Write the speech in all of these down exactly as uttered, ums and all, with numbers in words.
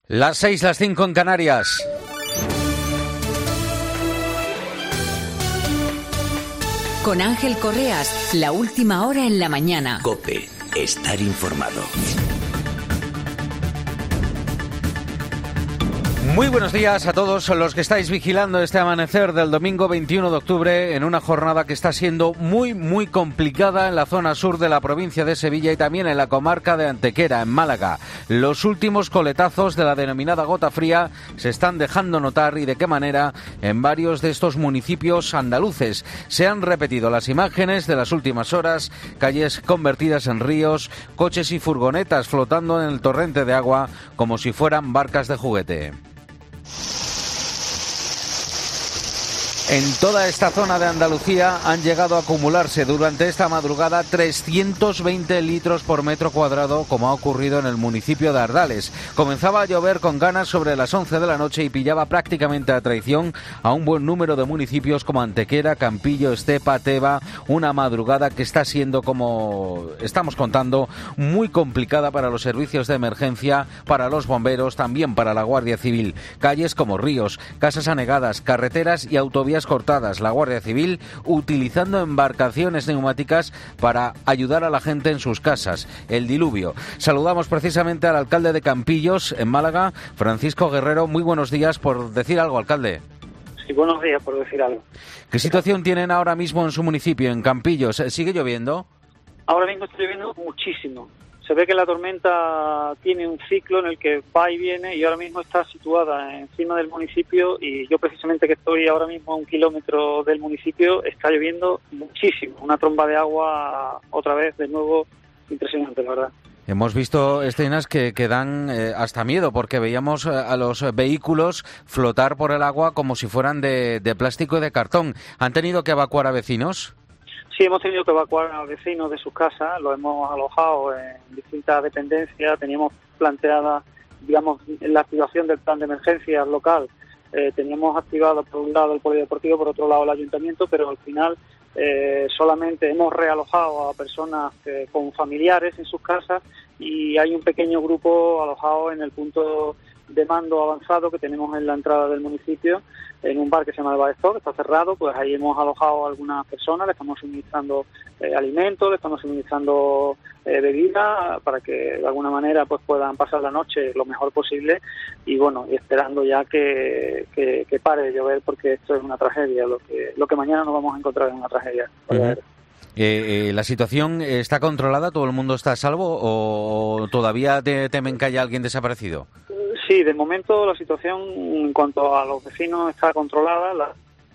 Las seis, las cinco en Canarias. Con Ángel Correas, la última hora en la mañana. COPE, estar informado. Muy buenos días a todos los que estáis vigilando este amanecer del domingo veintiuno de octubre en una jornada que está siendo muy, muy complicada en la zona sur de la provincia de Sevilla y también en la comarca de Antequera, en Málaga. Los últimos coletazos de la denominada gota fría se están dejando notar y de qué manera en varios de estos municipios andaluces. Se han repetido las imágenes de las últimas horas, calles convertidas en ríos, coches y furgonetas flotando en el torrente de agua como si fueran barcas de juguete. En toda esta zona de Andalucía han llegado a acumularse durante esta madrugada trescientos veinte litros por metro cuadrado, como ha ocurrido en el municipio de Ardales. Comenzaba a llover con ganas sobre las once de la noche y pillaba prácticamente a traición a un buen número de municipios como Antequera, Campillo, Estepa, Teba. Una madrugada que está siendo, como estamos contando, muy complicada para los servicios de emergencia, para los bomberos, también para la Guardia Civil. Calles como ríos, casas anegadas, carreteras y autovías cortadas. La Guardia Civil utilizando embarcaciones neumáticas para ayudar a la gente en sus casas. El diluvio. Saludamos precisamente al alcalde de Campillos, en Málaga, Francisco Guerrero. Muy buenos días, por decir algo, alcalde. Sí, buenos días, por decir algo. ¿Qué situación tienen ahora mismo en su municipio, en Campillos? ¿Sigue lloviendo? Ahora mismo está lloviendo muchísimo. Se ve que la tormenta tiene un ciclo en el que va y viene y ahora mismo está situada encima del municipio y yo precisamente que estoy ahora mismo a un kilómetro del municipio está lloviendo muchísimo. Una tromba de agua otra vez de nuevo impresionante, la verdad. Hemos visto escenas que, que dan eh, hasta miedo porque veíamos a los vehículos flotar por el agua como si fueran de, de plástico y de cartón. ¿Han tenido que evacuar a vecinos? Sí, hemos tenido que evacuar a vecinos de sus casas, los hemos alojado en distintas dependencias, teníamos planteada, digamos, la activación del plan de emergencias local, eh, teníamos activado por un lado el polideportivo, por otro lado el ayuntamiento, pero al final eh, solamente hemos realojado a personas eh, con familiares en sus casas y hay un pequeño grupo alojado en el punto de mando avanzado que tenemos en la entrada del municipio, en un bar que se llama el Bar Store, que está cerrado. Pues ahí hemos alojado a algunas personas, le estamos suministrando eh, alimentos, le estamos suministrando eh, bebidas para que de alguna manera pues puedan pasar la noche lo mejor posible y bueno, y esperando ya que, que, que pare de llover porque esto es una tragedia, lo que lo que mañana nos vamos a encontrar es una tragedia. Uh-huh. Eh, eh, ¿La situación está controlada? ¿Todo el mundo está a salvo o todavía te, temen que haya alguien desaparecido? Sí, de momento la situación en cuanto a los vecinos está controlada. La...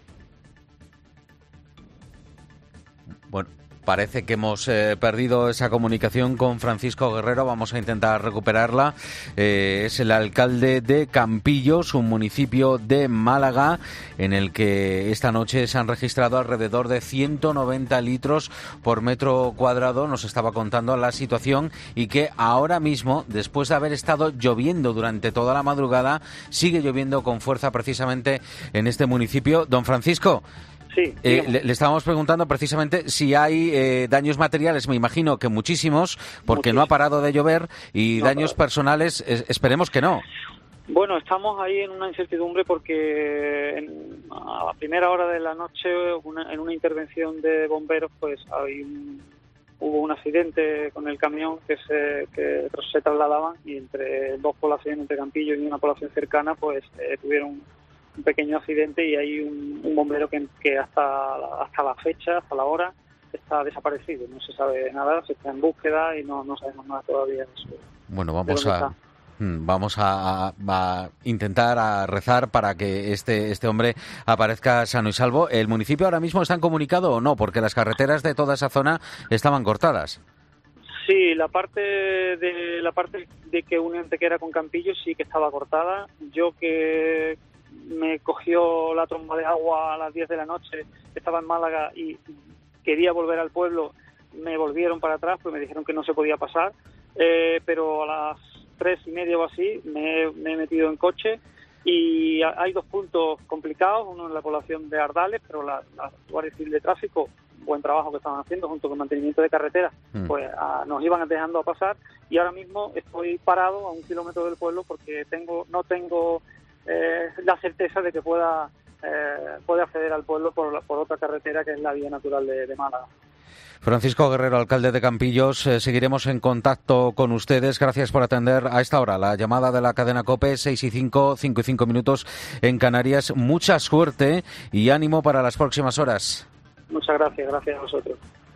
Bueno, parece que hemos eh, perdido esa comunicación con Francisco Guerrero. Vamos a intentar recuperarla. Eh, es el alcalde de Campillos, un municipio de Málaga, en el que esta noche se han registrado alrededor de ciento noventa litros por metro cuadrado. Nos estaba contando la situación y que ahora mismo, después de haber estado lloviendo durante toda la madrugada, sigue lloviendo con fuerza precisamente en este municipio. Don Francisco, Sí, eh, le, le estábamos preguntando precisamente si hay eh, daños materiales. Me imagino que muchísimos, porque muchísimo. No ha parado de llover, y no daños personales, es, esperemos que no. Bueno, estamos ahí en una incertidumbre porque en, a la primera hora de la noche, una, en una intervención de bomberos, pues hay un, hubo un accidente con el camión que se, que se trasladaban y entre dos poblaciones, entre Campillo y una población cercana, pues eh, tuvieron un pequeño accidente y hay un, un bombero que, que hasta, hasta la fecha, hasta la hora, está desaparecido. No se sabe nada, se está en búsqueda y no, no sabemos nada todavía de eso. Bueno, vamos a... Vamos a, a, a intentar a rezar para que este este hombre aparezca sano y salvo. ¿El municipio ahora mismo está comunicado o no? Porque las carreteras de toda esa zona estaban cortadas. Sí, la parte de la parte de que une Antequera con Campillo sí que estaba cortada. Yo que me cogió la tromba de agua a las diez de la noche, estaba en Málaga y quería volver al pueblo, me volvieron para atrás, pues me dijeron que no se podía pasar, eh, pero a las tres y media o así me, me he metido en coche y hay dos puntos complicados, uno en la población de Ardales, pero la, la Guardia Civil de Tráfico buen trabajo que estaban haciendo junto con el mantenimiento de carreteras, mm. pues a, nos iban dejando a pasar, y ahora mismo estoy parado a un kilómetro del pueblo porque tengo no tengo eh, la certeza de que pueda eh, puede acceder al pueblo por, por otra carretera que es la vía natural de, de Málaga. Francisco Guerrero, alcalde de Campillos, eh, seguiremos en contacto con ustedes. Gracias por atender a esta hora la llamada de la cadena COPE, seis y cinco, cinco y cinco minutos en Canarias. Mucha suerte y ánimo para las próximas horas. Muchas gracias, gracias a vosotros.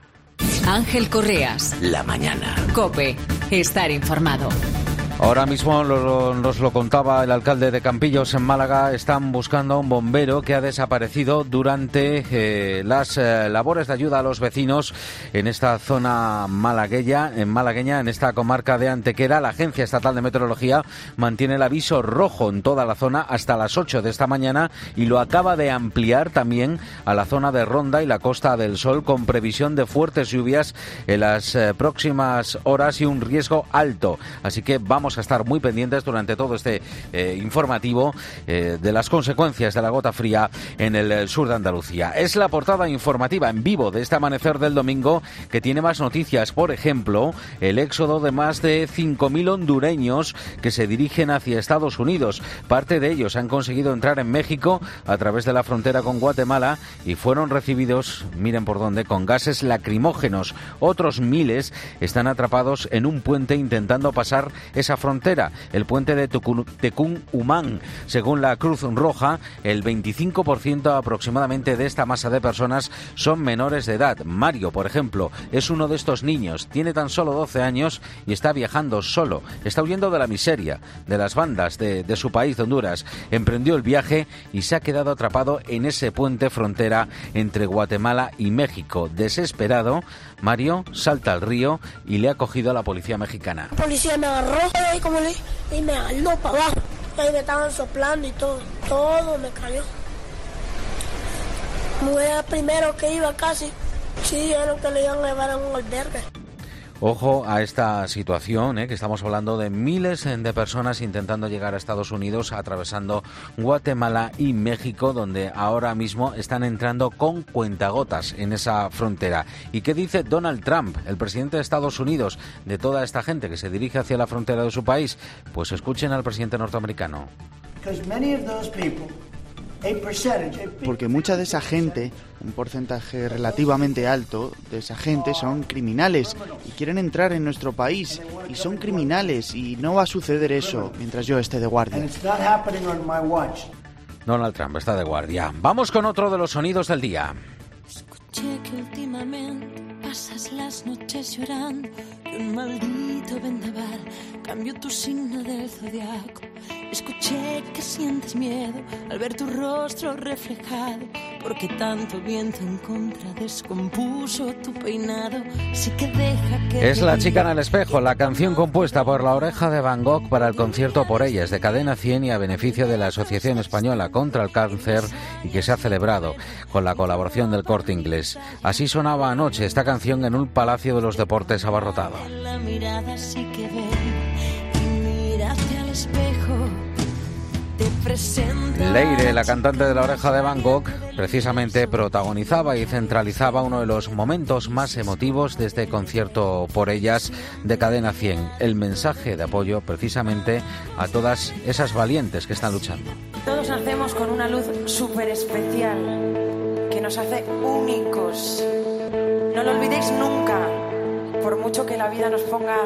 Ángel Correas. La mañana. COPE. Estar informado. Ahora mismo lo, nos lo contaba el alcalde de Campillos en Málaga. Están buscando a un bombero que ha desaparecido durante eh, las eh, labores de ayuda a los vecinos en esta zona malagueña, en malagueña, en esta comarca de Antequera. La Agencia Estatal de Meteorología mantiene el aviso rojo en toda la zona hasta las ocho de esta mañana y lo acaba de ampliar también a la zona de Ronda y la Costa del Sol, con previsión de fuertes lluvias en las eh, próximas horas y un riesgo alto. Así que vamos Vamos a estar muy pendientes durante todo este eh, informativo eh, de las consecuencias de la gota fría en el, el sur de Andalucía. Es la portada informativa en vivo de este amanecer del domingo, que tiene más noticias. Por ejemplo, el éxodo de más de cinco mil hondureños que se dirigen hacia Estados Unidos. Parte de ellos han conseguido entrar en México a través de la frontera con Guatemala y fueron recibidos, miren por dónde, con gases lacrimógenos. Otros miles están atrapados en un puente intentando pasar esa frontera, el puente de Tecún-Humán. Según la Cruz Roja, el veinticinco por ciento aproximadamente de esta masa de personas son menores de edad. Mario, por ejemplo, es uno de estos niños. Tiene tan solo doce años y está viajando solo. Está huyendo de la miseria, de las bandas de, de su país, Honduras. Emprendió el viaje y se ha quedado atrapado en ese puente frontera entre Guatemala y México. Desesperado, Mario salta al río y le ha cogido a la policía mexicana. La policía me agarró ahí como le y me jaló para abajo. Ahí me estaban soplando y todo, todo me cayó. Era el primero que iba casi. Sí, era que le iban a llevar a un albergue. Ojo a esta situación, ¿eh? que estamos hablando de miles de personas intentando llegar a Estados Unidos, atravesando Guatemala y México, donde ahora mismo están entrando con cuentagotas en esa frontera. ¿Y qué dice Donald Trump, el presidente de Estados Unidos, de toda esta gente que se dirige hacia la frontera de su país? Pues escuchen al presidente norteamericano. Porque mucha de esa gente, un porcentaje relativamente alto de esa gente, son criminales y quieren entrar en nuestro país y son criminales, y no va a suceder eso mientras yo esté de guardia. Donald Trump está de guardia. Vamos con otro de los sonidos del día. Escuché que últimamente pasas las noches llorando, que un maldito vendaval cambió tu signo del zodiaco. Escuché que sientes miedo al ver tu rostro reflejado, porque tanto viento en contra descompuso tu peinado. Sí que deja que es La chica en el espejo, la canción compuesta por La Oreja de Van Gogh para el concierto Por ellas de Cadena cien y a beneficio de la Asociación Española contra el Cáncer, y que se ha celebrado con la colaboración del Corte Inglés. Así sonaba anoche esta canción en un Palacio de los Deportes abarrotado. La mirada sí que ve y mírate al espejo. Leire, la cantante de La Oreja de Van Gogh, precisamente protagonizaba y centralizaba uno de los momentos más emotivos de este concierto Por ellas de Cadena cien. El mensaje de apoyo precisamente a todas esas valientes que están luchando. Todos nacemos con una luz súper especial que nos hace únicos. No lo olvidéis nunca, por mucho que la vida nos ponga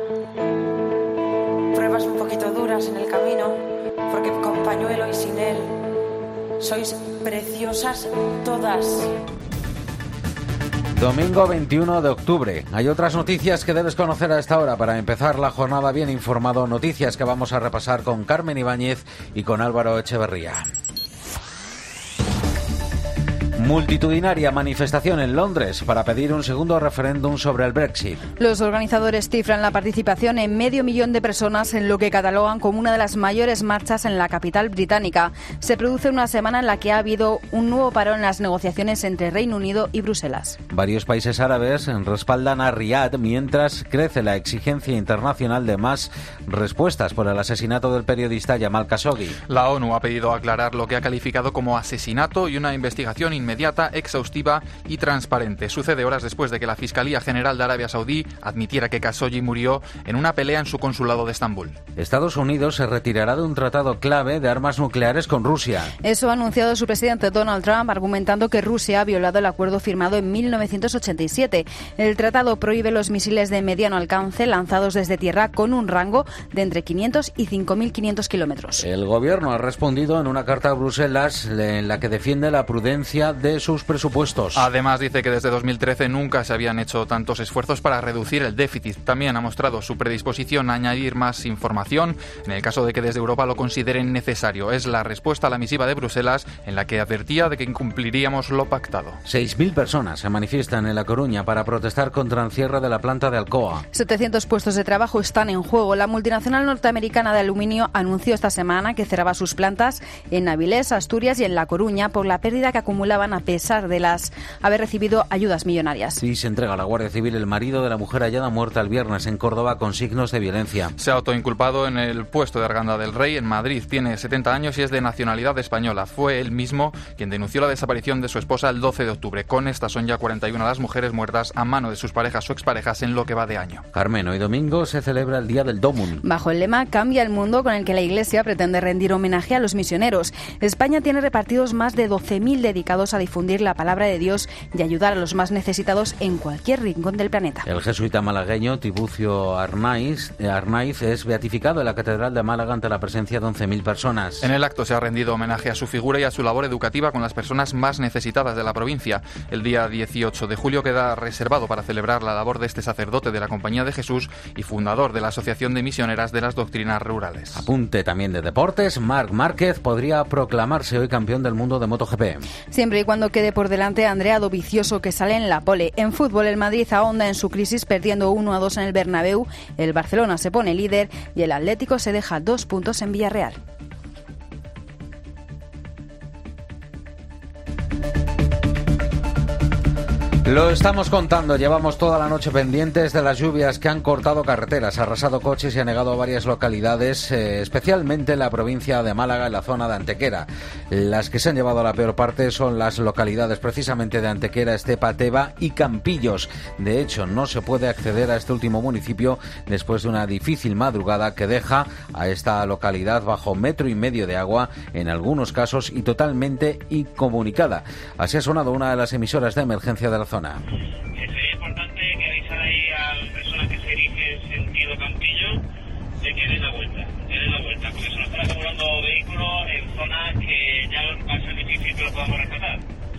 pruebas un poquito duras en el camino. Porque con pañuelo y sin él sois preciosas todas. Domingo veintiuno de octubre. Hay otras noticias que debes conocer a esta hora para empezar la jornada bien informado. Noticias que vamos a repasar con Carmen Ibáñez y con Álvaro Echeverría. Multitudinaria manifestación en Londres para pedir un segundo referéndum sobre el Brexit. Los organizadores cifran la participación en medio millón de personas en lo que catalogan como una de las mayores marchas en la capital británica. Se produce una semana en la que ha habido un nuevo parón en las negociaciones entre Reino Unido y Bruselas. Varios países árabes respaldan a Riad mientras crece la exigencia internacional de más respuestas por el asesinato del periodista Yamal Khashoggi. La ONU ha pedido aclarar lo que ha calificado como asesinato y una investigación inmediata inmediata, exhaustiva y transparente. Sucede horas después de que la Fiscalía General de Arabia Saudí admitiera que Khashoggi murió en una pelea en su consulado de Estambul. Estados Unidos se retirará de un tratado clave de armas nucleares con Rusia. Eso ha anunciado su presidente Donald Trump, argumentando que Rusia ha violado el acuerdo firmado en mil novecientos ochenta y siete. El tratado prohíbe los misiles de mediano alcance lanzados desde tierra con un rango de entre quinientos y cinco mil quinientos kilómetros. El gobierno ha respondido en una carta a Bruselas en la que defiende la prudencia de sus presupuestos. Además, dice que desde dos mil trece nunca se habían hecho tantos esfuerzos para reducir el déficit. También ha mostrado su predisposición a añadir más información en el caso de que desde Europa lo consideren necesario. Es la respuesta a la misiva de Bruselas en la que advertía de que incumpliríamos lo pactado. seis mil personas se manifiestan en La Coruña para protestar contra el cierre de la planta de Alcoa. setecientos puestos de trabajo están en juego. La multinacional norteamericana de aluminio anunció esta semana que cerraba sus plantas en Avilés, Asturias y en La Coruña por la pérdida que acumulaban a pesar de las haber recibido ayudas millonarias. Sí, se entrega a la Guardia Civil el marido de la mujer hallada muerta el viernes en Córdoba con signos de violencia. Se ha autoinculpado en el puesto de Arganda del Rey en Madrid. Tiene setenta años y es de nacionalidad española. Fue él mismo quien denunció la desaparición de su esposa el doce de octubre. Con esta son ya cuarenta y una las mujeres muertas a mano de sus parejas o exparejas en lo que va de año. Carmen, hoy domingo se celebra el Día del Dómun. Bajo el lema Cambia el mundo, con el que la Iglesia pretende rendir homenaje a los misioneros. España tiene repartidos más de doce mil dedicados a difundir la palabra de Dios y ayudar a los más necesitados en cualquier rincón del planeta. El jesuita malagueño Tiburcio Arnaiz, Arnaiz es beatificado en la Catedral de Málaga ante la presencia de once mil personas. En el acto se ha rendido homenaje a su figura y a su labor educativa con las personas más necesitadas de la provincia. El día dieciocho de julio queda reservado para celebrar la labor de este sacerdote de la Compañía de Jesús y fundador de la Asociación de Misioneras de las Doctrinas Rurales. Apunte también de deportes. Marc Márquez podría proclamarse hoy campeón del mundo de MotoGP. Siempre y cuando quede por delante Andrea Dovizioso, que sale en la pole. En fútbol, el Madrid ahonda en su crisis perdiendo uno a dos en el Bernabéu. El Barcelona se pone líder y el Atlético se deja dos puntos en Villarreal. Lo estamos contando, llevamos toda la noche pendientes de las lluvias que han cortado carreteras, arrasado coches y anegado a varias localidades, eh, especialmente en la provincia de Málaga, en la zona de Antequera. Las que se han llevado a la peor parte son las localidades precisamente de Antequera, Estepa, Teba y Campillos. De hecho, no se puede acceder a este último municipio después de una difícil madrugada que deja a esta localidad bajo metro y medio de agua, en algunos casos, y totalmente incomunicada. Así ha sonado una de las emisoras de emergencia de la zona. Es importante que avisar ahí a las personas que se dirigen sentido Campillo de que den la vuelta, que den la vuelta, porque se nos están acumulando vehículos en zonas que ya va a ser difícil que lo podamos rescatar.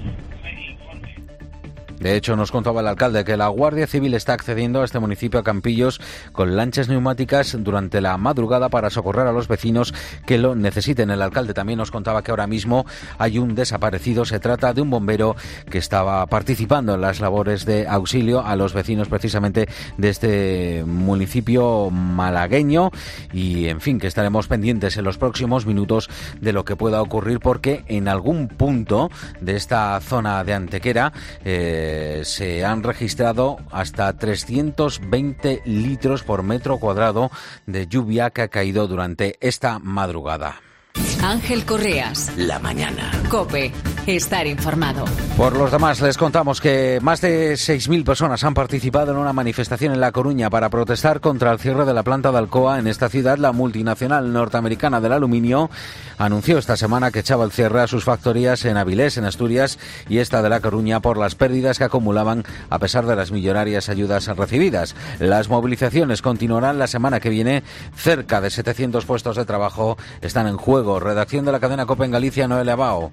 De hecho, nos contaba el alcalde que la Guardia Civil está accediendo a este municipio, a Campillos, con lanchas neumáticas durante la madrugada para socorrer a los vecinos que lo necesiten. El alcalde también nos contaba que ahora mismo hay un desaparecido. Se trata de un bombero que estaba participando en las labores de auxilio a los vecinos precisamente de este municipio malagueño. Y, en fin, que estaremos pendientes en los próximos minutos de lo que pueda ocurrir, porque en algún punto de esta zona de Antequera eh, se han registrado hasta trescientos veinte litros por metro cuadrado de lluvia que ha caído durante esta madrugada. Ángel Correas. La mañana. COPE. Estar informado. Por los demás, les contamos que más de seis mil personas han participado en una manifestación en La Coruña para protestar contra el cierre de la planta de Alcoa en esta ciudad. La multinacional norteamericana del aluminio anunció esta semana que echaba el cierre a sus factorías en Avilés, en Asturias, y esta de La Coruña por las pérdidas que acumulaban a pesar de las millonarias ayudas recibidas. Las movilizaciones continuarán la semana que viene. Cerca de setecientos puestos de trabajo están en juego. Redacción de la cadena COPE en Galicia, Noelia Bao.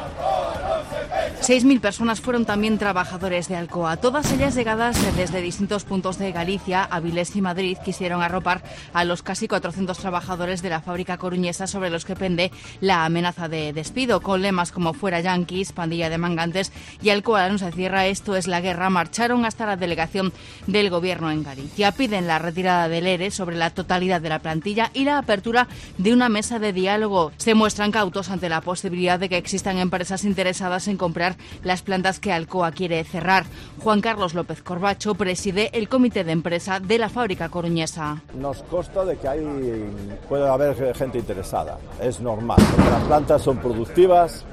seis mil personas fueron también trabajadores de Alcoa. Todas ellas llegadas desde distintos puntos de Galicia, Avilés y Madrid, quisieron arropar a los casi cuatrocientos trabajadores de la fábrica coruñesa sobre los que pende la amenaza de despido. Con lemas como fuera yanquis, pandilla de mangantes y Alcoa no se cierra, esto es la guerra, marcharon hasta la delegación del gobierno en Galicia. Piden la retirada del ERE sobre la totalidad de la plantilla y la apertura de una mesa de diálogo. Se muestran cautos ante la posibilidad de que existan empresas interesadas en comprar las plantas que Alcoa quiere cerrar. Juan Carlos López Corbacho preside el comité de empresa de la fábrica coruñesa. Nos consta de que hay, puede haber gente interesada, es normal, porque las plantas son productivas,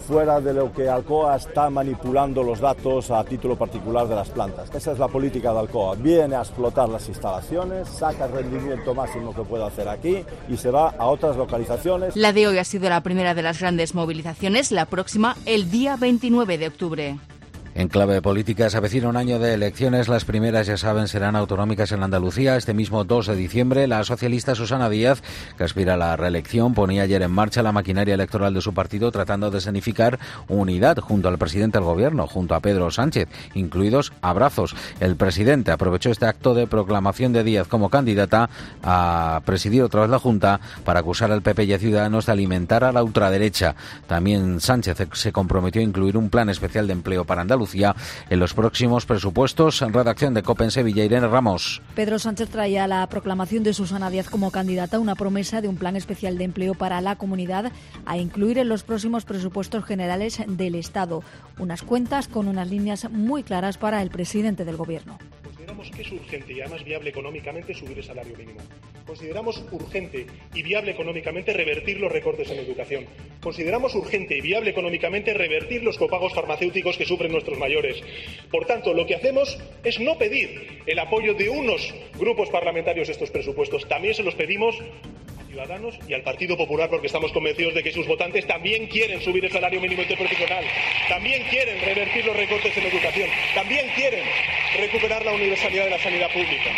fuera de lo que Alcoa está manipulando los datos a título particular de las plantas. Esa es la política de Alcoa. Viene a explotar las instalaciones, saca el rendimiento máximo que puede hacer aquí y se va a otras localizaciones. La de hoy ha sido la primera de las grandes movilizaciones, la próxima el día veintinueve de octubre. En clave política se avecina un año de elecciones. Las primeras, ya saben, serán autonómicas en Andalucía. Este mismo dos de diciembre, la socialista Susana Díaz, que aspira a la reelección, ponía ayer en marcha la maquinaria electoral de su partido, tratando de escenificar unidad junto al presidente del gobierno, junto a Pedro Sánchez, incluidos abrazos. El presidente aprovechó este acto de proclamación de Díaz como candidata a presidir otra vez la Junta para acusar al P P y a Ciudadanos de alimentar a la ultraderecha. También Sánchez se comprometió a incluir un plan especial de empleo para Andalucía en los próximos presupuestos. En redacción de COPE en Sevilla, Irene Ramos. Pedro Sánchez traía la proclamación de Susana Díaz como candidata, una promesa de un plan especial de empleo para la comunidad a incluir en los próximos presupuestos generales del Estado. Unas cuentas con unas líneas muy claras para el presidente del Gobierno. Consideramos que es urgente y además viable económicamente subir el salario mínimo. Consideramos urgente y viable económicamente revertir los recortes en educación. Consideramos urgente y viable económicamente revertir los copagos farmacéuticos que sufren nuestros mayores. Por tanto, lo que hacemos es no pedir el apoyo de unos grupos parlamentarios a estos presupuestos. También se los pedimos a Ciudadanos y al Partido Popular, porque estamos convencidos de que sus votantes también quieren subir el salario mínimo interprofesional, también quieren revertir los recortes en educación, también quieren recuperar la universalidad de la sanidad pública.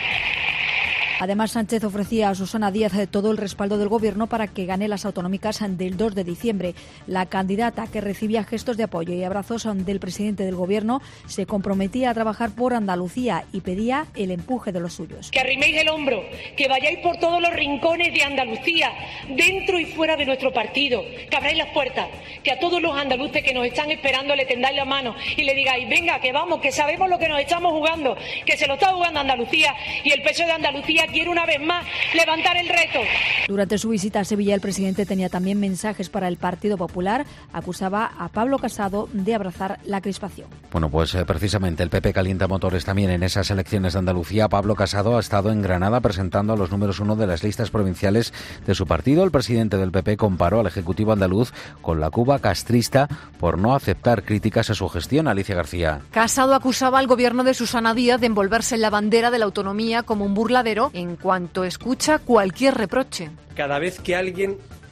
Además, Sánchez ofrecía a Susana Díaz todo el respaldo del Gobierno para que gane las autonómicas del dos de diciembre. La candidata, que recibía gestos de apoyo y abrazos del presidente del Gobierno, se comprometía a trabajar por Andalucía y pedía el empuje de los suyos. Que arriméis el hombro, que vayáis por todos los rincones de Andalucía, dentro y fuera de nuestro partido, que abráis las puertas, que a todos los andaluces que nos están esperando le tendáis la mano y le digáis, venga, que vamos, que sabemos lo que nos estamos jugando, que se lo está jugando Andalucía y el P S O E de Andalucía quiere una vez más levantar el reto. Durante su visita a Sevilla, el presidente tenía también mensajes para el Partido Popular. Acusaba a Pablo Casado de abrazar la crispación. Bueno, pues eh, precisamente el P P calienta motores también en esas elecciones de Andalucía. Pablo Casado ha estado en Granada presentando a los números uno de las listas provinciales de su partido. El presidente del P P comparó al Ejecutivo andaluz con la Cuba castrista por no aceptar críticas a su gestión. Alicia García. Casado acusaba al gobierno de Susana Díaz de envolverse en la bandera de la autonomía como un burladero en cuanto escucha cualquier reproche. Cada vez que alguien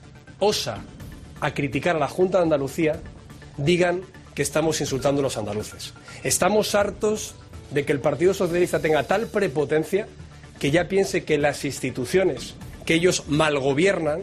osa a criticar a la Junta de Andalucía, digan que estamos insultando a los andaluces. Estamos hartos de que el Partido Socialista tenga tal prepotencia que ya piense que las instituciones que ellos malgobiernan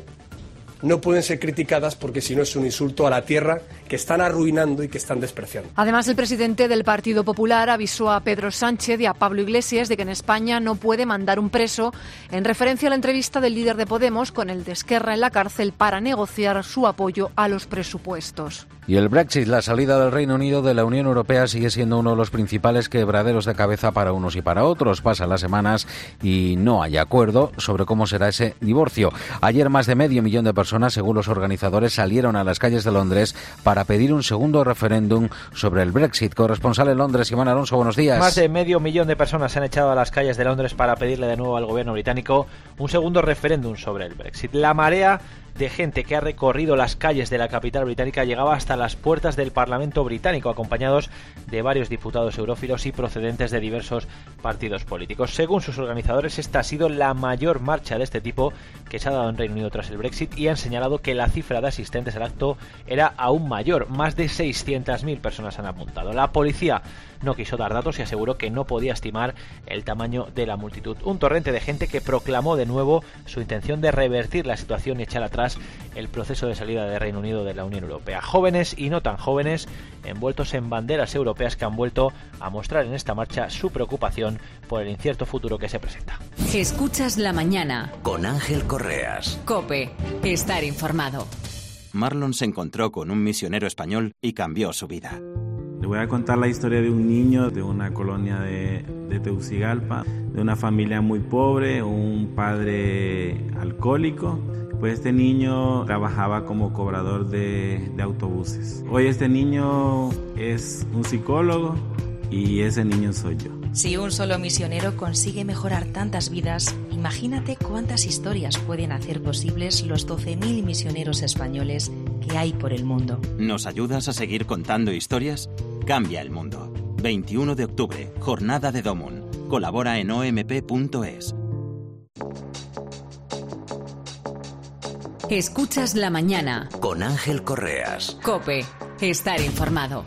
no pueden ser criticadas porque si no es un insulto a la tierra que están arruinando y que están despreciando. Además, el presidente del Partido Popular avisó a Pedro Sánchez y a Pablo Iglesias de que en España no puede mandar un preso, en referencia a la entrevista del líder de Podemos con el de Esquerra en la cárcel para negociar su apoyo a los presupuestos. Y el Brexit, la salida del Reino Unido de la Unión Europea, sigue siendo uno de los principales quebraderos de cabeza para unos y para otros. Pasan las semanas y no hay acuerdo sobre cómo será ese divorcio. Ayer más de medio millón de personas, según los organizadores, salieron a las calles de Londres para pedir un segundo referéndum sobre el Brexit. Corresponsal en Londres, Iván Alonso, buenos días. Más de medio millón de personas se han echado a las calles de Londres para pedirle de nuevo al gobierno británico un segundo referéndum sobre el Brexit. La marea de gente que ha recorrido las calles de la capital británica llegaba hasta las puertas del Parlamento británico, acompañados de varios diputados eurófilos y procedentes de diversos partidos políticos. Según sus organizadores, esta ha sido la mayor marcha de este tipo que se ha dado en Reino Unido tras el Brexit, y han señalado que la cifra de asistentes al acto era aún mayor. Más de seiscientas mil personas han apuntado. La policía no quiso dar datos y aseguró que no podía estimar el tamaño de la multitud. Un torrente de gente que proclamó de nuevo su intención de revertir la situación y echar atrás el proceso de salida de Reino Unido de la Unión Europea. Jóvenes y no tan jóvenes, envueltos en banderas europeas, que han vuelto a mostrar en esta marcha su preocupación por el incierto futuro que se presenta. Escuchas la mañana con Ángel Correas. COPE. Estar informado. Marlon se encontró con un misionero español y cambió su vida. Le voy a contar la historia de un niño de una colonia de, de Tegucigalpa, de una familia muy pobre, un padre alcohólico. Pues este niño trabajaba como cobrador de, de autobuses. Hoy este niño es un psicólogo y ese niño soy yo. Si un solo misionero consigue mejorar tantas vidas, imagínate cuántas historias pueden hacer posibles los doce mil misioneros españoles que hay por el mundo. ¿Nos ayudas a seguir contando historias? Cambia el mundo. veintiuno de octubre, Jornada de Domun. Colabora en o m p punto es. Escuchas La Mañana. Con Ángel Correas. COPE. Estar informado.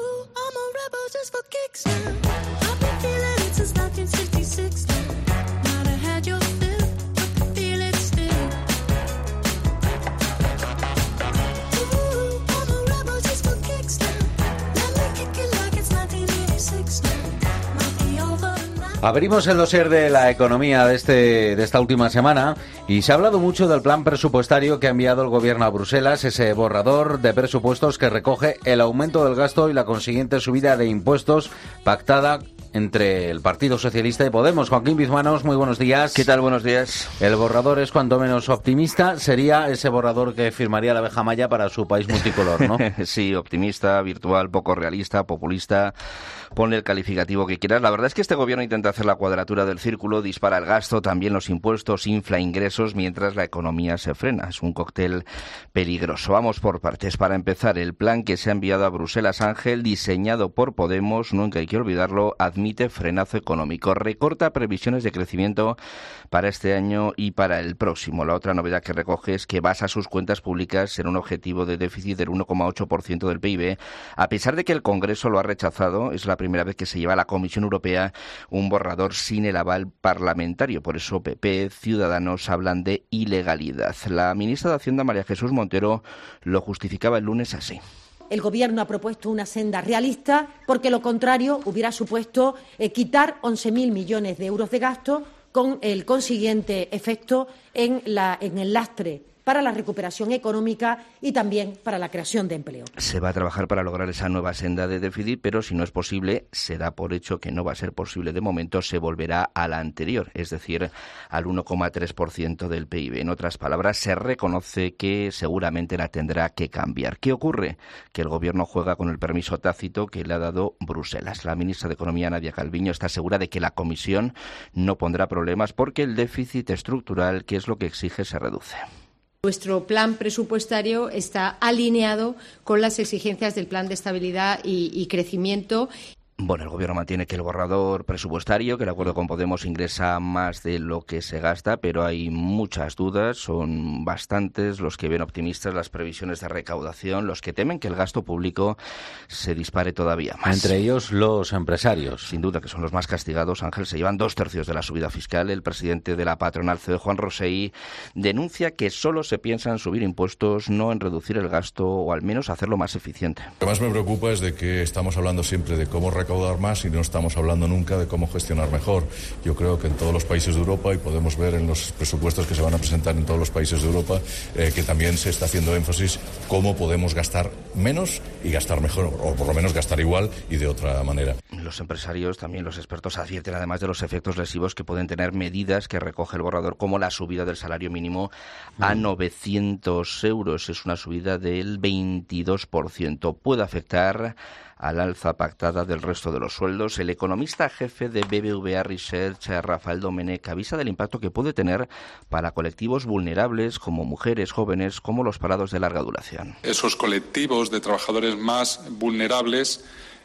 Abrimos el dossier de la economía de, este, de esta última semana y se ha hablado mucho del plan presupuestario que ha enviado el gobierno a Bruselas, ese borrador de presupuestos que recoge el aumento del gasto y la consiguiente subida de impuestos pactada entre el Partido Socialista y Podemos. Joaquín Bizmanos, muy buenos días. ¿Qué tal? Buenos días. El borrador es cuanto menos optimista. Sería ese borrador que firmaría la abeja maya para su país multicolor, ¿no? Sí, optimista, virtual, poco realista, populista. Ponle el calificativo que quieras. La verdad es que este gobierno intenta hacer la cuadratura del círculo, dispara el gasto, también los impuestos, infla ingresos, mientras la economía se frena. Es un cóctel peligroso. Vamos por partes. Para empezar, el plan que se ha enviado a Bruselas, Ángel, diseñado por Podemos, nunca hay que olvidarlo, admite frenazo económico. Recorta previsiones de crecimiento para este año y para el próximo. La otra novedad que recoge es que basa sus cuentas públicas en un objetivo de déficit del uno coma ocho por ciento del P I B. A pesar de que el Congreso lo ha rechazado, es la primera vez que se lleva a la Comisión Europea un borrador sin el aval parlamentario. Por eso P P, Ciudadanos hablan de ilegalidad. La ministra de Hacienda, María Jesús Montero, lo justificaba el lunes así. El Gobierno ha propuesto una senda realista porque lo contrario hubiera supuesto eh, quitar once mil millones de euros de gasto con el consiguiente efecto en, la, en el lastre para la recuperación económica y también para la creación de empleo. Se va a trabajar para lograr esa nueva senda de déficit, pero si no es posible, se da por hecho que no va a ser posible de momento, se volverá a la anterior, es decir, al uno coma tres por ciento del P I B. En otras palabras, se reconoce que seguramente la tendrá que cambiar. ¿Qué ocurre? Que el Gobierno juega con el permiso tácito que le ha dado Bruselas. La ministra de Economía, Nadia Calviño, está segura de que la Comisión no pondrá problemas porque el déficit estructural, que es lo que exige, se reduce. Nuestro plan presupuestario está alineado con las exigencias del Plan de Estabilidad y, y Crecimiento. Bueno, el Gobierno mantiene que el borrador presupuestario, que el acuerdo con Podemos ingresa más de lo que se gasta, pero hay muchas dudas, son bastantes los que ven optimistas las previsiones de recaudación, los que temen que el gasto público se dispare todavía más. Entre ellos los empresarios. Sin duda que son los más castigados, Ángel, se llevan dos tercios de la subida fiscal. El presidente de la patronal C E O, Juan Rosell, denuncia que solo se piensa en subir impuestos, no en reducir el gasto o al menos hacerlo más eficiente. Lo que más me preocupa es de que estamos hablando siempre de cómo recaudar más y no estamos hablando nunca de cómo gestionar mejor. Yo creo que en todos los países de Europa, y podemos ver en los presupuestos que se van a presentar en todos los países de Europa, eh, que también se está haciendo énfasis cómo podemos gastar menos y gastar mejor, o por lo menos gastar igual y de otra manera. Los empresarios, también los expertos, advierten además de los efectos lesivos que pueden tener medidas que recoge el borrador, como la subida del salario mínimo a novecientos euros. Es una subida del veintidós por ciento. Puede afectar al alza pactada del resto de los sueldos. El economista jefe de B B V A Research, Rafael Domenech, avisa del impacto que puede tener para colectivos vulnerables como mujeres, jóvenes, como los parados de larga duración. Esos colectivos de trabajadores más vulnerables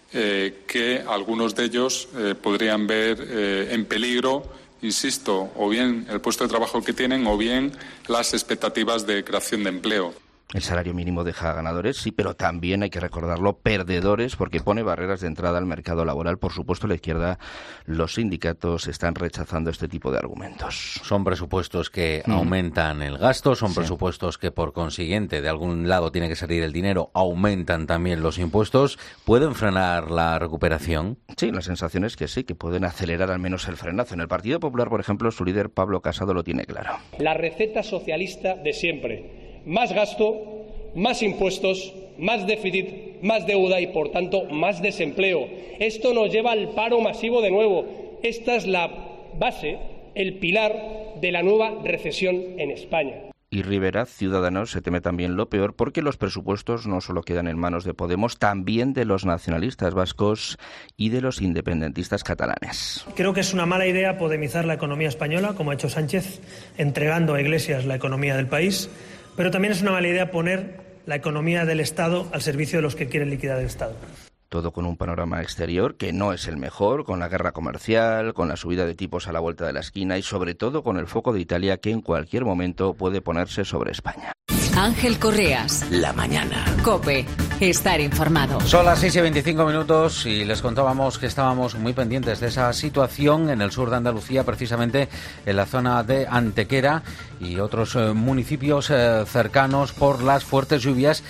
eh, que algunos de ellos eh, podrían ver eh, en peligro, insisto, o bien el puesto de trabajo que tienen o bien las expectativas de creación de empleo. El salario mínimo deja ganadores, sí, pero también hay que recordarlo, perdedores, porque pone barreras de entrada al mercado laboral. Por supuesto, la izquierda, los sindicatos están rechazando este tipo de argumentos. Son presupuestos que mm. aumentan el gasto, son sí. presupuestos que, por consiguiente, de algún lado tiene que salir el dinero, aumentan también los impuestos. ¿Pueden frenar la recuperación? Sí, la sensación es que sí, que pueden acelerar al menos el frenazo. En el Partido Popular, por ejemplo, su líder Pablo Casado lo tiene claro. La receta socialista de siempre. Más gasto, más impuestos, más déficit, más deuda y, por tanto, más desempleo. Esto nos lleva al paro masivo de nuevo. Esta es la base, el pilar de la nueva recesión en España. Y Rivera, Ciudadanos, se teme también lo peor porque los presupuestos no solo quedan en manos de Podemos, también de los nacionalistas vascos y de los independentistas catalanes. Creo que es una mala idea podemizar la economía española, como ha hecho Sánchez, entregando a Iglesias la economía del país. Pero también es una mala idea poner la economía del Estado al servicio de los que quieren liquidar el Estado. Todo con un panorama exterior que no es el mejor, con la guerra comercial, con la subida de tipos a la vuelta de la esquina y sobre todo con el foco de Italia que en cualquier momento puede ponerse sobre España. Ángel Correas. La mañana. COPE. Estar informado. Son las seis y veinticinco minutos y les contábamos que estábamos muy pendientes de esa situación en el sur de Andalucía, precisamente en la zona de Antequera y otros eh, municipios eh, cercanos por las fuertes lluvias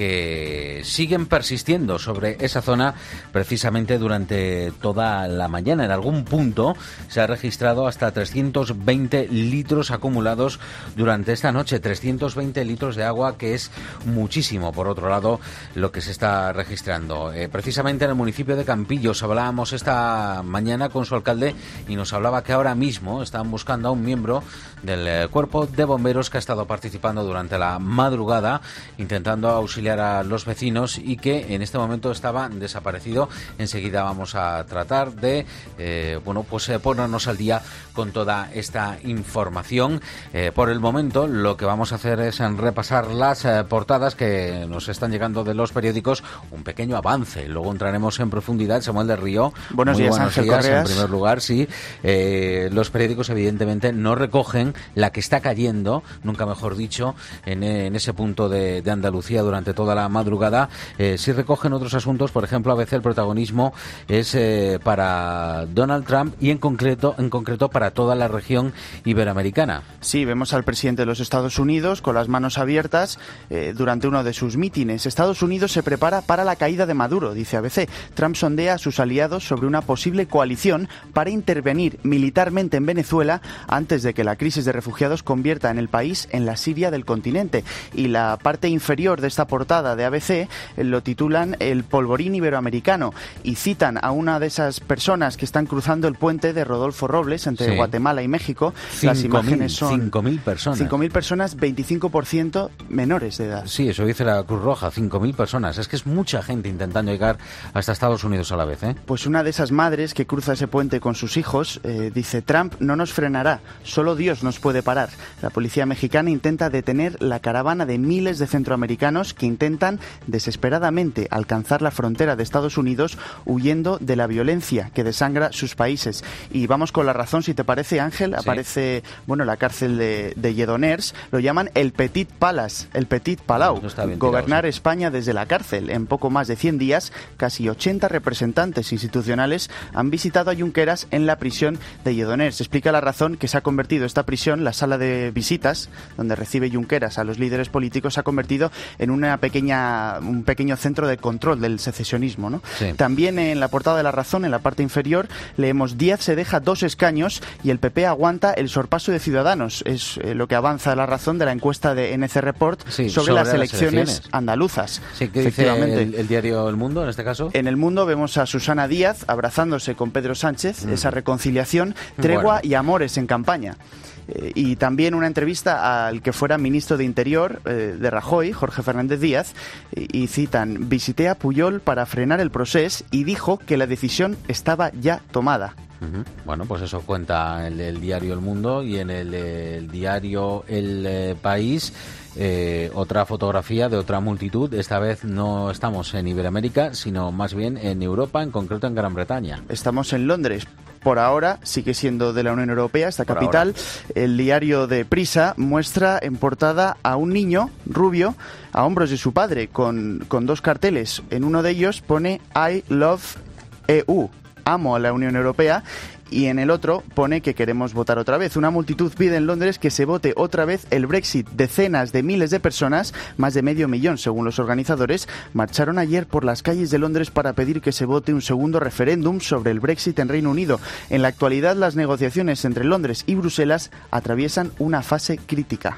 que siguen persistiendo sobre esa zona precisamente durante toda la mañana. En algún punto se ha registrado hasta trescientos veinte litros acumulados durante esta noche, trescientos veinte litros de agua, que es muchísimo, por otro lado, lo que se está registrando. Eh, precisamente en el municipio de Campillos hablábamos esta mañana con su alcalde y nos hablaba que ahora mismo están buscando a un miembro del eh, cuerpo de bomberos que ha estado participando durante la madrugada intentando auxiliar a los vecinos y que en este momento estaba desaparecido. Enseguida vamos a tratar de eh, bueno pues eh, ponernos al día con toda esta información. Eh, por el momento lo que vamos a hacer es en repasar las eh, portadas que nos están llegando de los periódicos, un pequeño avance, luego entraremos en profundidad. Samuel del Río, buenos muy días, buenos Ángel días. Correas. En primer lugar, sí, eh, los periódicos evidentemente no recogen la que está cayendo, nunca mejor dicho, en, en ese punto de, de Andalucía durante toda la madrugada. Eh, sí recogen otros asuntos, por ejemplo, a veces el protagonismo es eh, para Donald Trump y en concreto, en concreto para toda la región iberoamericana. Sí, vemos al presidente de los Estados Unidos con las manos abiertas eh, durante uno de sus mítines. Estados Unidos se prepara para la caída de Maduro, dice A B C. Trump sondea a sus aliados sobre una posible coalición para intervenir militarmente en Venezuela antes de que la crisis de refugiados convierta en el país en la Siria del continente. Y la parte inferior de esta portada de A B C eh, lo titulan El polvorín iberoamericano y citan a una de esas personas que están cruzando el puente de Rodolfo Robles entre sí. Guatemala y México. Las imágenes son cinco mil personas. cinco mil personas, veinticinco por ciento menores de edad. Sí, eso dice la Cruz Roja, cinco mil personas. Es que es mucha gente intentando llegar hasta Estados Unidos a la vez, ¿eh? Pues una de esas madres que cruza ese puente con sus hijos eh, dice: Trump no nos frenará, solo Dios nos puede parar. La policía mexicana intenta detener la caravana de miles de centroamericanos que intentan desesperadamente alcanzar la frontera de Estados Unidos huyendo de la violencia que desangra sus países. Y vamos con La Razón, si te parece, Ángel. Sí. Aparece, bueno, la cárcel de, de Lledoners, lo llaman el Petit Palace, el Petit Palau. No está bien Gobernar tirado, sí. España desde la cárcel. En poco más de cien días, casi ochenta representantes institucionales han visitado a Junqueras en la prisión de Lledoners. Explica La Razón que se ha convertido esta prisión, la sala de visitas, donde recibe Junqueras a los líderes políticos, se ha convertido en una pequeña, un pequeño centro de control del secesionismo, ¿no? Sí. También en la portada de La Razón, en la parte inferior, leemos: Díaz se deja dos escaños y el P P aguanta el sorpaso de Ciudadanos. Es eh, lo que avanza La Razón de la encuesta de N C Report sí, sobre, sobre las, las elecciones, elecciones andaluzas. Sí, ¿qué dice el, el diario El Mundo en este caso? En El Mundo vemos a Susana Díaz abrazándose con Pedro Sánchez, mm. esa reconciliación, tregua bueno. y amores en campaña. Eh, y también una entrevista al que fuera ministro de Interior eh, de Rajoy, Jorge Fernández Díaz, y, y citan: visité a Pujol para frenar el proceso y dijo que la decisión estaba ya tomada. Uh-huh. Bueno, pues eso cuenta el, el diario El Mundo y en el, el diario El eh, País. Eh, otra fotografía de otra multitud. Esta vez no estamos en Iberoamérica, sino más bien en Europa, en concreto en Gran Bretaña. Estamos en Londres. Por ahora sigue siendo de la Unión Europea esta Por capital. Ahora. El diario de Prisa muestra en portada a un niño rubio a hombros de su padre con, con dos carteles. En uno de ellos pone I love E U, amo a la Unión Europea. Y en el otro pone que queremos votar otra vez. Una multitud pide en Londres que se vote otra vez el Brexit. Decenas de miles de personas, más de medio millón según los organizadores, marcharon ayer por las calles de Londres para pedir que se vote un segundo referéndum sobre el Brexit en Reino Unido. En la actualidad, las negociaciones entre Londres y Bruselas atraviesan una fase crítica.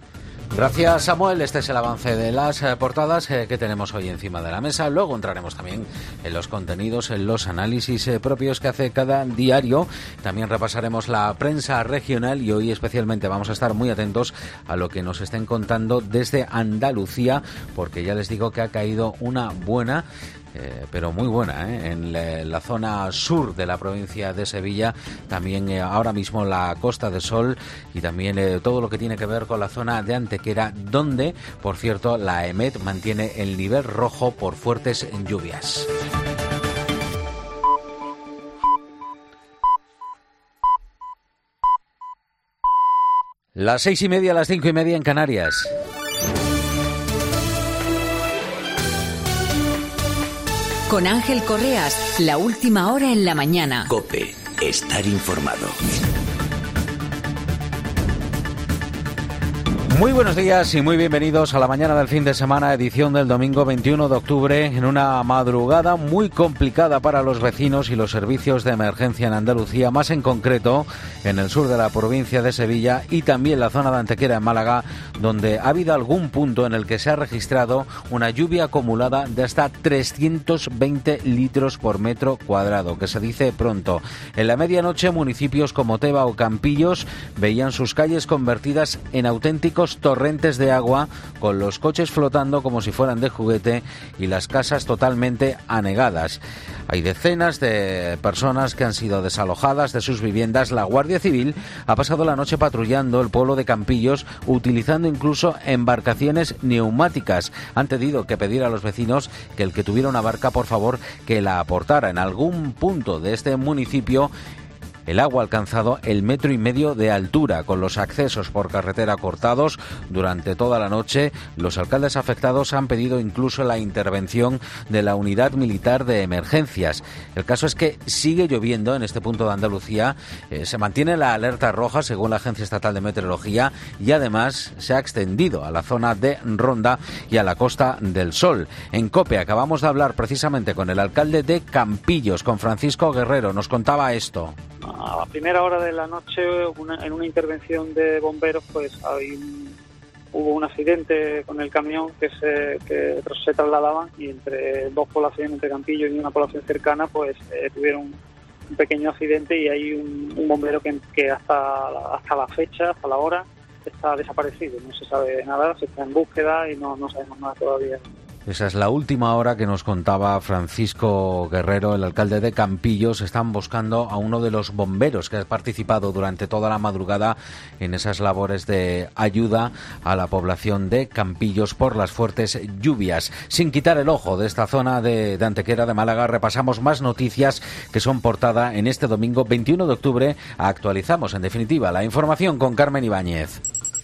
Gracias, Samuel. Este es el avance de las eh, portadas eh, que tenemos hoy encima de la mesa. Luego entraremos también en los contenidos, en los análisis eh, propios que hace cada diario. También repasaremos la prensa regional y hoy especialmente vamos a estar muy atentos a lo que nos estén contando desde Andalucía, porque ya les digo que ha caído una buena eh, pero muy buena, ¿eh? En la, la zona sur de la provincia de Sevilla, también eh, ahora mismo la Costa del Sol y también eh, todo lo que tiene que ver con la zona de Antequera, donde, por cierto, la EMET mantiene el nivel rojo por fuertes lluvias. Las seis y media, las cinco y media en Canarias. Con Ángel Correas, la última hora en la mañana. COPE, estar informado. Muy buenos días y muy bienvenidos a la mañana del fin de semana, edición del domingo veintiuno de octubre, en una madrugada muy complicada para los vecinos y los servicios de emergencia en Andalucía, más en concreto en el sur de la provincia de Sevilla y también la zona de Antequera en Málaga, donde ha habido algún punto en el que se ha registrado una lluvia acumulada de hasta trescientos veinte litros por metro cuadrado, que se dice pronto. En la medianoche, municipios como Teba o Campillos veían sus calles convertidas en auténticos torrentes de agua, con los coches flotando como si fueran de juguete y las casas totalmente anegadas. Hay decenas de personas que han sido desalojadas de sus viviendas. La Guardia Civil ha pasado la noche patrullando el pueblo de Campillos, utilizando incluso embarcaciones neumáticas. Han tenido que pedir a los vecinos que el que tuviera una barca, por favor, que la aportara. En algún punto de este municipio el agua ha alcanzado el metro y medio de altura, con los accesos por carretera cortados durante toda la noche. Los alcaldes afectados han pedido incluso la intervención de la Unidad Militar de Emergencias. El caso es que sigue lloviendo en este punto de Andalucía, eh, se mantiene la alerta roja según la Agencia Estatal de Meteorología y además se ha extendido a la zona de Ronda y a la Costa del Sol. En COPE acabamos de hablar precisamente con el alcalde de Campillos, con Francisco Guerrero. Nos contaba esto. A la primera hora de la noche, una, en una intervención de bomberos, pues hay un, hubo un accidente con el camión que se que se trasladaban, y entre dos poblaciones, entre Campillos y una población cercana, pues eh, tuvieron un pequeño accidente, y hay un, un bombero que, que hasta, hasta la fecha, hasta la hora, está desaparecido. No se sabe nada, se está en búsqueda y no, no sabemos nada todavía. Esa es la última hora que nos contaba Francisco Guerrero, el alcalde de Campillos. Están buscando a uno de los bomberos que ha participado durante toda la madrugada en esas labores de ayuda a la población de Campillos por las fuertes lluvias. Sin quitar el ojo de esta zona de, de Antequera de Málaga, repasamos más noticias que son portada en este domingo veintiuno de octubre. Actualizamos, en definitiva, la información con Carmen Ibáñez.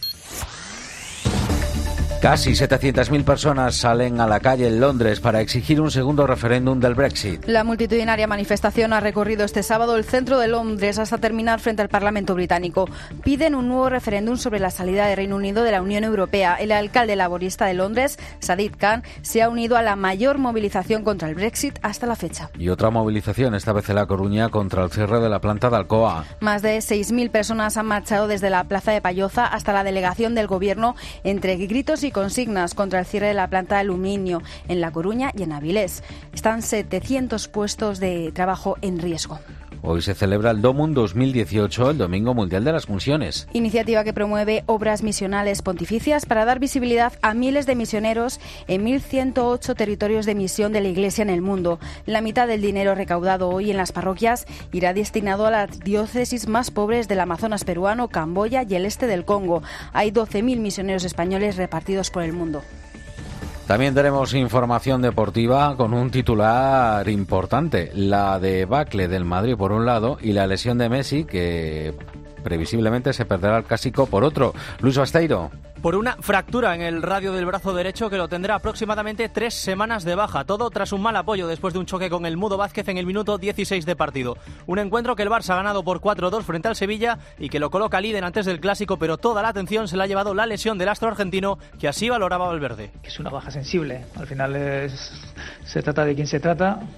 Casi setecientas mil personas salen a la calle en Londres para exigir un segundo referéndum del Brexit. La multitudinaria manifestación ha recorrido este sábado el centro de Londres hasta terminar frente al Parlamento británico. Piden un nuevo referéndum sobre la salida de Reino Unido de la Unión Europea. El alcalde laborista de Londres, Sadiq Khan, se ha unido a la mayor movilización contra el Brexit hasta la fecha. Y otra movilización, esta vez en La Coruña, contra el cierre de la planta de Alcoa. Más de seis mil personas han marchado desde la plaza de Palloza hasta la delegación del Gobierno, entre gritos y consignas contra el cierre de la planta de aluminio en La Coruña y en Avilés. Están setecientos puestos de trabajo en riesgo. Hoy se celebra el DOMUN dos mil dieciocho, el Domingo Mundial de las Misiones. Iniciativa que promueve obras misionales pontificias para dar visibilidad a miles de misioneros en mil ciento ocho territorios de misión de la Iglesia en el mundo. La mitad del dinero recaudado hoy en las parroquias irá destinado a las diócesis más pobres del Amazonas peruano, Camboya y el este del Congo. Hay doce mil misioneros españoles repartidos por el mundo. También tenemos información deportiva con un titular importante, la debacle del Madrid por un lado y la lesión de Messi, que previsiblemente se perderá el clásico por otro. Luis Basteiro. Por una fractura en el radio del brazo derecho que lo tendrá aproximadamente tres semanas de baja. Todo tras un mal apoyo después de un choque con el Mudo Vázquez en el minuto dieciséis de partido. Un encuentro que el Barça ha ganado por cuatro dos frente al Sevilla y que lo coloca líder antes del clásico, pero toda la atención se la ha llevado la lesión del astro argentino, que así valoraba Valverde. Es una baja sensible. Al final es, se trata de quién se trata.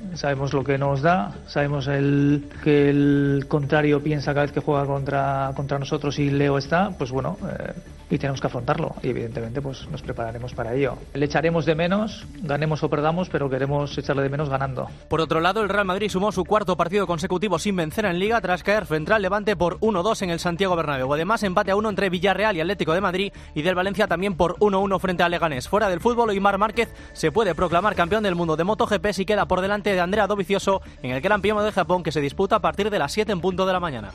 sabemos lo que nos da, sabemos el que el contrario piensa cada vez que juega contra, contra nosotros y Leo está, pues bueno, eh, y tenemos que afrontarlo y evidentemente pues nos prepararemos para ello. Le echaremos de menos, ganemos o perdamos, pero queremos echarle de menos ganando. Por otro lado, el Real Madrid sumó su cuarto partido consecutivo sin vencer en Liga tras caer frente al Levante por uno dos en el Santiago Bernabéu. Además, empate a uno entre Villarreal y Atlético de Madrid, y del Valencia también por uno uno frente al Leganés. Fuera del fútbol, Oimar Márquez se puede proclamar campeón del mundo de MotoGP si queda por delante de Andrea Dovizioso en el Gran Premio de Japón, que se disputa a partir de las siete en punto de la mañana.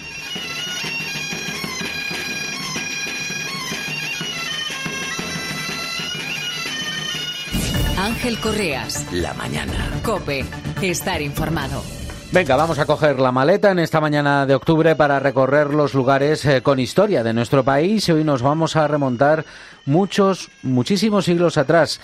Ángel Correas. La mañana. COPE. Estar informado. Venga, vamos a coger la maleta en esta mañana de octubre para recorrer los lugares eh, con historia de nuestro país. Hoy nos vamos a remontar muchos, muchísimos siglos atrás.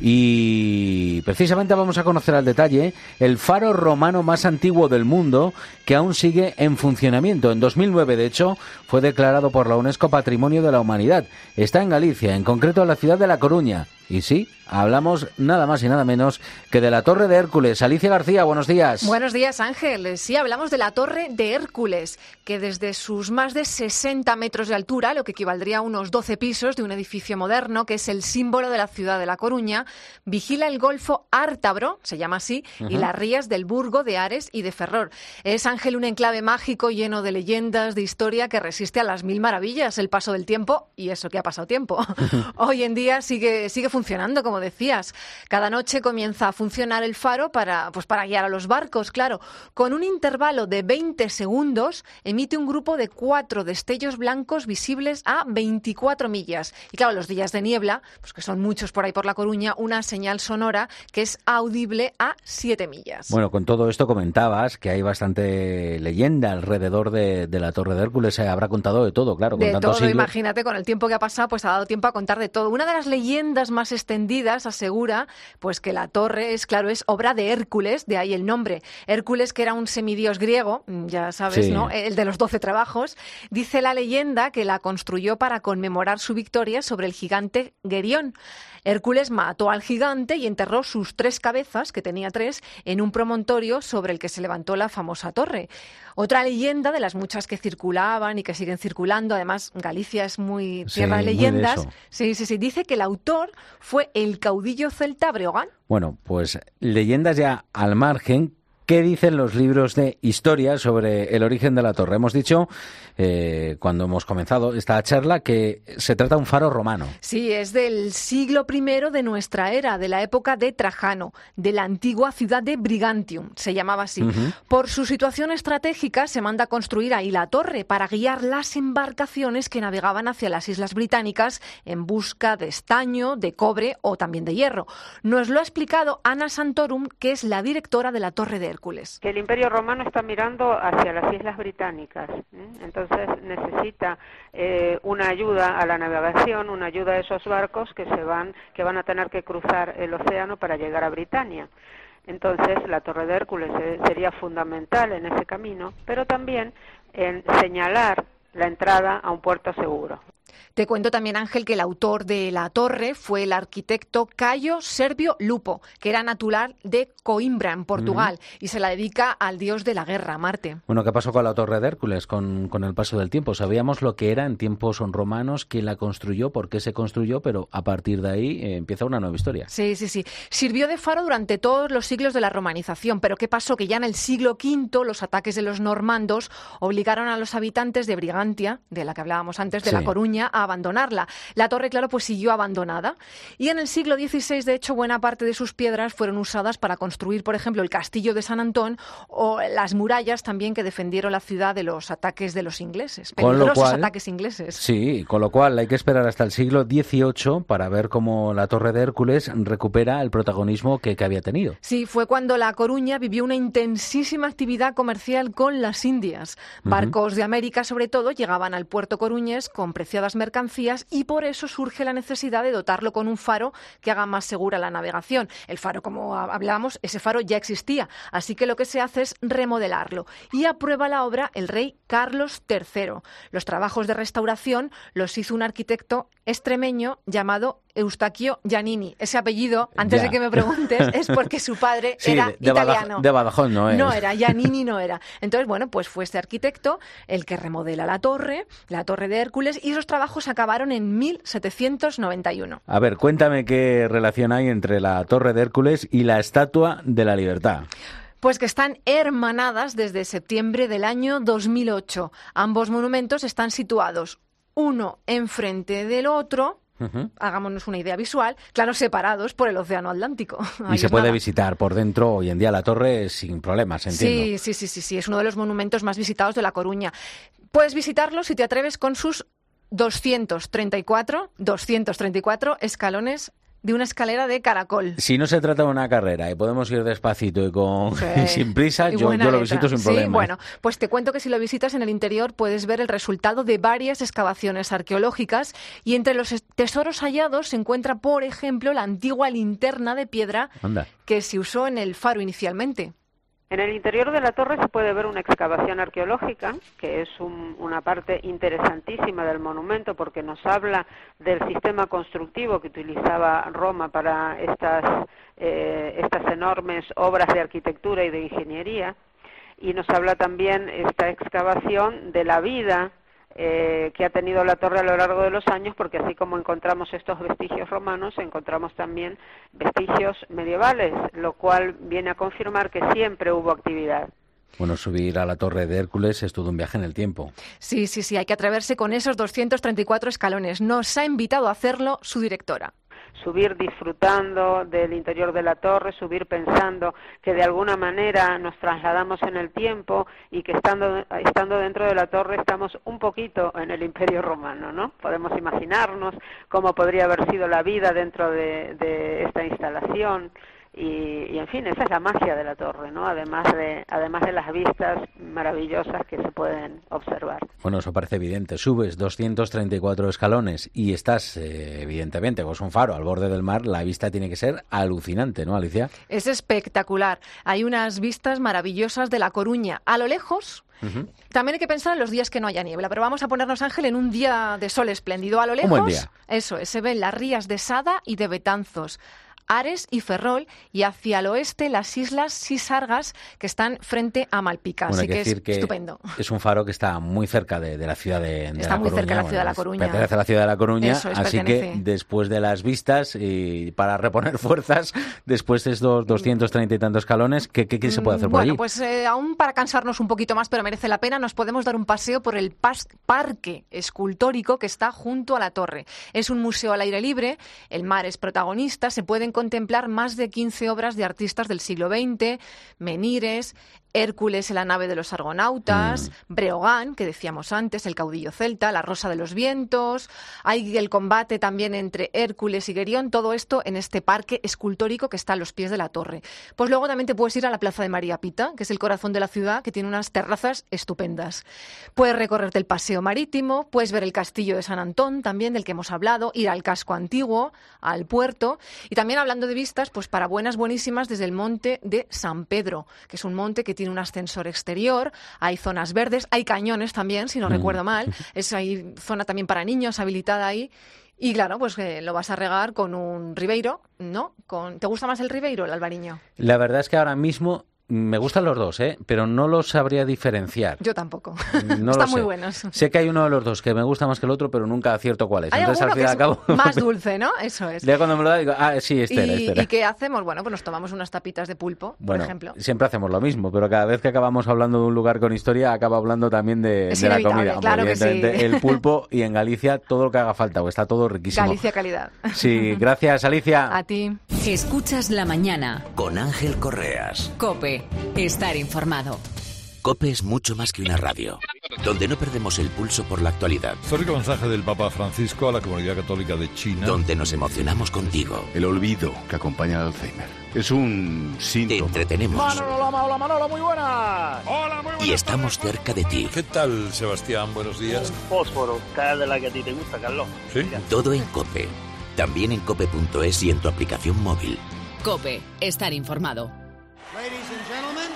Y precisamente vamos a conocer al detalle el faro romano más antiguo del mundo, que aún sigue en funcionamiento. En dos mil nueve, de hecho, fue declarado por la UNESCO Patrimonio de la Humanidad. Está en Galicia, en concreto en la ciudad de La Coruña. Y sí, hablamos nada más y nada menos que de la Torre de Hércules. Alicia García, buenos días. Buenos días, Ángel. Sí, hablamos de la Torre de Hércules, que desde sus más de sesenta metros de altura, lo que equivaldría a unos doce pisos de un edificio moderno, que es el símbolo de la ciudad de La Coruña, vigila el Golfo Ártabro, se llama así, uh-huh. y las rías del Burgo, de Ares y de Ferrol. Es, Ángel, un enclave mágico lleno de leyendas, de historia, que resiste a las mil maravillas, el paso del tiempo, y eso que ha pasado tiempo. Hoy en día sigue, sigue funcionando, como decías. Cada noche comienza a funcionar el faro para, pues para guiar a los barcos, claro. Con un intervalo de veinte segundos, emite un grupo de cuatro destellos blancos visibles a veinticuatro millas. Y claro, los días de niebla, pues que son muchos por ahí por La Coruña, una señal sonora que es audible a siete millas. Bueno, con todo esto comentabas que hay bastante leyenda alrededor de, de la Torre de Hércules. Se habrá contado de todo, claro. Con de tantos todo, siglos. Imagínate, con el tiempo que ha pasado, pues ha dado tiempo a contar de todo. Una de las leyendas más extendidas asegura pues que la torre es, claro, es obra de Hércules, de ahí el nombre. Hércules, que era un semidios griego, ya sabes, sí. ¿no? El de los doce trabajos. Dice la leyenda que la construyó para conmemorar su victoria sobre el gigante Gerión. Hércules mató al gigante y enterró sus tres cabezas, que tenía tres, en un promontorio sobre el que se levantó la famosa torre. Otra leyenda de las muchas que circulaban y que siguen circulando, además Galicia es muy tierra sí, de leyendas, de sí, sí, sí, dice que el autor fue el caudillo celta Breogán. Bueno, pues leyendas ya al margen. ¿Qué dicen los libros de historia sobre el origen de la torre? Hemos dicho, eh, cuando hemos comenzado esta charla, que se trata de un faro romano. Sí, es del siglo primero de nuestra era, de la época de Trajano, de la antigua ciudad de Brigantium, se llamaba así. Uh-huh. Por su situación estratégica se manda a construir ahí la torre para guiar las embarcaciones que navegaban hacia las islas británicas en busca de estaño, de cobre o también de hierro. Nos lo ha explicado Ana Santorum, que es la directora de la Torre de Hércules. Que el Imperio Romano está mirando hacia las Islas Británicas, ¿eh? Entonces necesita eh, una ayuda a la navegación, una ayuda a esos barcos que se van, que van a tener que cruzar el océano para llegar a Britania. Entonces la Torre de Hércules eh, sería fundamental en ese camino, pero también en señalar la entrada a un puerto seguro. Te cuento también, Ángel, que el autor de la torre fue el arquitecto Caio Servio Lupo, que era natural de Coimbra, en Portugal, uh-huh. y se la dedica al dios de la guerra, Marte. Bueno, ¿qué pasó con la Torre de Hércules con, con el paso del tiempo? Sabíamos lo que era en tiempos romanos, quién la construyó, por qué se construyó, pero a partir de ahí eh, empieza una nueva historia. Sí, sí, sí. Sirvió de faro durante todos los siglos de la romanización, pero ¿qué pasó? Que ya en el siglo quinto los ataques de los normandos obligaron a los habitantes de Brigantia, de la que hablábamos antes, de sí. La Coruña, a abandonarla. La torre, claro, pues siguió abandonada. Y en el siglo dieciséis, de hecho, buena parte de sus piedras fueron usadas para construir, por ejemplo, el castillo de San Antón o las murallas también que defendieron la ciudad de los ataques de los ingleses. Peligrosos cual, ataques ingleses. Sí, con lo cual hay que esperar hasta el siglo dieciocho para ver cómo la Torre de Hércules recupera el protagonismo que, que había tenido. Sí, fue cuando La Coruña vivió una intensísima actividad comercial con las Indias. Barcos uh-huh. de América, sobre todo, llegaban al puerto coruñés con preciadas mercancías y por eso surge la necesidad de dotarlo con un faro que haga más segura la navegación. El faro, como hablábamos, ese faro ya existía, así que lo que se hace es remodelarlo. Y aprueba la obra el rey Carlos tercero. Los trabajos de restauración los hizo un arquitecto extremeño llamado Eustaquio Giannini. Ese apellido, antes Ya. de que me preguntes, es porque su padre Sí, era de, de italiano. Badajoz, de Badajoz no es. No era, Giannini no era. Entonces, bueno, pues fue este arquitecto el que remodela la torre, la torre de Hércules, y esos trabajos acabaron en mil setecientos noventa y uno. A ver, cuéntame qué relación hay entre la Torre de Hércules y la Estatua de la Libertad. Pues que están hermanadas desde septiembre del año dos mil ocho. Ambos monumentos están situados uno enfrente del otro, Uh-huh. hagámonos una idea visual, claro, separados por el Océano Atlántico. Ahí Y se es puede nada. visitar por dentro hoy en día la torre sin problemas, entiendo. Sí, sí, sí, sí, sí, es uno de los monumentos más visitados de La Coruña. Puedes visitarlo si te atreves con sus doscientos treinta y cuatro escalones de una escalera de caracol. Si no se trata de una carrera y podemos ir despacito y con Sí. sin prisa, Y yo, buena yo lo letra. visito sin Sí, problema. bueno, pues te cuento que si lo visitas en el interior puedes ver el resultado de varias excavaciones arqueológicas y entre los es- tesoros hallados se encuentra, por ejemplo, la antigua linterna de piedra Anda. que se usó en el faro inicialmente. En el interior de la torre se puede ver una excavación arqueológica, que es un- una parte interesantísima del monumento porque nos habla del sistema constructivo que utilizaba Roma para estas, eh, estas enormes obras de arquitectura y de ingeniería, y nos habla también esta excavación de la vida eh, que ha tenido la torre a lo largo de los años, porque así como encontramos estos vestigios romanos, encontramos también vestigios medievales, lo cual viene a confirmar que siempre hubo actividad. Bueno, subir a la Torre de Hércules es todo un viaje en el tiempo. Sí, sí, sí, hay que atreverse con esos doscientos treinta y cuatro escalones. Nos ha invitado a hacerlo su directora. Subir disfrutando del interior de la torre, subir pensando que de alguna manera nos trasladamos en el tiempo y que estando, estando dentro de la torre estamos un poquito en el Imperio Romano, ¿no? Podemos imaginarnos cómo podría haber sido la vida dentro de, de esta instalación. Y, y en fin, esa es la magia de la torre, ¿no? Además de, además de las vistas maravillosas que se pueden observar. Bueno, eso parece evidente. Subes doscientos treinta y cuatro escalones y estás, eh, evidentemente, con un faro al borde del mar. La vista tiene que ser alucinante, ¿no, Alicia? Es espectacular. Hay unas vistas maravillosas de La Coruña. A lo lejos, Uh-huh. también hay que pensar en los días que no haya niebla, pero vamos a ponernos, Ángel, en un día de sol espléndido. A lo Un lejos, buen día. eso es, se ven las rías de Sada y de Betanzos, Ares y Ferrol, y hacia el oeste las islas Sisargas, que están frente a Malpica. Bueno, Así hay que que decir es que estupendo. es un faro que está muy cerca de, de la ciudad de, de Está La muy Coruña. cerca de la ciudad de La es- Coruña. Pertenece a la ciudad de La Coruña, Eso es, así pertenece. que después de las vistas y para reponer fuerzas, después de estos doscientos treinta y tantos escalones, ¿qué, qué, qué se puede hacer por Bueno, allí? pues eh, aún para cansarnos un poquito más, pero merece la pena, nos podemos dar un paseo por el pas- parque escultórico que está junto a la torre. Es un museo al aire libre, el mar es protagonista, se pueden contemplar más de quince obras de artistas del siglo veinte, Menires, Hércules en la nave de los argonautas, Mm. Breogán, que decíamos antes, el caudillo celta, la rosa de los vientos, hay el combate también entre Hércules y Gerión, todo esto en este parque escultórico que está a los pies de la torre. Pues luego también te puedes ir a la Plaza de María Pita, que es el corazón de la ciudad, que tiene unas terrazas estupendas. Puedes recorrerte el paseo marítimo, puedes ver el castillo de San Antón, también del que hemos hablado, ir al casco antiguo, al puerto, y también hablando de vistas, pues para buenas, buenísimas, desde el monte de San Pedro, que es un monte que tiene un ascensor exterior, hay zonas verdes, hay cañones también, si no Mm. recuerdo mal, es hay zona también para niños habilitada ahí. Y claro, pues eh, lo vas a regar con un ribeiro, ¿no? Con... ¿Te gusta más el ribeiro o el albariño? La verdad es que ahora mismo me gustan los dos, ¿eh? Pero no los sabría diferenciar. Yo tampoco. No Están lo muy sé. buenos. Sé que hay uno de los dos que me gusta más que el otro, pero nunca acierto cuál es. Hay Entonces, al alguno fin y que al es cabo, más dulce, ¿no? Eso es. ya cuando me lo da digo, ah, sí, este era, y, este era. ¿Y qué hacemos? Bueno, pues nos tomamos unas tapitas de pulpo, Bueno, por ejemplo. siempre hacemos lo mismo, pero cada vez que acabamos hablando de un lugar con historia, acaba hablando también de, Es de la inevitable, comida. claro que sí. Evidentemente, el pulpo y en Galicia todo lo que haga falta, o está todo riquísimo. Galicia calidad. Sí, gracias, Alicia. A ti. Escuchas la mañana. Con Ángel Correas. COPE. Estar informado. COPE es mucho más que una radio, donde no perdemos el pulso por la actualidad. Histórico mensaje del Papa Francisco a la comunidad católica de China. Donde nos emocionamos contigo. El olvido que acompaña al Alzheimer. Es un síntoma. Te entretenemos. Manolo, hola, hola, Manolo, muy buenas. Hola, muy buenas. Y estamos cerca de ti. ¿Qué tal, Sebastián? Buenos días. Fósforo, cada de la que a ti te gusta, Carlos. Sí. Todo en COPE. También en cope punto es y en tu aplicación móvil. COPE. Estar informado. Ladies and gentlemen,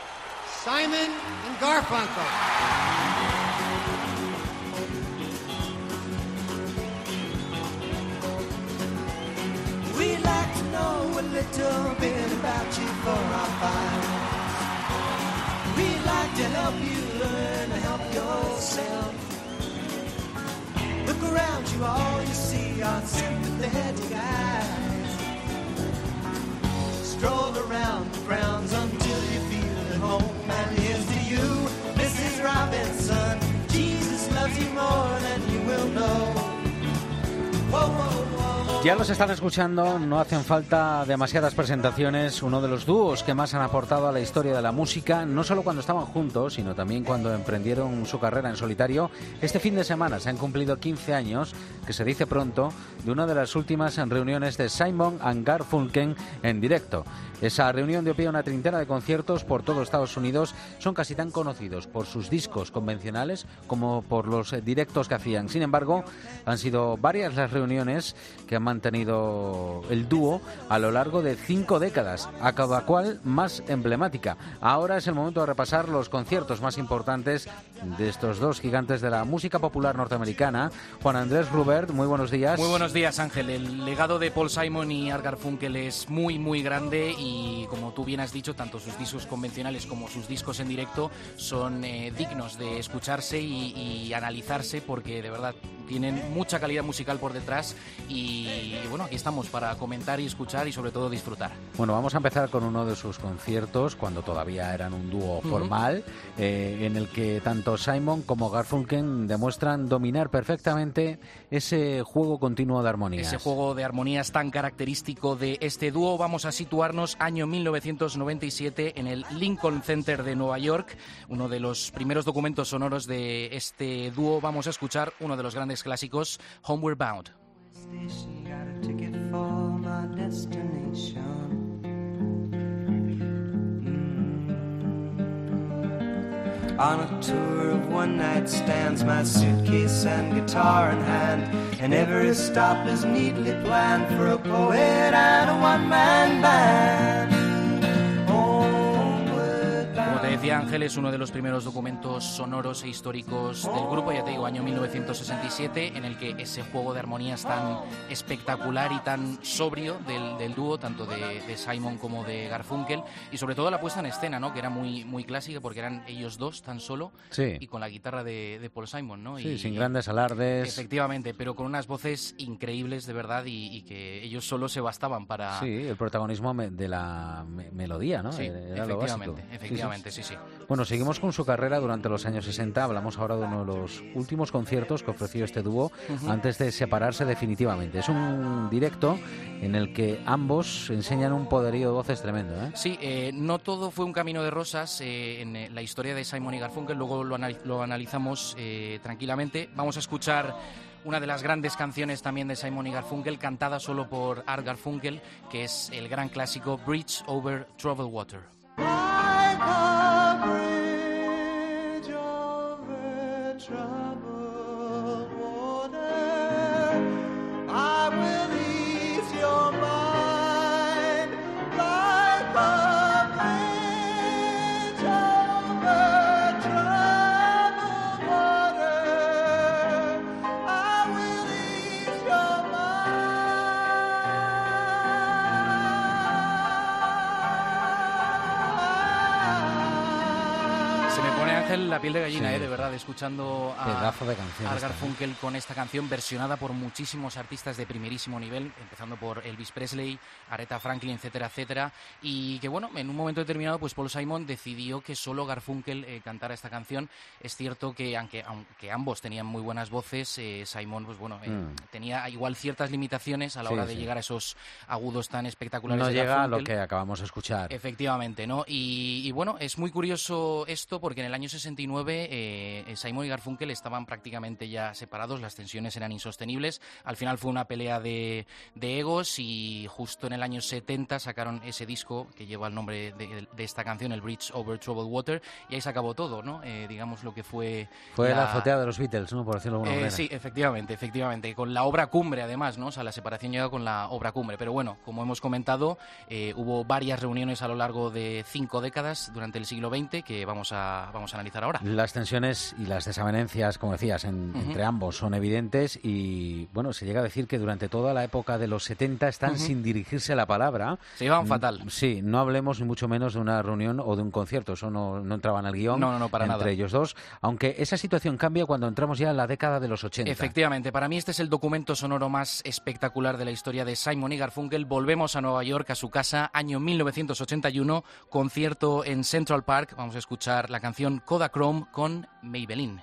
Simon and Garfunkel. little bit about you for our fire. We'd like to help you learn to help yourself. Look around you, all you see are sympathetic eyes. Stroll around the grounds until you feel at home. And here's to you, Missus Robinson. Jesus loves you more than you will know. Whoa, whoa, whoa. Ya los están escuchando, no hacen falta demasiadas presentaciones. Uno de los dúos que más han aportado a la historia de la música, no solo cuando estaban juntos, sino también cuando emprendieron su carrera en solitario. Este fin de semana se han cumplido quince años, que se dice pronto, de una de las últimas reuniones de Simon and Garfunkel en directo. Esa reunión dio pie a una treintena de conciertos por todo Estados Unidos. Son casi tan conocidos por sus discos convencionales como por los directos que hacían. Sin embargo, han sido varias las reuniones que han mantenido el dúo a lo largo de cinco décadas, a cada cual más emblemática. Ahora es el momento de repasar los conciertos más importantes de estos dos gigantes de la música popular norteamericana. Juan Andrés Rubert, muy buenos días. Muy buenos días, Ángel. El legado de Paul Simon y Art Garfunkel es muy, muy grande y, como tú bien has dicho, tanto sus discos convencionales como sus discos en directo son eh, dignos de escucharse y, y analizarse, porque de verdad tienen mucha calidad musical por detrás y, y bueno, aquí estamos para comentar y escuchar y sobre todo disfrutar. Bueno, vamos a empezar con uno de sus conciertos cuando todavía eran un dúo formal, uh-huh. eh, en el que tanto Simon como Garfunkel demuestran dominar perfectamente ese juego continuo de armonías. Ese juego de armonías tan característico de este dúo. Vamos a situarnos año mil novecientos noventa y siete en el Lincoln Center de Nueva York, uno de los primeros documentos sonoros de este dúo. Vamos a escuchar uno de los grandes clásicos, Homeward Bound. On a tour of one-night stands, my suitcase and guitar in hand, and every stop is neatly planned for a poet and a one-man band. Como te decía, Ángel, es uno de los primeros documentos sonoros e históricos del grupo, ya te digo, año mil novecientos sesenta y siete, en el que ese juego de armonías tan espectacular y tan sobrio del, del dúo, tanto de, de Simon como de Garfunkel, y sobre todo la puesta en escena, ¿no?, que era muy, muy clásica, porque eran ellos dos tan solo, sí, y con la guitarra de, de Paul Simon, ¿no? Sí, y, sin grandes alardes. Efectivamente, pero con unas voces increíbles, de verdad, y, y que ellos solo se bastaban para... Sí, el protagonismo de la me melodía, ¿no? Sí, era efectivamente, lo básico. efectivamente, sí, sí. Sí, sí. Bueno, seguimos con su carrera durante los años sesenta. Hablamos ahora de uno de los últimos conciertos que ofreció este dúo uh-huh. antes de separarse definitivamente. Es un directo en el que ambos enseñan un poderío de voces tremendo, ¿eh? Sí, eh, no todo fue un camino de rosas eh, en eh, la historia de Simon y Garfunkel. Luego lo, anal- lo analizamos eh, tranquilamente. Vamos a escuchar una de las grandes canciones también de Simon y Garfunkel, cantada solo por Art Garfunkel, que es el gran clásico Bridge Over Troubled Water. Like a bridge over troubled water, I will ease your mind. Like a bridge over troubled water, I will ease your mind. Se me pone, Ángel, la piel de gallina, sí. eh, de verdad, escuchando a Pedazo de canción Art Garfunkel con esta canción versionada por muchísimos artistas de primerísimo nivel, empezando por Elvis Presley, Aretha Franklin, etcétera, etcétera, y que, bueno, en un momento determinado, pues Paul Simon decidió que solo Garfunkel eh, cantara esta canción. Es cierto que, aunque, aunque ambos tenían muy buenas voces, eh, Simon, pues bueno, eh, mm. tenía igual ciertas limitaciones a la hora sí, de sí. llegar a esos agudos tan espectaculares. No de llega Garfunkel. a lo que acabamos de escuchar. Efectivamente, ¿no? Y, y bueno, es muy curioso esto porque en el año sesenta y nueve eh, Simon y Garfunkel estaban prácticamente ya separados, las tensiones eran insostenibles. Al final fue una pelea de, de egos y justo en el año setenta sacaron ese disco que lleva el nombre de, de esta canción, el Bridge Over Troubled Water, y ahí se acabó todo, ¿no? Eh, digamos lo que fue... Fue la, la azotea de los Beatles, ¿no? Por decirlo de alguna eh, manera. Sí, efectivamente, efectivamente. Con la obra cumbre, además, ¿no? O sea, la separación llega con la obra cumbre. Pero bueno, como hemos comentado, eh, hubo varias reuniones a lo largo de cinco décadas durante el siglo veinte que vamos a, vamos a analizar analizar ahora. Las tensiones y las desavenencias, como decías, en, uh-huh. entre ambos son evidentes y, bueno, se llega a decir que durante toda la época de los setenta están uh-huh. sin dirigirse la palabra. Se llevan fatal. Sí, no hablemos ni mucho menos de una reunión o de un concierto, eso no, no entraba en el guión no, no, no, para entre nada. ellos dos, aunque esa situación cambia cuando entramos ya en la década de los ochenta. Efectivamente, para mí este es el documento sonoro más espectacular de la historia de Simon y Garfunkel. Volvemos a Nueva York, a su casa, año mil novecientos ochenta y uno, concierto en Central Park. Vamos a escuchar la canción Kodachrome con Maybelline.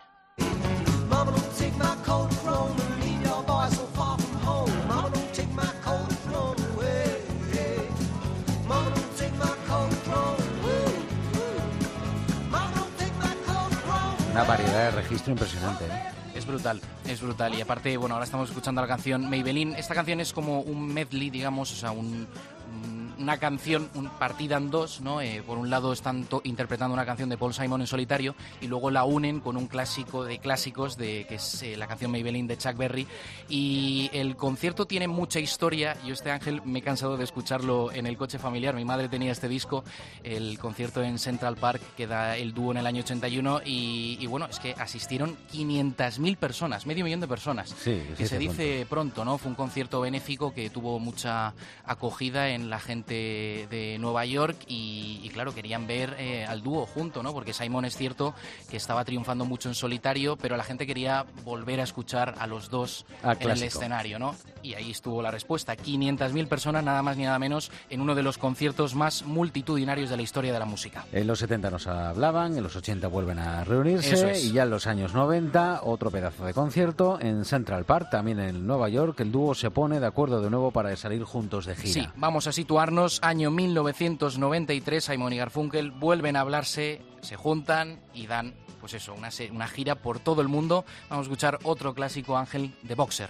Una variedad de registro impresionante, ¿eh? Es brutal, es brutal. Y aparte, bueno, ahora estamos escuchando la canción Maybelline. Esta canción es como un medley, digamos, o sea, un... una canción un, partida en dos, ¿no? Eh, por un lado están to- interpretando una canción de Paul Simon en solitario y luego la unen con un clásico de clásicos, de que es eh, la canción Maybelline de Chuck Berry. Y el concierto tiene mucha historia. Yo este Ángel me he cansado de escucharlo en el coche familiar. Mi madre tenía este disco, el concierto en Central Park que da el dúo en el año ochenta y uno y, y bueno, es que asistieron quinientas mil personas, medio millón de personas. Sí, que se dice pronto, ¿no? Fue un concierto benéfico que tuvo mucha acogida en la gente de Nueva York y, y claro, querían ver eh, al dúo junto, ¿no? Porque Simon es cierto que estaba triunfando mucho en solitario, pero la gente quería volver a escuchar a los dos ah, en el escenario, ¿no? Y ahí estuvo la respuesta. quinientas mil personas, nada más ni nada menos, en uno de los conciertos más multitudinarios de la historia de la música. En los setenta nos hablaban, en los ochenta vuelven a reunirse es. y ya en los años noventa otro pedazo de concierto en Central Park, también en Nueva York. El dúo se pone de acuerdo de nuevo para salir juntos de gira. Sí, vamos a situarnos. Año mil novecientos noventa y tres, Simon y Garfunkel vuelven a hablarse, se juntan y dan, pues eso, una, una gira por todo el mundo. Vamos a escuchar otro clásico, Ángel, de Boxer.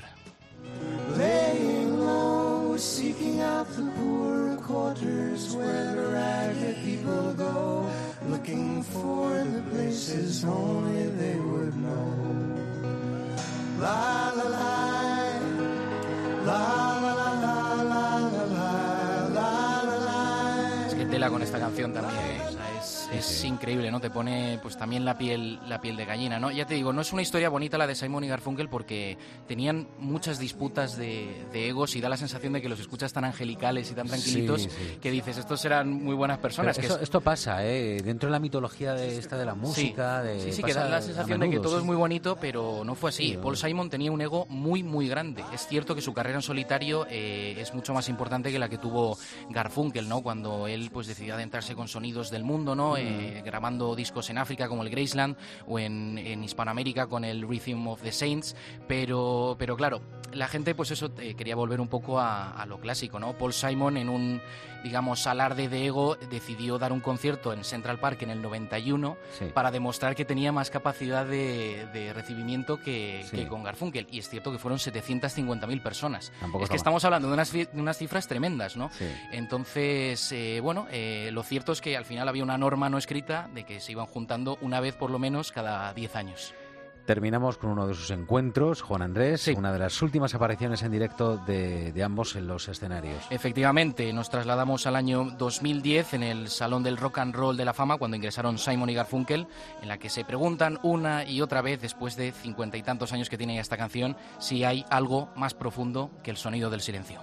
La la la, la la la la la la la. Es que tela con esta canción también, ¿eh? O sea, es, es sí, sí. increíble, ¿no? Te pone pues también la piel la piel de gallina, ¿no? Ya te digo, no es una historia bonita la de Simon y Garfunkel porque tenían muchas disputas de, de egos y da la sensación de que los escuchas tan angelicales y tan tranquilitos sí, sí. que dices, estos eran muy buenas personas. Que esto, es... esto pasa, ¿eh? Dentro de la mitología de esta de la música. Sí, de sí, sí que da la sensación menudo, de que todo sí. es muy bonito, pero no fue así. Sí, Paul Simon tenía un ego muy, muy grande. Es cierto que su carrera en solitario eh, es mucho más importante que la que tuvo Garfunkel, ¿no? Cuando él pues decidió adentrarse con sonidos del mundo, ¿no? Mm. Eh, grabando discos en África como el Graceland o en, en Hispanoamérica con el Rhythm of the Saints, pero, pero claro, la gente pues eso eh, quería volver un poco a, a lo clásico, ¿no? Paul Simon en un, digamos, alarde de ego decidió dar un concierto en Central Park en el noventa y uno sí. para demostrar que tenía más capacidad de, de recibimiento que, sí. que con Garfunkel, y es cierto que fueron setecientas cincuenta mil personas. Tampoco es que estamos hablando de unas, de unas cifras tremendas, ¿no? Sí. Entonces, eh, bueno, eh, lo cierto es que al final había una norma no escrita de que se iban juntando una vez por lo menos cada diez años. Terminamos con uno de sus encuentros, Juan Andrés, sí. una de las últimas apariciones en directo de, de ambos en los escenarios. Efectivamente, nos trasladamos al año dos mil diez en el Salón del Rock and Roll de la Fama, cuando ingresaron Simon y Garfunkel, en la que se preguntan una y otra vez, después de cincuenta y tantos años que tiene ya esta canción, si hay algo más profundo que el sonido del silencio.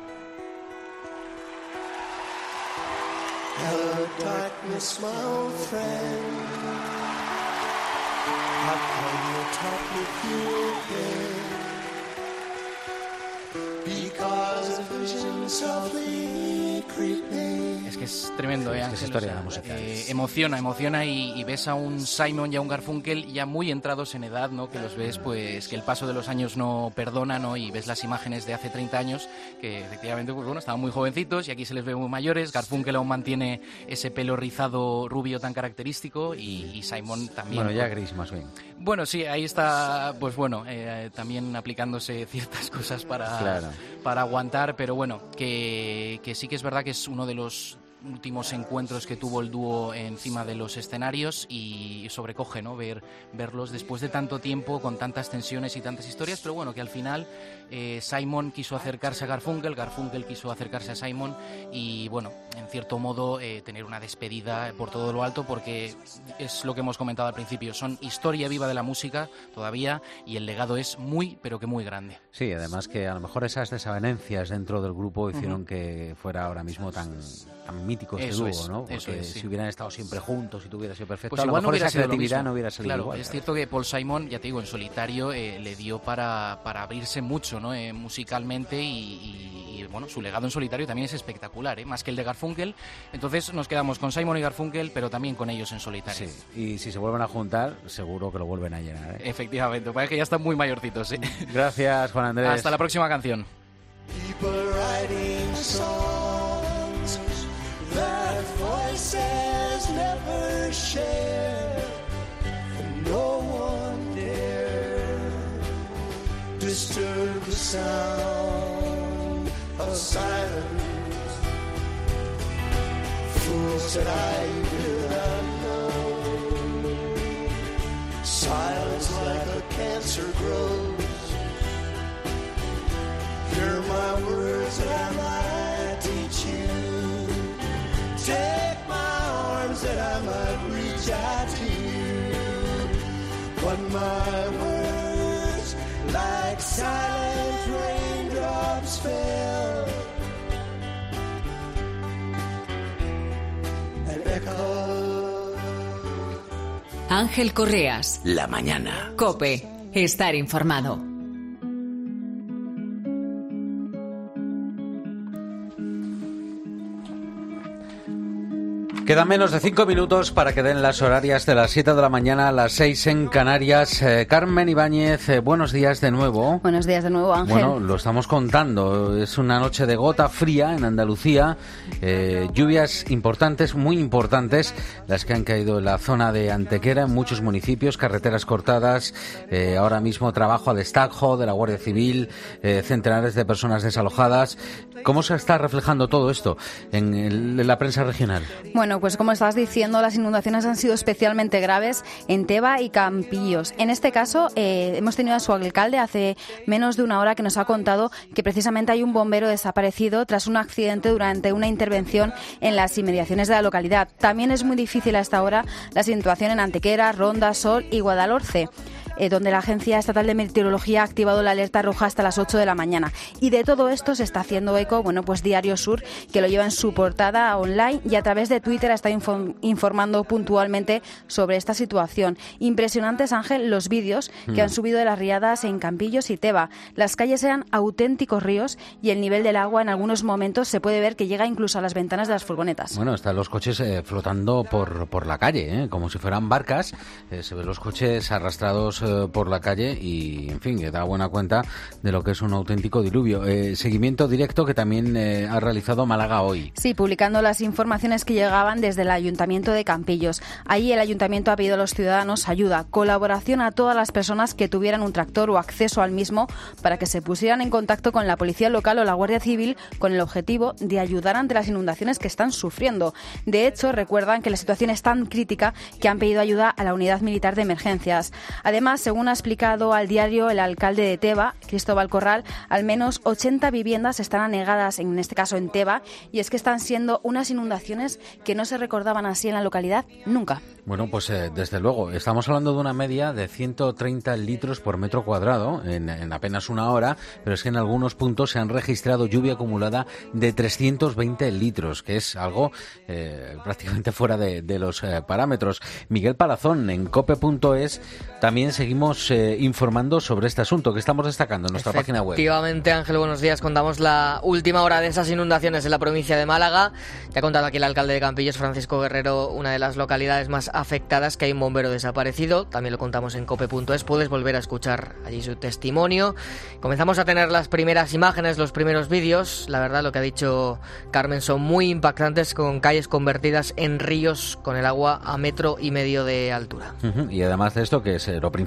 Hello, darkness, my old friend. How come you talk with you again? Because a vision softly creeping. Es que es tremendo, ¿eh? Es que es historia de la música. Eh, emociona, emociona y, y ves a un Simon y a un Garfunkel ya muy entrados en edad, ¿no? Que los ves, pues, que el paso de los años no perdona, ¿no? Y ves las imágenes de hace treinta años que efectivamente, pues bueno, estaban muy jovencitos y aquí se les ve muy mayores. Garfunkel aún mantiene ese pelo rizado rubio tan característico y, y Simon también. Bueno, ya gris más bien. Bueno, sí, ahí está, pues bueno, eh, también aplicándose ciertas cosas para, claro. para aguantar, pero bueno, que, que sí que es verdad que es uno de los últimos encuentros que tuvo el dúo encima de los escenarios, y sobrecoge, ¿no?, ver verlos después de tanto tiempo, con tantas tensiones y tantas historias, pero bueno, que al final eh, Simon quiso acercarse a Garfunkel, Garfunkel quiso acercarse a Simon, y bueno, en cierto modo eh, tener una despedida por todo lo alto, porque es lo que hemos comentado al principio, son historia viva de la música todavía, y el legado es muy, pero que muy grande. Sí, además que a lo mejor esas desavenencias dentro del grupo hicieron uh-huh. que fuera ahora mismo tan, tan mítico este eso dúo, es, ¿no? Porque eso es, sí. si hubieran estado siempre juntos, si tuviera sido perfecto, pues a lo igual mejor no esa creatividad no hubiera salido claro, igual. Es cierto que Paul Simon, ya te digo, en solitario eh, le dio para, para abrirse mucho, ¿no?, eh, musicalmente, y, y, y bueno, su legado en solitario también es espectacular, ¿eh?, más que el de Garfunkel. Entonces nos quedamos con Simon y Garfunkel, pero también con ellos en solitario. Sí, y si se vuelven a juntar, seguro que lo vuelven a llenar, ¿eh? Efectivamente, parece que ya están muy mayorcitos, ¿eh? Gracias, Juan Andrés. Hasta la próxima canción. That voices never share, and no one dare disturb the sound of silence. Fools that I do not know. Silence like a cancer grows. Hear my words that I might teach you. Take my arms that I might reach out to you. But my words, like silent raindrops, fell and echoed. Ángel Correas. La mañana. COPE. Estar informado. Quedan menos de cinco minutos para que den las horarias de las siete de la mañana a las seis en Canarias. Eh, Carmen Ibáñez, eh, buenos días de nuevo. Buenos días de nuevo, Ángel. Bueno, lo estamos contando. Es una noche de gota fría en Andalucía. Eh, lluvias importantes, muy importantes, las que han caído en la zona de Antequera, en muchos municipios, carreteras cortadas. Eh, ahora mismo trabajo a destajo de la Guardia Civil, eh, centenares de personas desalojadas. ¿Cómo se está reflejando todo esto en, el, en la prensa regional? Bueno, pues como estás diciendo, las inundaciones han sido especialmente graves en Teba y Campillos. En este caso, eh, hemos tenido a su alcalde hace menos de una hora que nos ha contado que precisamente hay un bombero desaparecido tras un accidente durante una intervención en las inmediaciones de la localidad. También es muy difícil a esta hora la situación en Antequera, Ronda, Sol y Guadalhorce, eh, donde la Agencia Estatal de Meteorología ha activado la alerta roja hasta las ocho de la mañana. Y de todo esto se está haciendo eco, bueno, pues Diario Sur, que lo lleva en su portada online y a través de Twitter está informando puntualmente sobre esta situación. Impresionantes, Ángel, los vídeos que mm. han subido de las riadas en Campillos y Teba. Las calles eran auténticos ríos y el nivel del agua en algunos momentos se puede ver que llega incluso a las ventanas de las furgonetas. Bueno, están los coches eh, flotando por, por la calle, eh, como si fueran barcas. Eh, se ven los coches arrastrados eh, por la calle y, en fin, que da buena cuenta de lo que es un auténtico diluvio. Eh, seguimiento directo que también eh, ha realizado Málaga hoy. Sí, publicando las informaciones que llegaban desde el Ayuntamiento de Campillos. Allí el Ayuntamiento ha pedido a los ciudadanos ayuda, colaboración a todas las personas que tuvieran un tractor o acceso al mismo para que se pusieran en contacto con la Policía Local o la Guardia Civil con el objetivo de ayudar ante las inundaciones que están sufriendo. De hecho, recuerdan que la situación es tan crítica que han pedido ayuda a la Unidad Militar de Emergencias. Además, según ha explicado al diario el alcalde de Teba, Cristóbal Corral, al menos ochenta viviendas están anegadas, en este caso en Teba, y es que están siendo unas inundaciones que no se recordaban así en la localidad nunca. Bueno, pues eh, desde luego, estamos hablando de una media de ciento treinta litros por metro cuadrado en, en apenas una hora, pero es que en algunos puntos se han registrado lluvia acumulada de trescientos veinte litros, que es algo eh, prácticamente fuera de, de los eh, parámetros. Miguel Palazón, en cope punto es, también seguimos eh, informando sobre este asunto que estamos destacando en nuestra página web. Efectivamente, Ángel, buenos días. Contamos la última hora de esas inundaciones en la provincia de Málaga. Ya ha contado aquí el alcalde de Campillos, Francisco Guerrero, una de las localidades más afectadas, que hay un bombero desaparecido. También lo contamos en cope punto es. Puedes volver a escuchar allí su testimonio. Comenzamos a tener las primeras imágenes, los primeros vídeos. La verdad, lo que ha dicho Carmen son muy impactantes, con calles convertidas en ríos con el agua a metro y medio de altura. Uh-huh. Y además de esto, que es lo principal,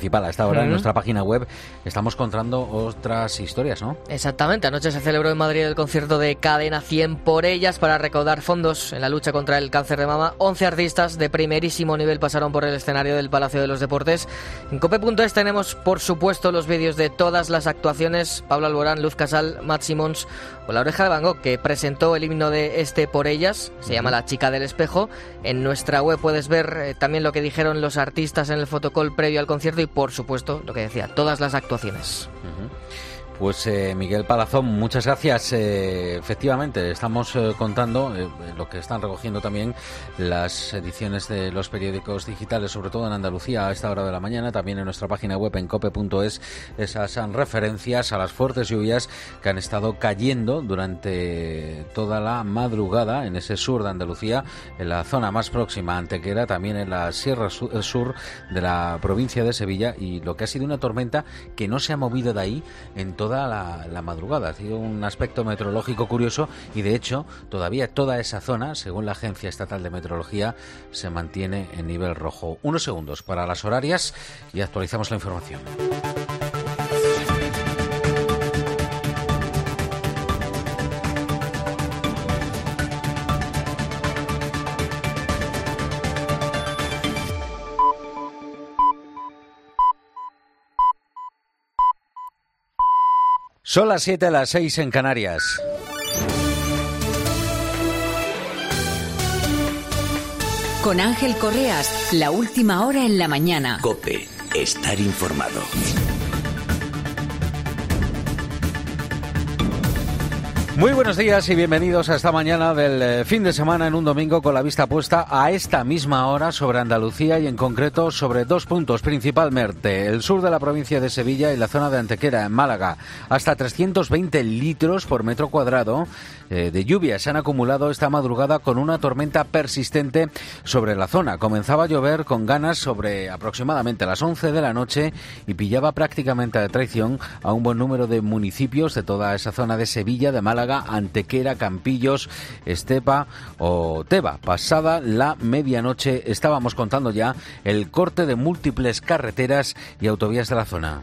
principal. A esta hora uh-huh. en nuestra página web estamos contando otras historias, ¿no? Exactamente. Anoche se celebró en Madrid el concierto de Cadena cien por ellas para recaudar fondos en la lucha contra el cáncer de mama. once artistas de primerísimo nivel pasaron por el escenario del Palacio de los Deportes. En cope punto es tenemos, por supuesto, los vídeos de todas las actuaciones. Pablo Alborán, Luz Casal, Matt Simons o La Oreja de Van Gogh, que presentó el himno de este por ellas. Se uh-huh. llama La Chica del Espejo. En nuestra web puedes ver eh, también lo que dijeron los artistas en el fotocall previo al concierto y, por supuesto, lo que decía, todas las actuaciones. Uh-huh. Pues eh, Miguel Palazón, muchas gracias. Eh, efectivamente, estamos eh, contando eh, lo que están recogiendo también las ediciones de los periódicos digitales, sobre todo en Andalucía a esta hora de la mañana, también en nuestra página web en cope punto es, esas referencias a las fuertes lluvias que han estado cayendo durante toda la madrugada en ese sur de Andalucía, en la zona más próxima a Antequera, también en la sierra sur de la provincia de Sevilla, y lo que ha sido una tormenta que no se ha movido de ahí en todo La, la madrugada. Ha sido un aspecto meteorológico curioso y, de hecho, todavía toda esa zona, según la Agencia Estatal de Meteorología, se mantiene en nivel rojo. Unos segundos para las horarias y actualizamos la información. Son las siete, las seis en Canarias. Con Ángel Correas, la última hora en la mañana. COPE, estar informado. Muy buenos días y bienvenidos a esta mañana del fin de semana en un domingo con la vista puesta a esta misma hora sobre Andalucía y en concreto sobre dos puntos principalmente, el sur de la provincia de Sevilla y la zona de Antequera en Málaga. Hasta trescientos veinte litros por metro cuadrado eh, de lluvia se han acumulado esta madrugada con una tormenta persistente sobre la zona. Comenzaba a llover con ganas sobre aproximadamente las once de la noche y pillaba prácticamente a traición a un buen número de municipios de toda esa zona de Sevilla, de Málaga, Antequera, Campillos, Estepa o Teba. Pasada la medianoche estábamos contando ya el corte de múltiples carreteras y autovías de la zona.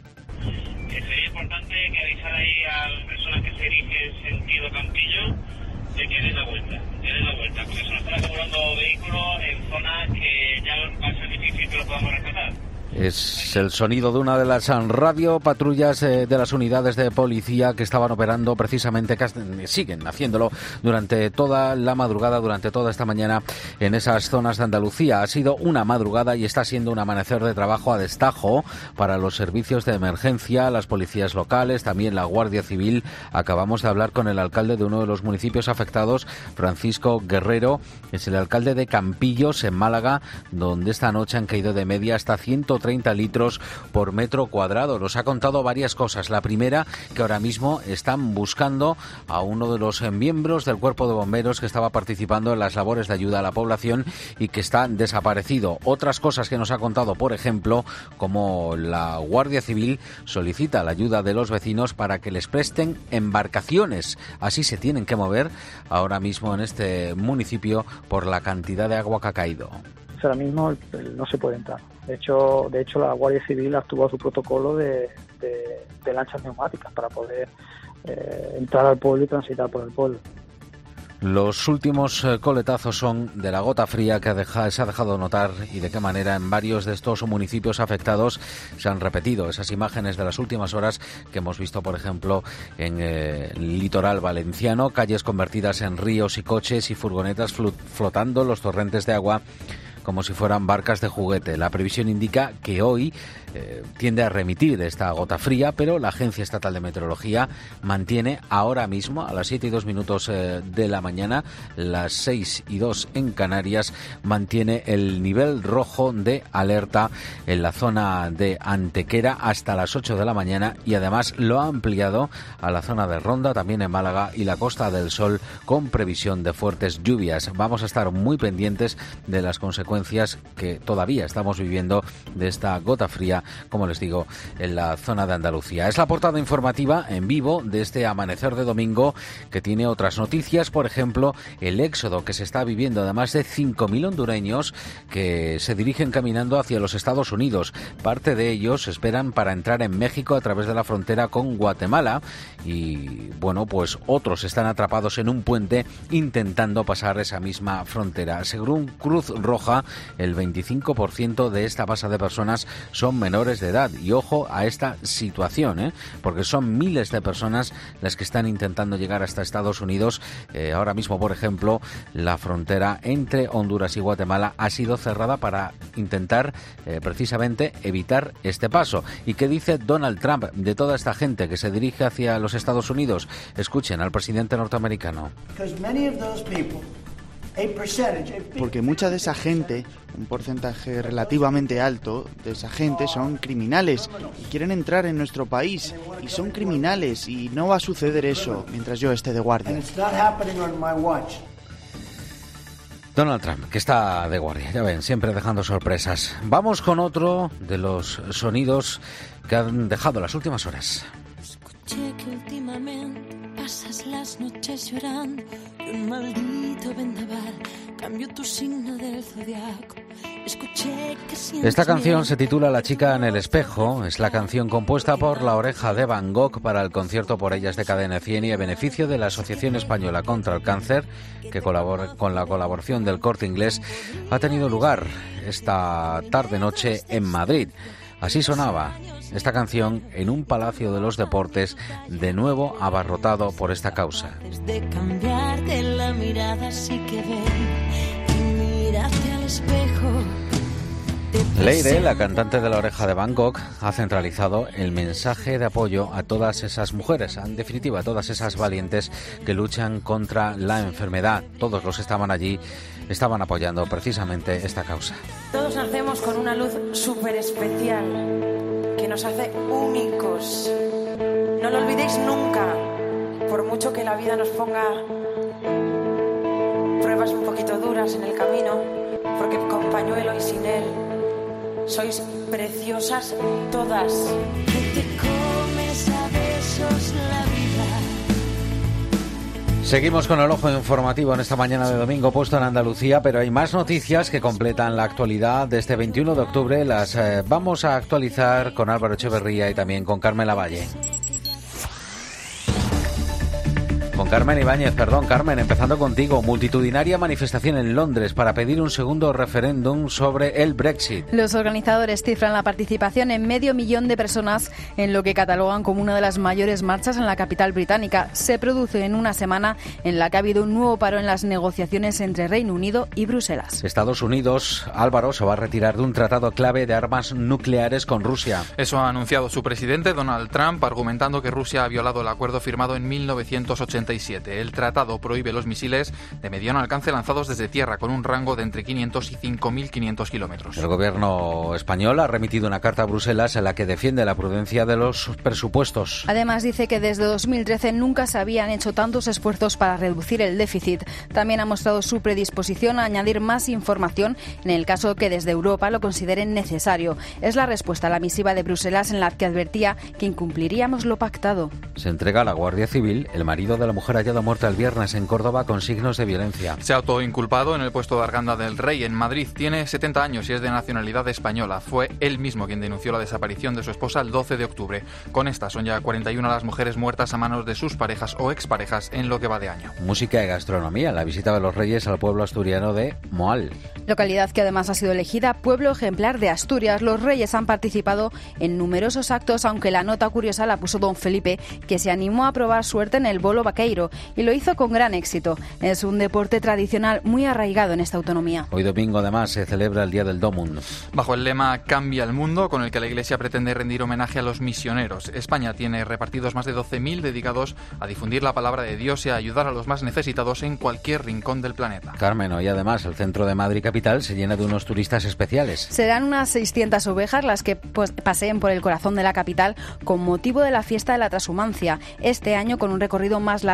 Sería importante que avisar ahí a las personas que se dirigen sentido Campillo de que den la vuelta, que den la vuelta, porque se nos están acumulando vehículos en zonas que ya va a ser difícil que lo podamos rescatar. Es el sonido de una de las radiopatrullas eh, de las unidades de policía que estaban operando precisamente, que siguen haciéndolo durante toda la madrugada, durante toda esta mañana en esas zonas de Andalucía. Ha sido una madrugada y está siendo un amanecer de trabajo a destajo para los servicios de emergencia, las policías locales, también la Guardia Civil. Acabamos de hablar con el alcalde de uno de los municipios afectados, Francisco Guerrero. Es el alcalde de Campillos, en Málaga, donde esta noche han caído de media hasta ciento treinta litros por metro cuadrado. Nos ha contado varias cosas. La primera, que ahora mismo están buscando a uno de los miembros del cuerpo de bomberos que estaba participando en las labores de ayuda a la población y que está desaparecido. Otras cosas que nos ha contado, por ejemplo, como la Guardia Civil solicita la ayuda de los vecinos para que les presten embarcaciones. Así se tienen que mover ahora mismo en este municipio por la cantidad de agua que ha caído. Ahora mismo no se puede entrar. De hecho, de hecho la Guardia Civil ha actuado su protocolo de, de, de lanchas neumáticas para poder eh, entrar al pueblo y transitar por el pueblo. Los últimos eh, coletazos son de la gota fría que deja, se ha dejado notar y de qué manera en varios de estos municipios afectados se han repetido esas imágenes de las últimas horas que hemos visto, por ejemplo, en eh, el litoral valenciano, calles convertidas en ríos y coches y furgonetas flotando los torrentes de agua como si fueran barcas de juguete. La previsión indica que hoy eh, tiende a remitir esta gota fría, pero la Agencia Estatal de Meteorología mantiene ahora mismo, a las siete y dos minutos eh, de la mañana, las seis y dos en Canarias, mantiene el nivel rojo de alerta en la zona de Antequera hasta las ocho de la mañana y además lo ha ampliado a la zona de Ronda, también en Málaga y la Costa del Sol, con previsión de fuertes lluvias. Vamos a estar muy pendientes de las consecuencias que todavía estamos viviendo de esta gota fría Sevilla, como les digo, en la zona de Andalucía. Es la portada informativa en vivo de este amanecer de domingo, que tiene otras noticias, por ejemplo, el éxodo que se está viviendo de más de cinco mil hondureños que se dirigen caminando hacia los Estados Unidos. Parte de ellos esperan para entrar en México a través de la frontera con Guatemala y, bueno, pues otros están atrapados en un puente intentando pasar esa misma frontera. Según Cruz Roja, el veinticinco por ciento de esta masa de personas son menores de edad. Y ojo a esta situación, ¿eh? porque son miles de personas las que están intentando llegar hasta Estados Unidos. Eh, ahora mismo, por ejemplo, la frontera entre Honduras y Guatemala ha sido cerrada para intentar eh, precisamente evitar este paso. ¿Y qué dice Donald Trump de toda esta gente que se dirige hacia los Estados Unidos? Escuchen al presidente norteamericano. Porque mucha de esa gente, un porcentaje relativamente alto de esa gente, son criminales y quieren entrar en nuestro país y son criminales y no va a suceder eso mientras yo esté de guardia. Donald Trump, que está de guardia, ya ven, siempre dejando sorpresas. Vamos con otro de los sonidos que han dejado las últimas horas. Escuché que últimamente pasas las noches llorando y un maldito vendaval cambió tu signo del zodiaco. Escuché que sientes Esta canción miedo. se titula La chica en el espejo. Es la canción compuesta por La Oreja de Van Gogh para el concierto Por ellas de Cadena cien y a beneficio de la Asociación Española contra el Cáncer, que colabora con la colaboración del Corte Inglés, ha tenido lugar esta tarde-noche en Madrid. Así sonaba esta canción en un palacio de los deportes, de nuevo abarrotado por esta causa. De cambiarte la mirada sí que ven y mírate al espejo. Leire, la cantante de La Oreja de Van Gogh, ha centralizado el mensaje de apoyo a todas esas mujeres, en definitiva a todas esas valientes que luchan contra la enfermedad. Todos los que estaban allí estaban apoyando precisamente esta causa. Todos nacemos con una luz súper especial que nos hace únicos. No lo olvidéis nunca, por mucho que la vida nos ponga pruebas un poquito duras en el camino, porque con pañuelo y sin él sois preciosas todas. Que te comes a besos la vida. Seguimos con el ojo informativo en esta mañana de domingo puesto en Andalucía, pero hay más noticias que completan la actualidad de este veintiuno de octubre. Las eh, vamos a actualizar con Álvaro Echeverría y también con Carmen Lavalle. Con Carmen Ibáñez, perdón, Carmen, empezando contigo. Multitudinaria manifestación en Londres para pedir un segundo referéndum sobre el Brexit. Los organizadores cifran la participación en medio millón de personas en lo que catalogan como una de las mayores marchas en la capital británica. Se produce en una semana en la que ha habido un nuevo paro en las negociaciones entre Reino Unido y Bruselas. Estados Unidos, Álvaro, se va a retirar de un tratado clave de armas nucleares con Rusia. Eso ha anunciado su presidente, Donald Trump, argumentando que Rusia ha violado el acuerdo firmado en mil novecientos ochenta y siete. El tratado prohíbe los misiles de mediano alcance lanzados desde tierra con un rango de entre quinientos y cinco mil quinientos kilómetros. El gobierno español ha remitido una carta a Bruselas en la que defiende la prudencia de los presupuestos. Además dice que desde dos mil trece nunca se habían hecho tantos esfuerzos para reducir el déficit. También ha mostrado su predisposición a añadir más información en el caso que desde Europa lo consideren necesario. Es la respuesta a la misiva de Bruselas en la que advertía que incumpliríamos lo pactado. Se entrega a la Guardia Civil el marido de la mujer hallado muerta el viernes en Córdoba con signos de violencia. Se ha autoinculpado en el puesto de Arganda del Rey, en Madrid. Tiene setenta años y es de nacionalidad española. Fue él mismo quien denunció la desaparición de su esposa el doce de octubre. Con esta son ya cuarenta y una las mujeres muertas a manos de sus parejas o exparejas en lo que va de año. Música y gastronomía. La visita de los Reyes al pueblo asturiano de Moal. Localidad que además ha sido elegida pueblo ejemplar de Asturias. Los Reyes han participado en numerosos actos, aunque la nota curiosa la puso don Felipe, que se animó a probar suerte en el bolo vaqueiro y lo hizo con gran éxito. Es un deporte tradicional muy arraigado en esta autonomía. Hoy domingo además se celebra el Día del Dómund. Bajo el lema Cambia el mundo, con el que la Iglesia pretende rendir homenaje a los misioneros. España tiene repartidos más de doce mil dedicados a difundir la palabra de Dios y a ayudar a los más necesitados en cualquier rincón del planeta. Carmen, hoy además el centro de Madrid capital se llena de unos turistas especiales. Serán unas seiscientas ovejas las que pues, paseen por el corazón de la capital con motivo de la fiesta de la Transhumancia, este año con un recorrido más largo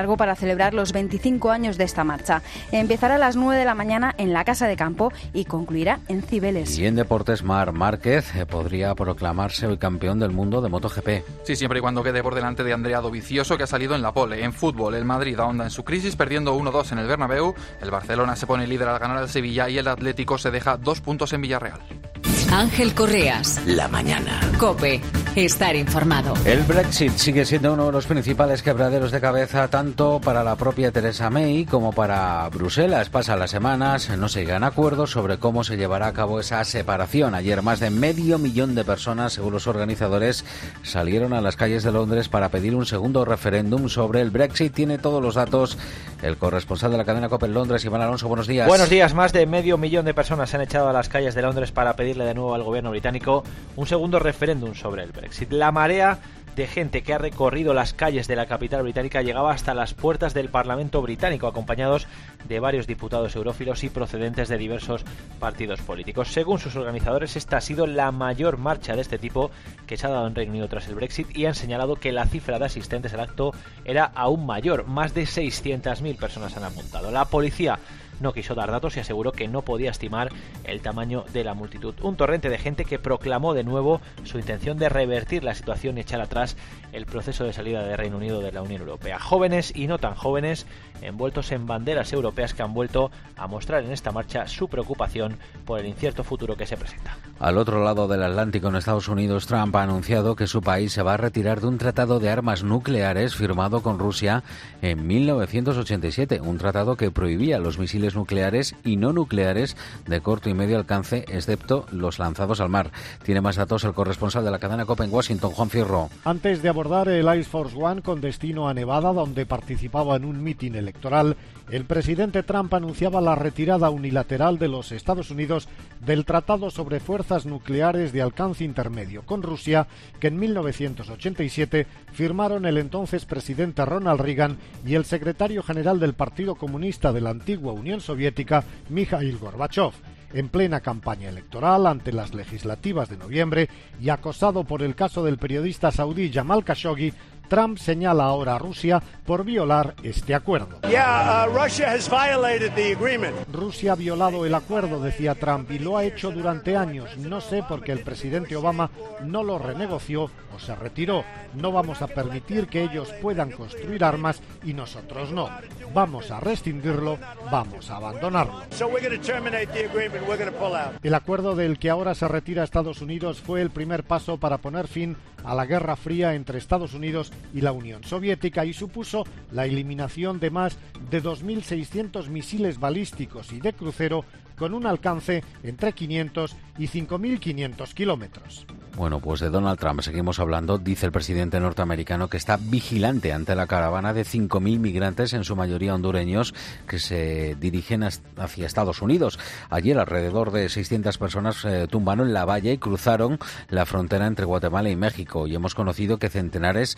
largo para celebrar los veinticinco años de esta marcha. Empezará a las nueve de la mañana en la Casa de Campo y concluirá en Cibeles. Y en deportes, Marc Márquez eh, podría proclamarse el campeón del mundo de MotoGP. Sí, siempre y cuando quede por delante de Andrea Dovizioso, que ha salido en la pole. En fútbol, el Madrid ahonda en su crisis, perdiendo uno dos en el Bernabéu. El Barcelona se pone líder al ganar al Sevilla y el Atlético se deja dos puntos en Villarreal. Ángel Correas. La mañana. COPE. Estar informado. El Brexit sigue siendo uno de los principales quebraderos de cabeza tanto para la propia Theresa May como para Bruselas. Pasan las semanas, no se llegan a acuerdos sobre cómo se llevará a cabo esa separación. Ayer más de medio millón de personas, según los organizadores, salieron a las calles de Londres para pedir un segundo referéndum sobre el Brexit. Tiene todos los datos el corresponsal de la cadena COPE en Londres, Iván Alonso. Buenos días. Buenos días. Más de medio millón de personas se han echado a las calles de Londres para pedirle de nuevo al gobierno británico un segundo referéndum sobre el Brexit. La marea de gente que ha recorrido las calles de la capital británica llegaba hasta las puertas del Parlamento británico, acompañados de varios diputados eurófilos y procedentes de diversos partidos políticos. Según sus organizadores, esta ha sido la mayor marcha de este tipo que se ha dado en Reino Unido tras el Brexit, y han señalado que la cifra de asistentes al acto era aún mayor. Más de seiscientas mil personas han apuntado. La policía no quiso dar datos y aseguró que no podía estimar el tamaño de la multitud. Un torrente de gente que proclamó de nuevo su intención de revertir la situación y echar atrás el proceso de salida de Reino Unido de la Unión Europea. Jóvenes y no tan jóvenes, envueltos en banderas europeas, que han vuelto a mostrar en esta marcha su preocupación por el incierto futuro que se presenta. Al otro lado del Atlántico, en Estados Unidos, Trump ha anunciado que su país se va a retirar de un tratado de armas nucleares firmado con Rusia en mil novecientos ochenta y siete, un tratado que prohibía los misiles nucleares y no nucleares de corto y medio alcance, excepto los lanzados al mar. Tiene más datos el corresponsal de la cadena COPE en Washington, Juan Fierro. Antes de abordar el Air Force One con destino a Nevada, donde participaba en un mitin electoral, el presidente Trump anunciaba la retirada unilateral de los Estados Unidos del Tratado sobre Fuerzas Nucleares de Alcance Intermedio con Rusia, que en mil novecientos ochenta y siete firmaron el entonces presidente Ronald Reagan y el secretario general del Partido Comunista de la antigua Unión Soviética, Mikhail Gorbachev. En plena campaña electoral ante las legislativas de noviembre y acosado por el caso del periodista saudí Jamal Khashoggi, Trump señala ahora a Rusia por violar este acuerdo. Yeah, uh, Russia has violated the agreement. Rusia ha violado el acuerdo, decía Trump, y lo ha hecho durante años. No sé por qué el presidente Obama no lo renegoció o se retiró. No vamos a permitir que ellos puedan construir armas y nosotros no. Vamos a rescindirlo, vamos a abandonarlo. So we're going to terminate the agreement, we're going to pull out. El acuerdo del que ahora se retira Estados Unidos fue el primer paso para poner fin a la Guerra Fría entre Estados Unidos y la Unión Soviética y supuso la eliminación de más de dos mil seiscientos misiles balísticos y de crucero con un alcance entre quinientos y cinco mil quinientos kilómetros. Bueno, pues de Donald Trump seguimos hablando. Dice el presidente norteamericano que está vigilante ante la caravana de cinco mil migrantes, en su mayoría hondureños, que se dirigen hacia Estados Unidos. Ayer alrededor de seiscientas personas eh, tumbaron la valla y cruzaron la frontera entre Guatemala y México. Y hemos conocido que centenares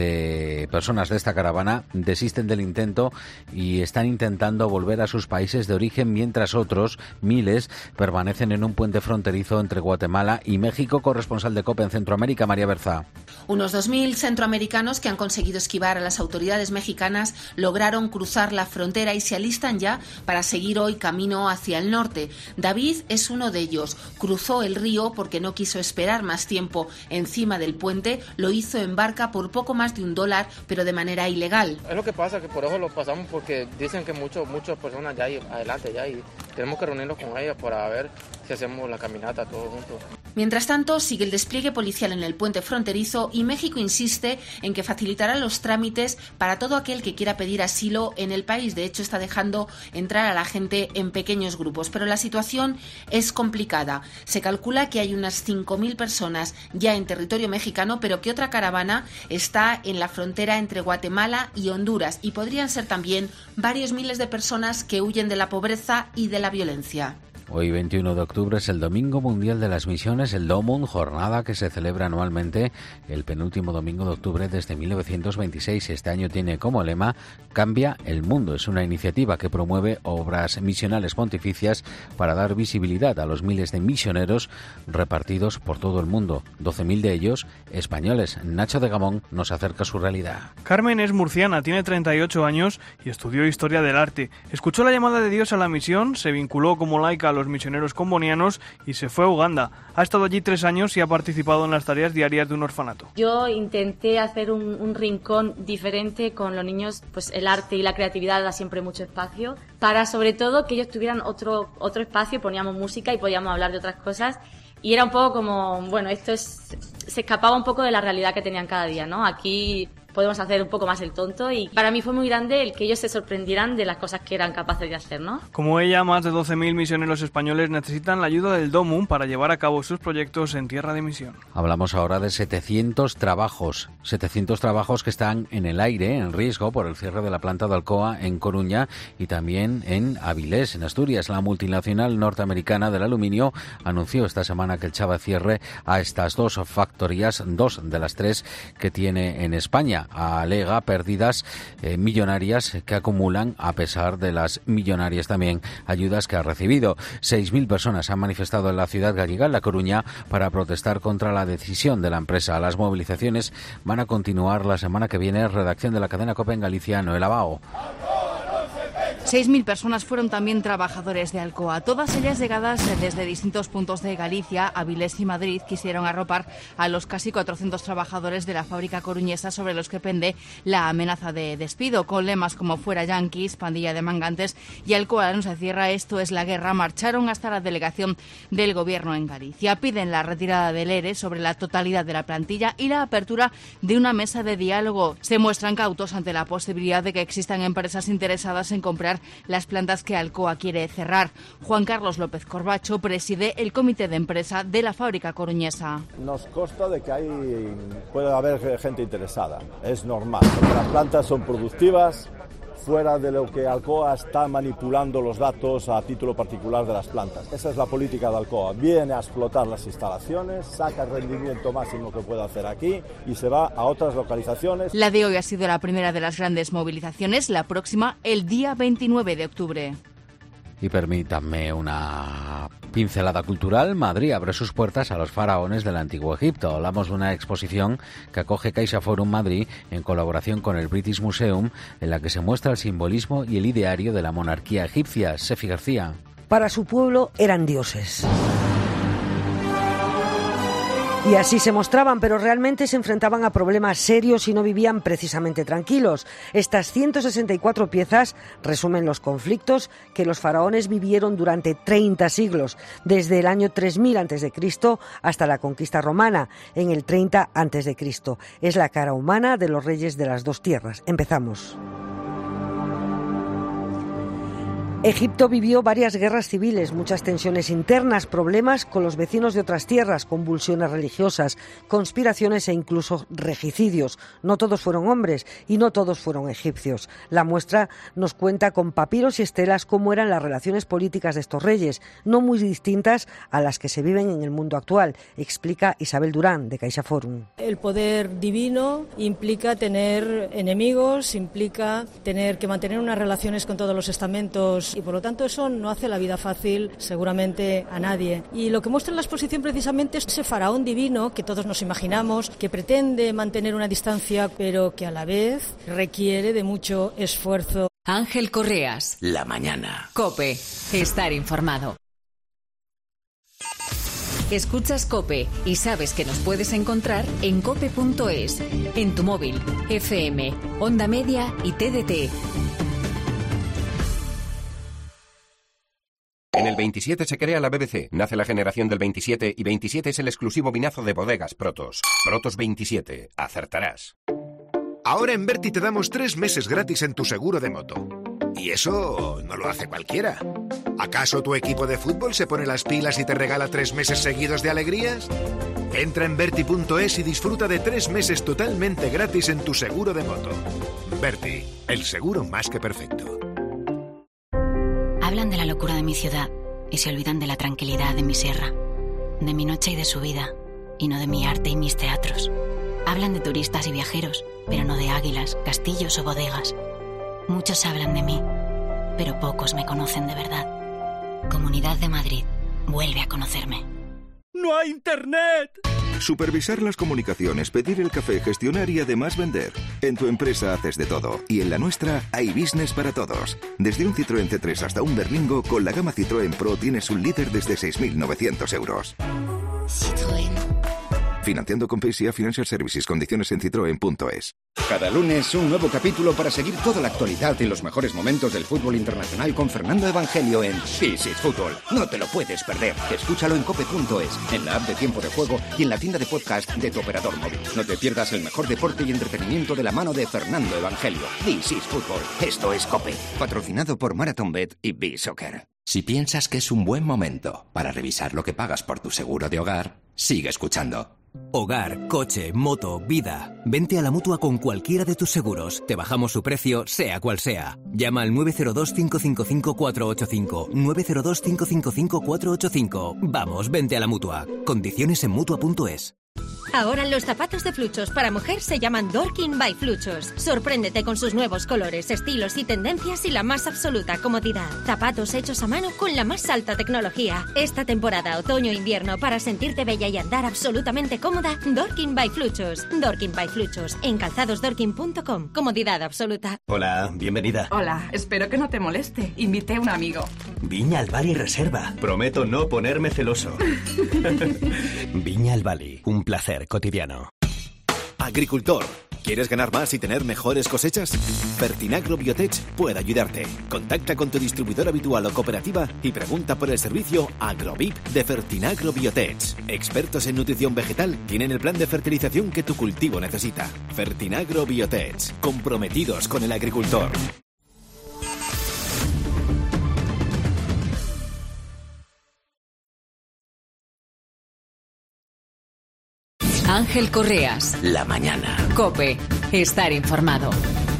de personas de esta caravana desisten del intento y están intentando volver a sus países de origen, mientras otros, miles, permanecen en un puente fronterizo entre Guatemala y México. Corresponsal de COPE en Centroamérica, María Berza. Unos dos mil centroamericanos que han conseguido esquivar a las autoridades mexicanas lograron cruzar la frontera y se alistan ya para seguir hoy camino hacia el norte. David es uno de ellos. Cruzó el río porque no quiso esperar más tiempo encima del puente. Lo hizo en barca por poco más de un dólar, pero de manera ilegal. Es lo que pasa, que por eso lo pasamos, porque dicen que muchos, muchas personas ya hay adelante ya y tenemos que reunirnos con ellas para ver si hacemos la caminata todos juntos. Mientras tanto, sigue el despliegue policial en el puente fronterizo y México insiste en que facilitará los trámites para todo aquel que quiera pedir asilo en el país. De hecho, está dejando entrar a la gente en pequeños grupos, pero la situación es complicada. Se calcula que hay unas cinco mil personas ya en territorio mexicano, pero que otra caravana está en la frontera entre Guatemala y Honduras, y podrían ser también varios miles de personas que huyen de la pobreza y de la violencia. Hoy veintiuno de octubre es el Domingo Mundial de las Misiones, el DOMUN, jornada que se celebra anualmente el penúltimo domingo de octubre desde mil novecientos veintiséis. Este año tiene como lema Cambia el mundo. Es una iniciativa que promueve obras misionales pontificias para dar visibilidad a los miles de misioneros repartidos por todo el mundo, doce mil de ellos españoles. Nacho de Gamón nos acerca a su realidad. Carmen es murciana, tiene treinta y ocho años y estudió Historia del Arte. Escuchó la llamada de Dios a la misión, se vinculó como laica a los misioneros combonianos y se fue a Uganda. Ha estado allí tres años y ha participado en las tareas diarias de un orfanato. Yo intenté hacer un, un rincón diferente con los niños, pues el arte y la creatividad da siempre mucho espacio, para sobre todo que ellos tuvieran otro, otro espacio, poníamos música y podíamos hablar de otras cosas. Y era un poco como, bueno, esto es, se escapaba un poco de la realidad que tenían cada día, ¿no? Aquí podemos hacer un poco más el tonto y para mí fue muy grande el que ellos se sorprendieran de las cosas que eran capaces de hacer, ¿no? Como ella, más de doce mil misioneros españoles necesitan la ayuda del DOMUN para llevar a cabo sus proyectos en tierra de misión. Hablamos ahora de setecientos trabajos, setecientos trabajos que están en el aire, en riesgo por el cierre de la planta de Alcoa en Coruña y también en Avilés, en Asturias. La multinacional norteamericana del aluminio anunció esta semana que echaba cierre a estas dos factorías, dos de las tres que tiene en España. Alega pérdidas eh, millonarias que acumulan a pesar de las millonarias también ayudas que ha recibido. seis mil personas han manifestado en la ciudad gallega, en La Coruña, para protestar contra la decisión de la empresa. Las movilizaciones van a continuar la semana que viene. Redacción de la cadena COPE en Galicia, Noela Bao. seis mil personas fueron también trabajadores de Alcoa. Todas ellas llegadas desde distintos puntos de Galicia, Avilés y Madrid, quisieron arropar a los casi cuatrocientos trabajadores de la fábrica coruñesa sobre los que pende la amenaza de despido, con lemas como fuera yanquis, pandilla de mangantes y Alcoa no se cierra, esto es la guerra. Marcharon hasta la delegación del gobierno en Galicia. Piden la retirada del ERE sobre la totalidad de la plantilla y la apertura de una mesa de diálogo. Se muestran cautos ante la posibilidad de que existan empresas interesadas en comprar las plantas que Alcoa quiere cerrar. Juan Carlos López Corbacho preside el comité de empresa de la fábrica coruñesa. Nos consta de que hay, puede haber gente interesada, es normal, porque las plantas son productivas, fuera de lo que Alcoa está manipulando los datos a título particular de las plantas. Esa es la política de Alcoa, viene a explotar las instalaciones, saca el rendimiento máximo que puede hacer aquí y se va a otras localizaciones. La de hoy ha sido la primera de las grandes movilizaciones, la próxima el día veintinueve de octubre. Y permítanme una pincelada cultural. Madrid abre sus puertas a los faraones del Antiguo Egipto. Hablamos de una exposición que acoge CaixaForum Madrid en colaboración con el British Museum, en la que se muestra el simbolismo y el ideario de la monarquía egipcia. Sefi García. Para su pueblo eran dioses. Y así se mostraban, pero realmente se enfrentaban a problemas serios y no vivían precisamente tranquilos. Estas ciento sesenta y cuatro piezas resumen los conflictos que los faraones vivieron durante treinta siglos, desde el año tres mil antes de Cristo hasta la conquista romana, en el treinta antes de Cristo. Es la cara humana de los reyes de las dos tierras. Empezamos. Egipto vivió varias guerras civiles, muchas tensiones internas, problemas con los vecinos de otras tierras, convulsiones religiosas, conspiraciones e incluso regicidios. No todos fueron hombres y no todos fueron egipcios. La muestra nos cuenta con papiros y estelas cómo eran las relaciones políticas de estos reyes, no muy distintas a las que se viven en el mundo actual, explica Isabel Durán, de CaixaForum. El poder divino implica tener enemigos, implica tener que mantener unas relaciones con todos los estamentos y por lo tanto eso no hace la vida fácil seguramente a nadie. Y lo que muestra la exposición precisamente es ese faraón divino que todos nos imaginamos, que pretende mantener una distancia pero que a la vez requiere de mucho esfuerzo. Ángel Correas. La mañana. COPE. Estar informado. Escuchas COPE y sabes que nos puedes encontrar en cope punto es, en tu móvil, F M, Onda Media y T D T. En el veintisiete se crea la B B C, nace la generación del veintisiete y veintisiete es el exclusivo vinazo de bodegas Protos. Protos veintisiete, acertarás. Ahora en Berti te damos tres meses gratis en tu seguro de moto. Y eso no lo hace cualquiera. ¿Acaso tu equipo de fútbol se pone las pilas y te regala tres meses seguidos de alegrías? Entra en Berti punto es y disfruta de tres meses totalmente gratis en tu seguro de moto. Berti, el seguro más que perfecto. Hablan de la locura de mi ciudad, y se olvidan de la tranquilidad de mi sierra, de mi noche y de su vida, y no de mi arte y mis teatros. Hablan de turistas y viajeros, pero no de águilas, castillos o bodegas. Muchos hablan de mí, pero pocos me conocen de verdad. Comunidad de Madrid, vuelve a conocerme. ¡No hay internet! Supervisar las comunicaciones, pedir el café, gestionar y además vender. En tu empresa haces de todo. Y en la nuestra hay business para todos. Desde un Citroën C tres hasta un Berlingo, con la gama Citroën Pro tienes un líder desde seis mil novecientos euros. Citroën. Financiando con P S A Financial Services. Condiciones en citroen punto es. Cada lunes un nuevo capítulo para seguir toda la actualidad y los mejores momentos del fútbol internacional con Fernando Evangelio en This is Fútbol. No te lo puedes perder. Escúchalo en cope punto es, en la app de Tiempo de Juego y en la tienda de podcast de tu operador móvil. No te pierdas el mejor deporte y entretenimiento de la mano de Fernando Evangelio. This is Fútbol. Esto es COPE. Patrocinado por MarathonBet y B-Soccer. Si piensas que es un buen momento para revisar lo que pagas por tu seguro de hogar, sigue escuchando. Hogar, coche, moto, vida. Vente a la Mutua con cualquiera de tus seguros. Te bajamos su precio, sea cual sea. Llama al nueve cero dos, cinco cinco cinco, cuatro ocho cinco. nueve cero dos, cinco cinco cinco, cuatro ocho cinco. Vamos, vente a la Mutua. Condiciones en mutua punto es. Ahora los zapatos de Fluchos para mujer se llaman Dorking by Fluchos. Sorpréndete con sus nuevos colores, estilos y tendencias y la más absoluta comodidad. Zapatos hechos a mano con la más alta tecnología. Esta temporada otoño-invierno para sentirte bella y andar absolutamente cómoda, Dorking by Fluchos. Dorking by Fluchos en calzados dorking punto com. Comodidad absoluta. Hola, bienvenida. Hola, espero que no te moleste. Invité a un amigo. Viña al Bali Reserva. Prometo no ponerme celoso. Viña al Bali. Un placer cotidiano. Agricultor, ¿quieres ganar más y tener mejores cosechas? Fertinagro Biotech puede ayudarte. Contacta con tu distribuidor habitual o cooperativa y pregunta por el servicio AgroVip de Fertinagro Biotech. Expertos en nutrición vegetal tienen el plan de fertilización que tu cultivo necesita. Fertinagro Biotech, comprometidos con el agricultor. Ángel Correas. La mañana. COPE. Estar informado.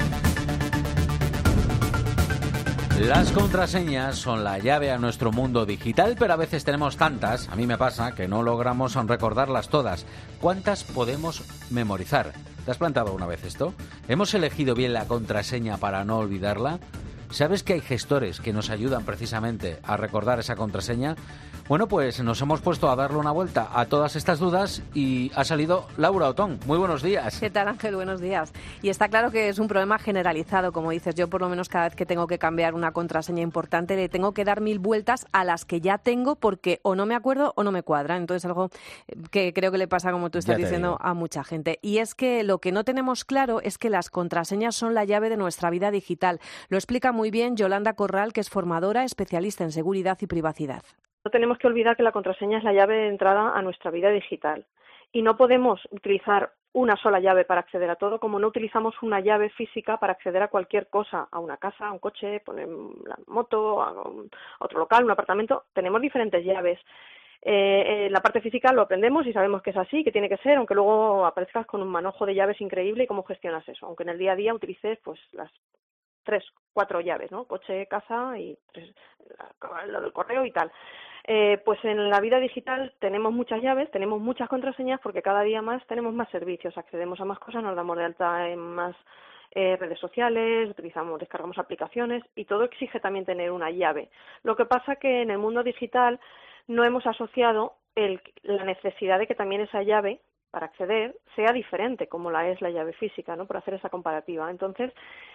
Las contraseñas son la llave a nuestro mundo digital, pero a veces tenemos tantas, a mí me pasa, que no logramos recordarlas todas. ¿Cuántas podemos memorizar? ¿Te has planteado alguna vez esto? ¿Hemos elegido bien la contraseña para no olvidarla? ¿Sabes que hay gestores que nos ayudan precisamente a recordar esa contraseña? Bueno, pues nos hemos puesto a darle una vuelta a todas estas dudas y ha salido Laura Otón. Muy buenos días. ¿Qué tal, Ángel? Buenos días. Y está claro que es un problema generalizado, como dices. Yo, por lo menos, cada vez que tengo que cambiar una contraseña importante, le tengo que dar mil vueltas a las que ya tengo porque o no me acuerdo o no me cuadra. Entonces, algo que creo que le pasa, como tú estás diciendo, digo. a mucha gente. Y es que lo que no tenemos claro es que las contraseñas son la llave de nuestra vida digital. Lo explica muy bien Yolanda Corral, que es formadora, especialista en seguridad y privacidad. No tenemos que olvidar que la contraseña es la llave de entrada a nuestra vida digital y no podemos utilizar una sola llave para acceder a todo, como no utilizamos una llave física para acceder a cualquier cosa, a una casa, a un coche, poner la moto, a otro local, un apartamento. Tenemos diferentes llaves. Eh, en la parte física lo aprendemos y sabemos que es así, que tiene que ser, aunque luego aparezcas con un manojo de llaves increíble y cómo gestionas eso, aunque en el día a día utilices pues las tres, cuatro llaves, ¿no? Coche, casa y tres, lo del correo y tal. Eh, pues en la vida digital tenemos muchas llaves, tenemos muchas contraseñas porque cada día más tenemos más servicios, accedemos a más cosas, nos damos de alta en más eh, redes sociales, utilizamos, descargamos aplicaciones y todo exige también tener una llave. Lo que pasa que en el mundo digital no hemos asociado el, la necesidad de que también esa llave para acceder sea diferente como la es la llave física, ¿no? Por hacer esa comparativa. Entonces,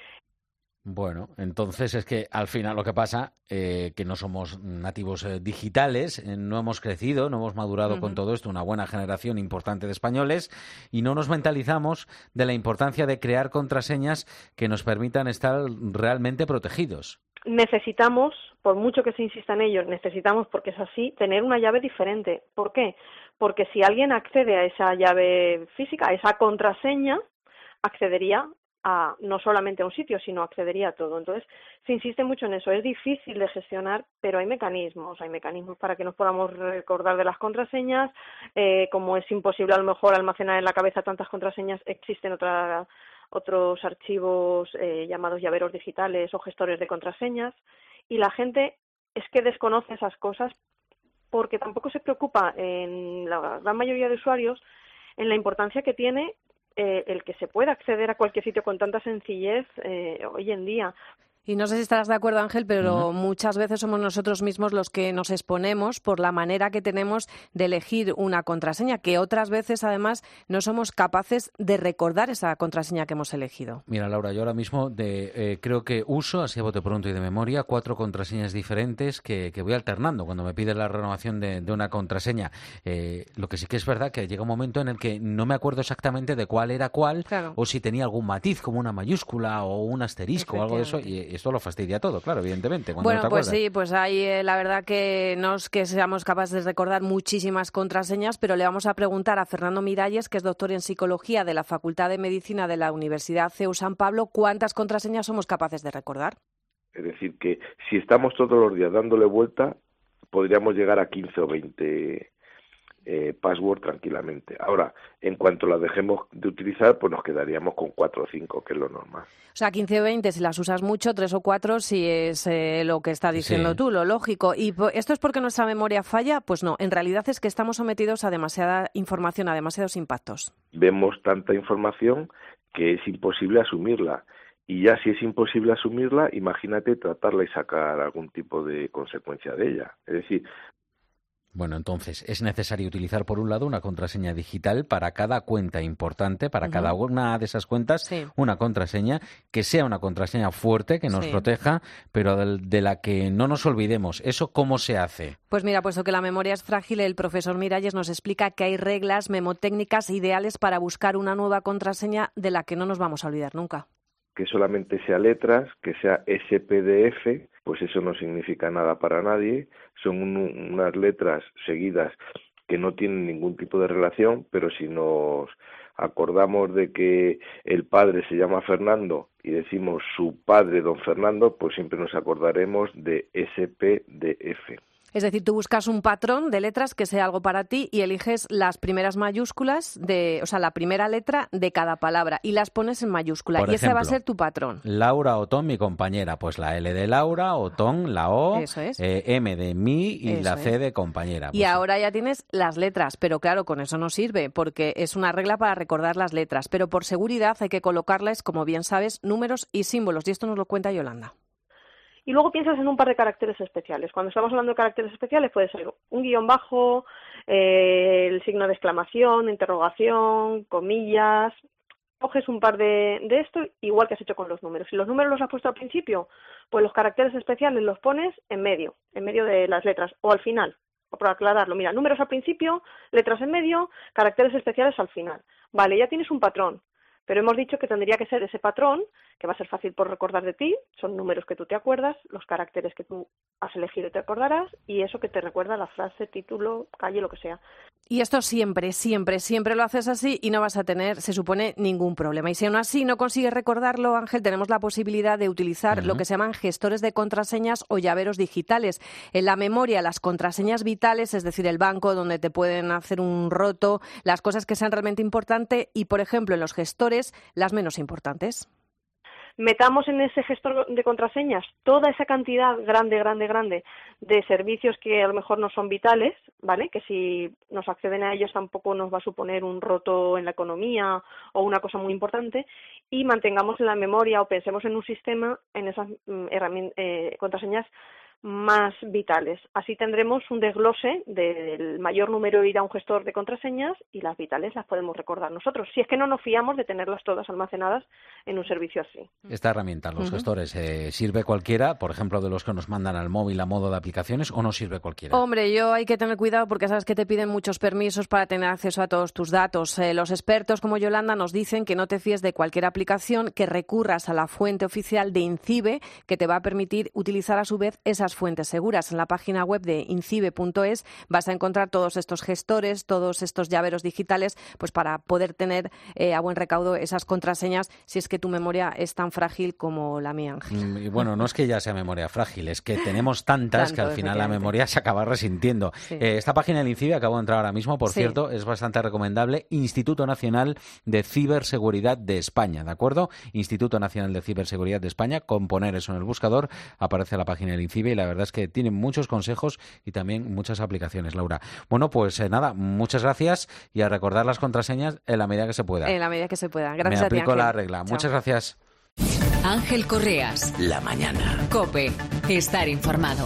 Bueno, entonces es que al final lo que pasa eh, que no somos nativos eh, digitales, eh, no hemos crecido, no hemos madurado uh-huh. con todo esto, una buena generación importante de españoles, y no nos mentalizamos de la importancia de crear contraseñas que nos permitan estar realmente protegidos. Necesitamos, por mucho que se insista en ello, necesitamos, porque es así, tener una llave diferente. ¿Por qué? Porque si alguien accede a esa llave física, a esa contraseña, accedería a no solamente a un sitio, sino accedería a todo. Entonces, se insiste mucho en eso. Es difícil de gestionar, pero hay mecanismos. Hay mecanismos para que nos podamos recordar de las contraseñas. Eh, como es imposible a lo mejor almacenar en la cabeza tantas contraseñas, existen otra, otros archivos eh, llamados llaveros digitales o gestores de contraseñas. Y la gente es que desconoce esas cosas porque tampoco se preocupa en la gran mayoría de usuarios en la importancia que tiene eh, el que se pueda acceder a cualquier sitio con tanta sencillez eh, hoy en día. Y no sé si estarás de acuerdo, Ángel, pero Uh-huh. muchas veces somos nosotros mismos los que nos exponemos por la manera que tenemos de elegir una contraseña, que otras veces, además, no somos capaces de recordar esa contraseña que hemos elegido. Mira, Laura, yo ahora mismo de, eh, creo que uso, así a bote pronto y de memoria, cuatro contraseñas diferentes que, que voy alternando cuando me pide la renovación de, de una contraseña. Eh, lo que sí que es verdad que llega un momento en el que no me acuerdo exactamente de cuál era cuál, Claro. o si tenía algún matiz, como una mayúscula o un asterisco o algo de eso, y esto lo fastidia todo, claro, evidentemente, cuando Bueno, no te pues acuerdas. sí, pues ahí eh, la verdad que no es que seamos capaces de recordar muchísimas contraseñas, pero le vamos a preguntar a Fernando Miralles, que es doctor en Psicología de la Facultad de Medicina de la Universidad C E U San Pablo, ¿cuántas contraseñas somos capaces de recordar? Es decir, que si estamos todos los días dándole vuelta, podríamos llegar a quince o veinte eh, password tranquilamente. Ahora, en cuanto las dejemos de utilizar, pues nos quedaríamos con cuatro o cinco, que es lo normal. O sea, quince o veinte si las usas mucho, tres o cuatro si es eh, lo que estás diciendo Sí. tú, lo lógico. ¿Y po- esto es porque nuestra memoria falla? Pues no, en realidad es que estamos sometidos a demasiada información, a demasiados impactos. Vemos tanta información que es imposible asumirla. Y ya si es imposible asumirla, imagínate tratarla y sacar algún tipo de consecuencia de ella. Es decir, Bueno, entonces es necesario utilizar por un lado una contraseña digital para cada cuenta importante, para Ujú. cada una de esas cuentas, Sí. una contraseña que sea una contraseña fuerte, que nos Sí. proteja, pero del- de la que no nos olvidemos. ¿Eso cómo se hace? Pues mira, puesto que la memoria es frágil, el profesor Miralles nos explica que hay reglas memotécnicas ideales para buscar una nueva contraseña de la que no nos vamos a olvidar nunca. que solamente sea letras, que sea S P D F, pues eso no significa nada para nadie. Son un- unas letras seguidas que no tienen ningún tipo de relación, pero si nos acordamos de que el padre se llama Fernando y decimos su padre don Fernando, pues siempre nos acordaremos de S P D F. Es decir, tú buscas un patrón de letras que sea algo para ti y eliges las primeras mayúsculas, de, o sea, la primera letra de cada palabra y las pones en mayúscula. Por y ese va a ejemplo, ser tu patrón. Laura Otón, mi compañera, pues la L de Laura, Otón, la O, Eso es. eh, M de mí y Eso la C es. de compañera. Y Pues, ahora ya tienes las letras, pero claro, con eso no sirve, porque es una regla para recordar las letras. Pero por seguridad hay que colocarles, como bien sabes, números y símbolos. Y esto nos lo cuenta Yolanda. Y luego piensas en un par de caracteres especiales. Cuando estamos hablando de caracteres especiales puede ser un guión bajo, eh, el signo de exclamación, interrogación, comillas. Coges un par de, de esto, igual que has hecho con los números. Si los números los has puesto al principio, pues los caracteres especiales los pones en medio, en medio de las letras, o al final, o por aclararlo. Mira, números al principio, letras en medio, caracteres especiales al final. Vale, ya tienes un patrón. Pero hemos dicho que tendría que ser ese patrón, que va a ser fácil por recordar de ti, son números que tú te acuerdas, los caracteres que tú has elegido y te acordarás, y eso que te recuerda la frase, título, calle, lo que sea. Y esto siempre, siempre, siempre lo haces así y no vas a tener, se supone, ningún problema. Y si aún así no consigues recordarlo, Ángel, tenemos la posibilidad de utilizar Ujú. lo que se llaman gestores de contraseñas o llaveros digitales. En la memoria, las contraseñas vitales, es decir, el banco donde te pueden hacer un roto, las cosas que sean realmente importantes y, por ejemplo, en los gestores, las menos importantes. Metamos en ese gestor de contraseñas toda esa cantidad grande, grande, grande de servicios que a lo mejor no son vitales, ¿vale? Que si nos acceden a ellos tampoco nos va a suponer un roto en la economía o una cosa muy importante, y mantengamos en la memoria o pensemos en un sistema en esas mm, herramien- eh, contraseñas más vitales. Así tendremos un desglose del mayor número irá a un gestor de contraseñas y las vitales las podemos recordar nosotros, si es que no nos fiamos de tenerlas todas almacenadas en un servicio así. Esta herramienta, los Ujú. gestores, eh, ¿sirve cualquiera? Por ejemplo, de los que nos mandan al móvil a modo de aplicaciones, ¿o no sirve cualquiera? Hombre, yo hay que tener cuidado porque sabes que te piden muchos permisos para tener acceso a todos tus datos. Eh, los expertos como Yolanda nos dicen que no te fíes de cualquier aplicación, que recurras a la fuente oficial de INCIBE, que te va a permitir utilizar a su vez esas fuentes seguras. En la página web de incibe punto es vas a encontrar todos estos gestores, todos estos llaveros digitales, pues para poder tener eh, a buen recaudo esas contraseñas si es que tu memoria es tan frágil como la mía, Ángel. Mm, y bueno, no es que ya sea memoria frágil, es que tenemos tantas Tanto, que al final la efectivamente. memoria se acaba resintiendo. Sí. Eh, esta página del INCIBE, acabo de entrar ahora mismo, por Sí. cierto, es bastante recomendable. Instituto Nacional de Ciberseguridad de España, ¿de acuerdo? Instituto Nacional de Ciberseguridad de España, con poner eso en el buscador, aparece la página del INCIBE y la la verdad es que tiene muchos consejos y también muchas aplicaciones, Laura. Bueno, pues eh, nada, muchas gracias y a recordar las contraseñas en la medida que se pueda. En la medida que se pueda. Gracias Me a ti, aplico Ángel. la regla. Chao. Muchas gracias. Ángel Correas. La mañana. COPE. Estar informado.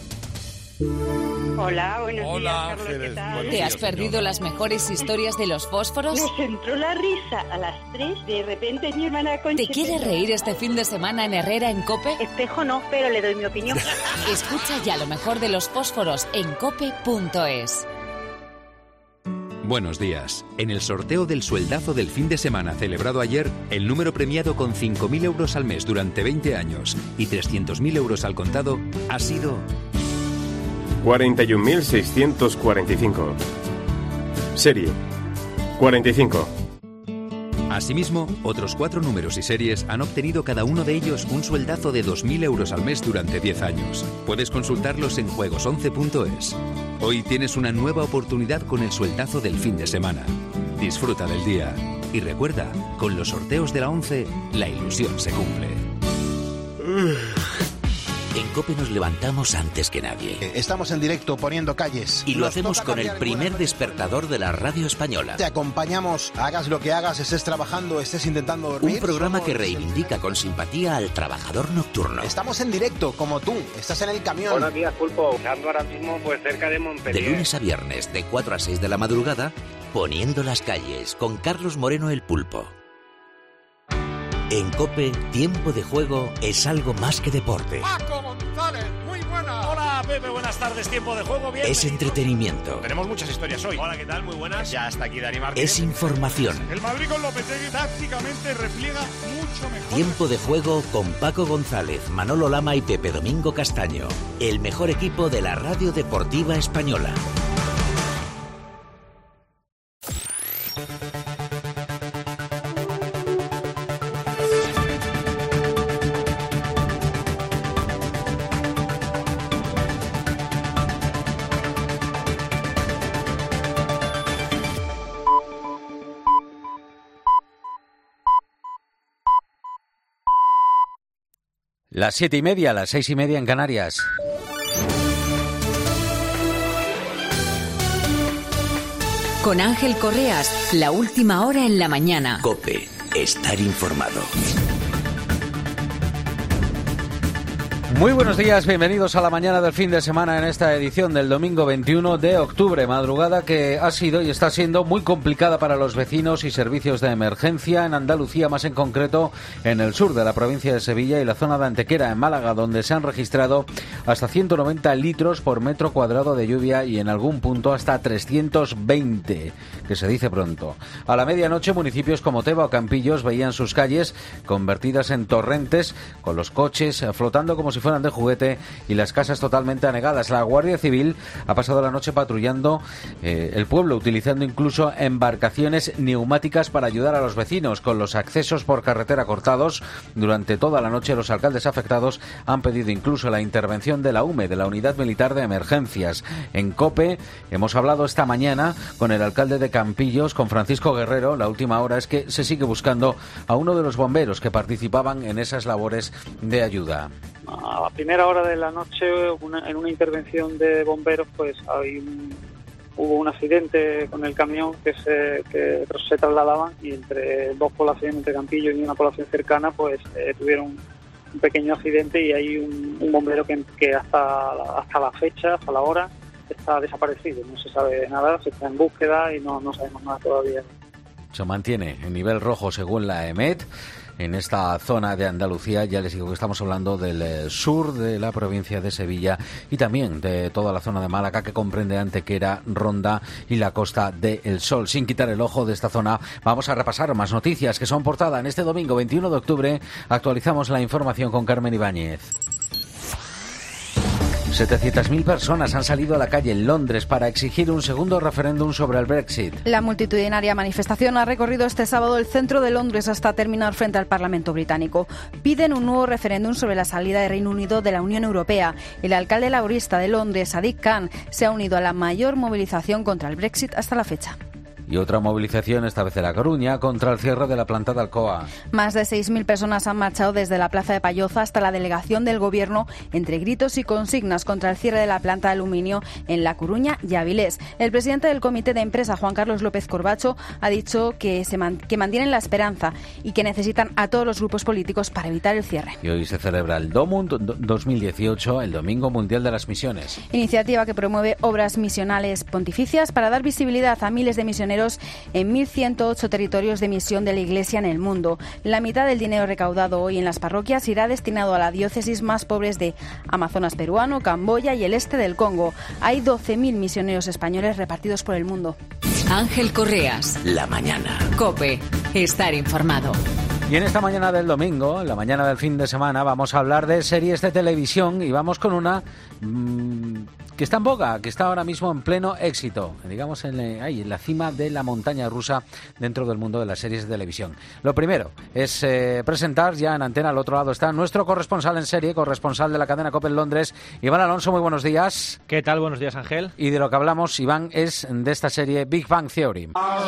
Hola, buenos Hola, días, Carlos, Ángeles. ¿qué tal? Buenos ¿Te días, has perdido señora. las mejores historias de los fósforos? Me entró la risa a las tres. De repente mi hermana Concha... ¿Te quieres reír este fin de semana en Herrera en COPE? Espejo no, pero le doy mi opinión. Escucha ya lo mejor de los fósforos en cope punto es. Buenos días. En el sorteo del sueldazo del fin de semana celebrado ayer, el número premiado con cinco mil euros al mes durante veinte años y trescientos mil euros al contado ha sido... cuarenta y un mil seiscientos cuarenta y cinco. Serie cuarenta y cinco. Asimismo, otros cuatro números y series han obtenido cada uno de ellos un sueldazo de dos mil euros al mes durante diez años. Puedes consultarlos en juegos once punto es. Hoy tienes una nueva oportunidad con el sueldazo del fin de semana. Disfruta del día. Y recuerda, con los sorteos de la once, la ilusión se cumple. En COPE nos levantamos antes que nadie. Estamos en directo poniendo calles. Y lo Nos hacemos toca con el cambiar primer despertador de la radio española. Te acompañamos, hagas lo que hagas, estés trabajando, estés intentando dormir. Un programa somos- que reivindica con simpatía al trabajador nocturno. Estamos en directo, como tú, estás en el camión. Buenos días, Pulpo. Ando ahora mismo pues cerca de Montpellier. De lunes a viernes, de cuatro a seis de la madrugada, poniendo las calles, con Carlos Moreno el Pulpo. En COPE, tiempo de juego es algo más que deporte. Paco González, muy buena. Hola, Pepe, buenas tardes. Tiempo de juego, bien. Es entretenimiento. Tenemos muchas historias hoy. Hola, ¿qué tal? Muy buenas. Ya está aquí Dani Martínez. Es información. El Madrid con Lopetegui tácticamente repliega mucho mejor. Tiempo de juego con Paco González, Manolo Lama y Pepe Domingo Castaño. El mejor equipo de la radio deportiva española. Las siete y media, las seis y media en Canarias. Con Ángel Correas, la última hora en la mañana. COPE, estar informado. Muy buenos días, bienvenidos a la mañana del fin de semana en esta edición del domingo veintiuno de octubre, madrugada que ha sido y está siendo muy complicada para los vecinos y servicios de emergencia en Andalucía, más en concreto en el sur de la provincia de Sevilla y la zona de Antequera, en Málaga, donde se han registrado hasta ciento noventa litros por metro cuadrado de lluvia y en algún punto hasta trescientos veinte, que se dice pronto. A la medianoche, municipios como Teba o Campillos veían sus calles convertidas en torrentes, con los coches flotando como si fueran de juguete y las casas totalmente anegadas. La Guardia Civil ha pasado la noche patrullando eh, el pueblo, utilizando incluso embarcaciones neumáticas para ayudar a los vecinos. Con los accesos por carretera cortados durante toda la noche, los alcaldes afectados han pedido incluso la intervención de la U M E, de la Unidad Militar de Emergencias. En COPE hemos hablado esta mañana con el alcalde de Campillos, con Francisco Guerrero. La última hora es que se sigue buscando a uno de los bomberos que participaban en esas labores de ayuda. A la primera hora de la noche, una, en una intervención de bomberos, pues hay un, hubo un accidente con el camión que se que se trasladaban y entre dos poblaciones, entre Campillos y una población cercana, pues eh, tuvieron un pequeño accidente y hay un, un bombero que, que hasta, hasta la fecha, hasta la hora, está desaparecido. No se sabe nada, se está en búsqueda y no, no sabemos nada todavía. Se mantiene en nivel rojo según la EMET. En esta zona de Andalucía, ya les digo que estamos hablando del eh, sur de la provincia de Sevilla y también de toda la zona de Málaga, que comprende Antequera, Ronda y la Costa del Sol. Sin quitar el ojo de esta zona, vamos a repasar más noticias que son portada en este domingo veintiuno de octubre. Actualizamos la información con Carmen Ibáñez. setecientas mil personas han salido a la calle en Londres para exigir un segundo referéndum sobre el Brexit. La multitudinaria manifestación ha recorrido este sábado el centro de Londres hasta terminar frente al Parlamento británico. Piden un nuevo referéndum sobre la salida de Reino Unido de la Unión Europea. El alcalde laborista de Londres, Sadiq Khan, se ha unido a la mayor movilización contra el Brexit hasta la fecha. Y otra movilización, esta vez en La Coruña, contra el cierre de la planta de Alcoa. Más de seis mil personas han marchado desde la plaza de Payoza hasta la delegación del Gobierno entre gritos y consignas contra el cierre de la planta de aluminio en La Coruña y Avilés. El presidente del comité de empresa, Juan Carlos López Corbacho, ha dicho que, se man- que mantienen la esperanza y que necesitan a todos los grupos políticos para evitar el cierre. Y hoy se celebra el DOMUND dos mil dieciocho, el Domingo Mundial de las Misiones. Iniciativa que promueve obras misionales pontificias para dar visibilidad a miles de misioneros en mil ciento ocho territorios de misión de la Iglesia en el mundo. La mitad del dinero recaudado hoy en las parroquias irá destinado a las diócesis más pobres de Amazonas peruano, Camboya y el este del Congo. Hay doce mil misioneros españoles repartidos por el mundo. Ángel Correas. La mañana. COPE. Estar informado. Y en esta mañana del domingo, en la mañana del fin de semana, vamos a hablar de series de televisión y vamos con una mmm, que está en boga, que está ahora mismo en pleno éxito, digamos en, le, ahí, en la cima de la montaña rusa dentro del mundo de las series de televisión. Lo primero es eh, presentar ya en antena, al otro lado está nuestro corresponsal en serie, corresponsal de la cadena COPE en Londres, Iván Alonso. Muy buenos días. ¿Qué tal? Buenos días, Ángel. Y de lo que hablamos, Iván, es de esta serie Big Bang Theory.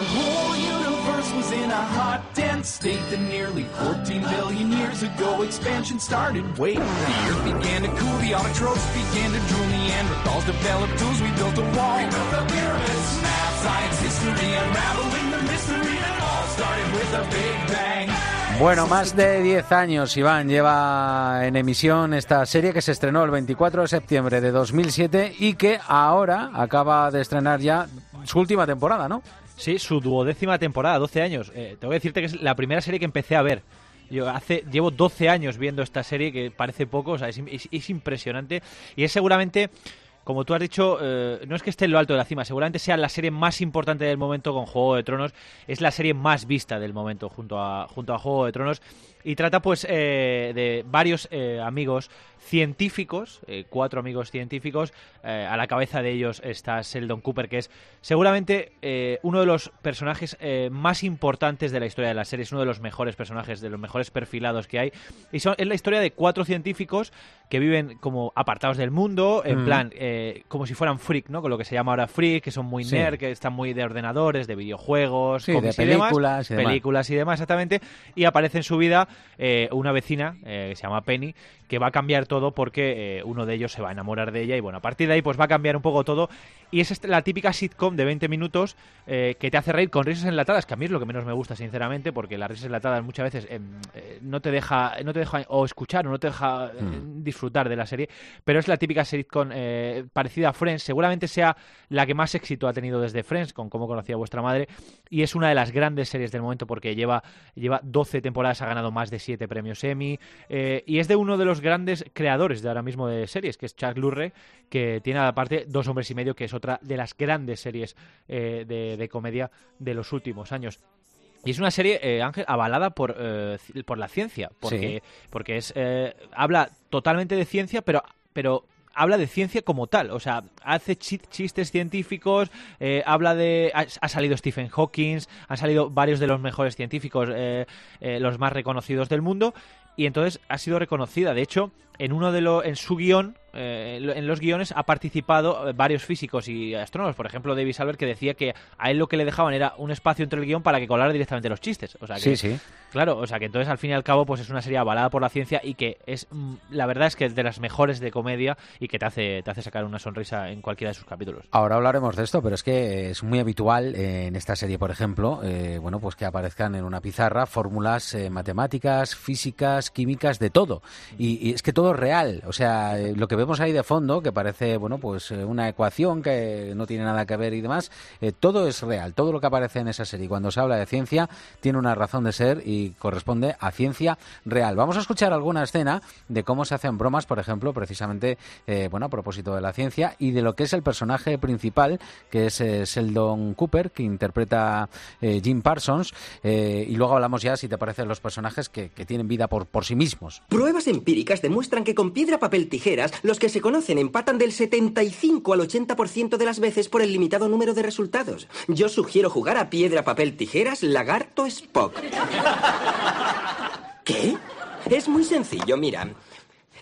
Was in a hot, dense state that nearly fourteen billion years ago expansion started. Wait, the earth began to cool, the autotrophs began to drool, Neanderthals developed tools, we built a wall. We built the pyramids, math, science, history, unraveling the mystery that all started with a Big Bang. Bueno, más de diez años, Iván, lleva en emisión esta serie que se estrenó el veinticuatro de septiembre de dos mil siete y que ahora acaba de estrenar ya su última temporada, ¿no? Sí, su duodécima temporada, doce años. Eh, tengo que decirte que es la primera serie que empecé a ver. Yo hace llevo doce años viendo esta serie, que parece poco, o sea, es, es, es impresionante. Y es seguramente, como tú has dicho, eh, no es que esté en lo alto de la cima, seguramente sea la serie más importante del momento con Juego de Tronos. Es la serie más vista del momento junto a, junto a Juego de Tronos. Y trata pues eh, de varios eh, amigos científicos, eh, cuatro amigos científicos, eh, a la cabeza de ellos está Sheldon Cooper, que es seguramente eh, uno de los personajes eh, más importantes de la historia de la serie, es uno de los mejores personajes, de los mejores perfilados que hay, y son, es la historia de cuatro científicos que viven como apartados del mundo, en mm. plan, eh, como si fueran freak, ¿no? Con lo que se llama ahora freak, que son muy sí. nerd, que están muy de ordenadores, de videojuegos, sí, de películas y demás, y demás. películas y demás, exactamente, y aparece en su vida eh, una vecina eh, que se llama Penny, que va a cambiar todo porque eh, uno de ellos se va a enamorar de ella y bueno, a partir de ahí pues va a cambiar un poco todo y es este, la típica sitcom de veinte minutos eh, que te hace reír con risas enlatadas, que a mí es lo que menos me gusta sinceramente, porque las risas enlatadas muchas veces eh, eh, no te deja no te deja o escuchar o no te deja eh, mm. disfrutar de la serie, pero es la típica sitcom eh, parecida a Friends, seguramente sea la que más éxito ha tenido desde Friends, con Cómo conocí a vuestra madre, y es una de las grandes series del momento porque lleva, lleva doce temporadas, ha ganado más de siete premios Emmy eh, y es de uno de los grandes creadores de ahora mismo de series, que es Chuck Lorre, que tiene aparte Dos hombres y medio, que es otra de las grandes series eh, de, de comedia de los últimos años. Y es una serie, eh, Ángel, avalada por, eh, por la ciencia, porque, sí. porque es eh, habla totalmente de ciencia, pero... pero habla de ciencia como tal, o sea, hace chistes científicos, eh, habla de... Ha, ha salido Stephen Hawking, han salido varios de los mejores científicos, eh, eh, los más reconocidos del mundo, y entonces ha sido reconocida. De hecho, en uno de los, en su guión, eh, en los guiones ha participado varios físicos y astrónomos, por ejemplo David Salver, que decía que a él lo que le dejaban era un espacio entre el guión para que colara directamente los chistes. O sea que, sí, sí. Claro, o sea que entonces al fin y al cabo pues es una serie avalada por la ciencia y que es, la verdad es que es de las mejores de comedia y que te hace, te hace sacar una sonrisa en cualquiera de sus capítulos. Ahora hablaremos de esto, pero es que es muy habitual eh, en esta serie, por ejemplo, eh, bueno, pues que aparezcan en una pizarra fórmulas eh, matemáticas, físicas, químicas, de todo. Y, y es que todo es real. O sea, eh, lo que vemos ahí de fondo, que parece, bueno, pues eh, una ecuación que no tiene nada que ver y demás, eh, todo es real. Todo lo que aparece en esa serie, cuando se habla de ciencia, tiene una razón de ser y corresponde a ciencia real. Vamos a escuchar alguna escena de cómo se hacen bromas, por ejemplo, precisamente, eh, bueno, a propósito de la ciencia y de lo que es el personaje principal, que es eh, Sheldon Cooper, que interpreta eh, Jim Parsons, eh, y luego hablamos ya, si te parece, de los personajes que, que tienen vida por, por sí mismos. Pruebas empíricas demuestran que con piedra, papel, tijeras, los que se conocen empatan del setenta y cinco al ochenta por ciento de las veces por el limitado número de resultados. Yo sugiero jugar a piedra, papel, tijeras, lagarto, Spock. ¿Qué? Es muy sencillo, mira.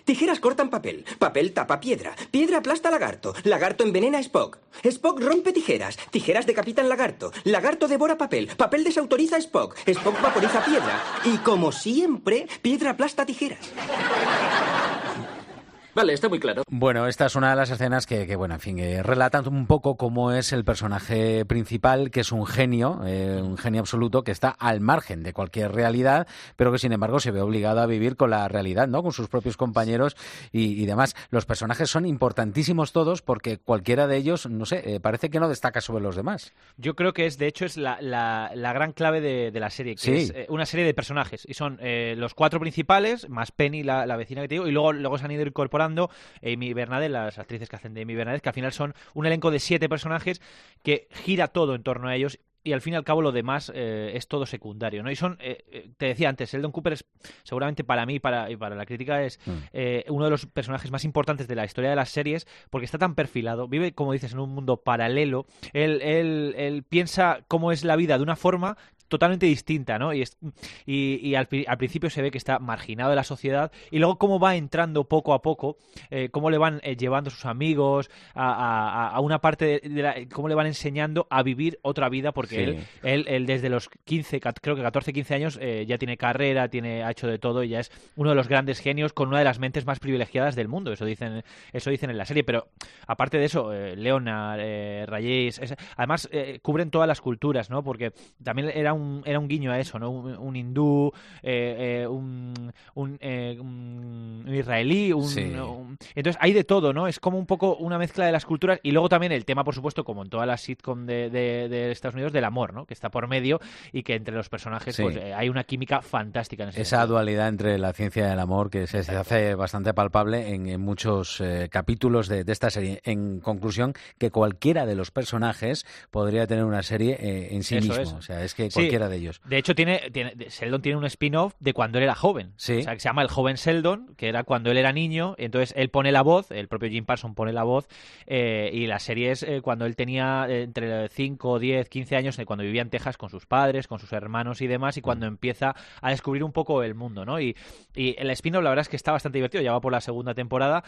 Tijeras cortan papel, papel tapa piedra, piedra aplasta lagarto, lagarto envenena a Spock, Spock rompe tijeras, tijeras decapitan lagarto, lagarto devora papel, papel desautoriza a Spock, Spock vaporiza piedra y, como siempre, piedra aplasta tijeras. Vale, está muy claro. Bueno, esta es una de las escenas que, que bueno, en fin, eh, relatan un poco cómo es el personaje principal, que es un genio, eh, un genio absoluto, que está al margen de cualquier realidad, pero que sin embargo se ve obligado a vivir con la realidad, ¿no? Con sus propios compañeros y, y demás. Los personajes son importantísimos todos porque cualquiera de ellos, no sé, eh, parece que no destaca sobre los demás. Yo creo que es, de hecho, es la, la, la gran clave de, de la serie, que sí. es eh, una serie de personajes. Y son eh, los cuatro principales, más Penny, la, la vecina que te digo, y luego, luego se han ido incorporando Amy Bernadette, las actrices que hacen de Amy Bernadette, que al final son un elenco de siete personajes que gira todo en torno a ellos. Y al fin y al cabo lo demás eh, es todo secundario, ¿no? Y son, eh, te decía antes, Sheldon Cooper es, seguramente para mí para, y para la crítica es mm. eh, uno de los personajes más importantes de la historia de las series, porque está tan perfilado, vive, como dices, en un mundo paralelo. Él, él, él piensa cómo es la vida de una forma totalmente distinta, ¿no? Y, es, y, y al, al principio se ve que está marginado de la sociedad y luego cómo va entrando poco a poco, eh, cómo le van eh, llevando sus amigos a, a, a una parte de, de la, cómo le van enseñando a vivir otra vida, porque sí. él, él, él desde los quince, creo que catorce, quince años eh, ya tiene carrera, tiene, ha hecho de todo y ya es uno de los grandes genios con una de las mentes más privilegiadas del mundo, eso dicen, eso dicen en la serie, pero aparte de eso, eh, Leonard, eh, Reyes, es, además eh, cubren todas las culturas, ¿no? Porque también era un Un, era un guiño a eso, ¿no? Un, un hindú, eh, eh, un, un, eh, un israelí, un, sí. un... Entonces hay de todo, ¿no? Es como un poco una mezcla de las culturas y luego también el tema, por supuesto, como en todas las sitcom de, de, de Estados Unidos, del amor, ¿no? Que está por medio y que entre los personajes sí. pues eh, hay una química fantástica en ese Esa sentido. Dualidad entre la ciencia y el amor que se, se hace bastante palpable en, en muchos eh, capítulos de, de esta serie. En conclusión, que cualquiera de los personajes podría tener una serie eh, en sí Eso mismo. es. O sea, es que Sí. cualquiera de ellos. De hecho, tiene, tiene Sheldon tiene un spin-off de cuando él era joven. Sí. O sea, que se llama El joven Sheldon, que era cuando él era niño. Entonces, él pone la voz, el propio Jim Parsons pone la voz, eh, y la serie es eh, cuando él tenía eh, entre cinco, diez, quince años, eh, cuando vivía en Texas con sus padres, con sus hermanos y demás, y cuando mm. empieza a descubrir un poco el mundo, ¿no? Y, y el spin-off, la verdad es que está bastante divertido, ya va por la segunda temporada.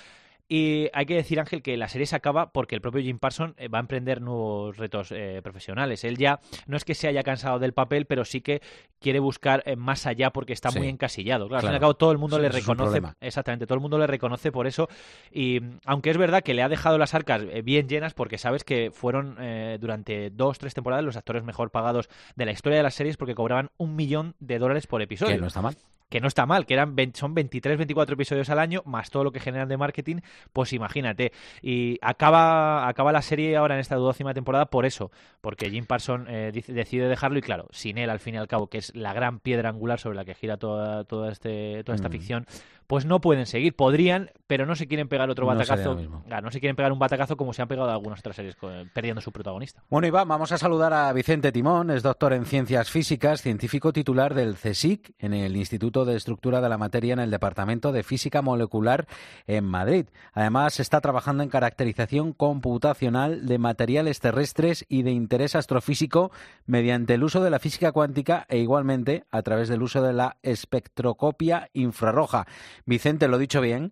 Y hay que decir, Ángel, que la serie se acaba porque el propio Jim Parsons va a emprender nuevos retos eh, profesionales. Él ya no es que se haya cansado del papel, pero sí que quiere buscar eh, más allá porque está sí. muy encasillado. Claro, claro. Al fin y al cabo todo el mundo sí, le reconoce. Exactamente, todo el mundo le reconoce por eso. Y aunque es verdad que le ha dejado las arcas eh, bien llenas, porque sabes que fueron eh, durante dos, tres temporadas los actores mejor pagados de la historia de las series porque cobraban un millón de dólares por episodio. Que no está mal. Que no está mal, que eran veinte, son veintitrés, veinticuatro episodios al año, más todo lo que generan de marketing, pues imagínate. Y acaba acaba la serie ahora en esta duodécima temporada por eso, porque Jim Parsons eh, decide dejarlo y claro, sin él al fin y al cabo, que es la gran piedra angular sobre la que gira toda, toda, este, toda esta mm. ficción, pues no pueden seguir. Podrían, pero no se quieren pegar otro batacazo. No, claro, no se quieren pegar un batacazo como se han pegado algunas otras series, perdiendo su protagonista. Bueno, Iván, vamos a saludar a Vicente Timón, es doctor en Ciencias Físicas, científico titular del CSIC en el Instituto de Estructura de la Materia en el Departamento de Física Molecular en Madrid. Además, está trabajando en caracterización computacional de materiales terrestres y de interés astrofísico mediante el uso de la física cuántica e igualmente a través del uso de la espectroscopia infrarroja. Vicente, ¿lo he dicho bien?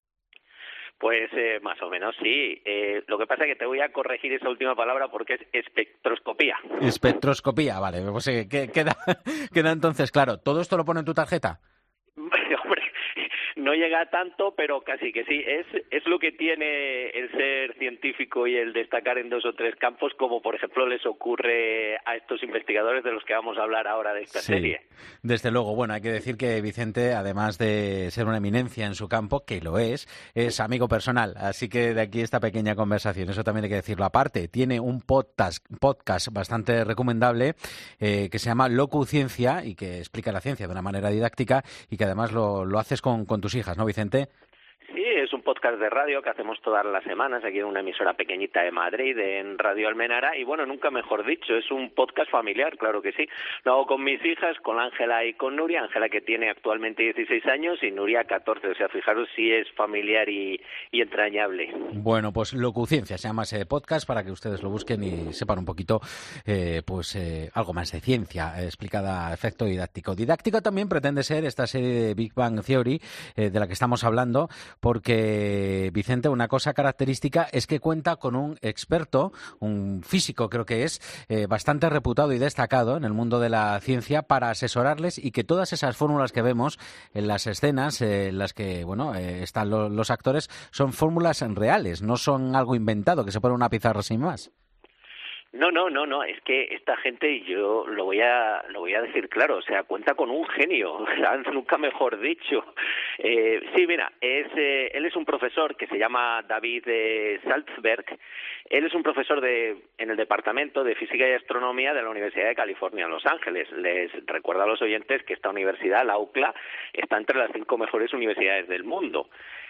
Pues eh, más o menos sí. Eh, lo que pasa es que te voy a corregir esa última palabra porque es espectroscopía. Espectroscopía, vale. Pues eh, queda, queda entonces claro. ¿Todo esto lo pone en tu tarjeta? Hombre, no llega a tanto, pero casi que sí. Es, es lo que tiene el ser científico y el destacar en dos o tres campos, como por ejemplo les ocurre a estos investigadores de los que vamos a hablar ahora de esta sí, serie. Desde luego. Bueno, hay que decir que Vicente, además de ser una eminencia en su campo, que lo es, es amigo personal. Así que de aquí esta pequeña conversación. Eso también hay que decirlo. Aparte, tiene un podcast, podcast bastante recomendable eh, que se llama Locuciencia y que explica la ciencia de una manera didáctica y que además lo, lo haces con, con tus hijas, ¿no, Vicente? Sí, es un un podcast de radio que hacemos todas las semanas aquí en una emisora pequeñita de Madrid, en Radio Almenara, y bueno, nunca mejor dicho, es un podcast familiar, claro que sí. Lo hago con mis hijas, con Ángela y con Nuria, Ángela que tiene actualmente dieciséis años y Nuria catorce, o sea, fijaros si es familiar y, y entrañable. Bueno, pues Locuciencia se llama ese podcast para que ustedes lo busquen y sepan un poquito, eh, pues eh, algo más de ciencia eh, explicada a efecto didáctico. Didáctico también pretende ser esta serie de Big Bang Theory eh, de la que estamos hablando, porque, Vicente, una cosa característica es que cuenta con un experto, un físico creo que es, eh, bastante reputado y destacado en el mundo de la ciencia para asesorarles y que todas esas fórmulas que vemos en las escenas eh, en las que bueno eh, están lo, los actores son fórmulas reales, no son algo inventado que se pone en una pizarra sin más. No, no, no, no, es que esta gente, yo lo voy a lo voy a decir claro, o sea, cuenta con un genio, nunca mejor dicho. Eh, sí, mira, es eh, él es un profesor que se llama David eh, Salzberg. Él es un profesor de en el Departamento de Física y Astronomía de la Universidad de California en Los Ángeles. Les recuerdo a los oyentes que esta universidad, la U C L A, está entre las cinco mejores universidades del mundo.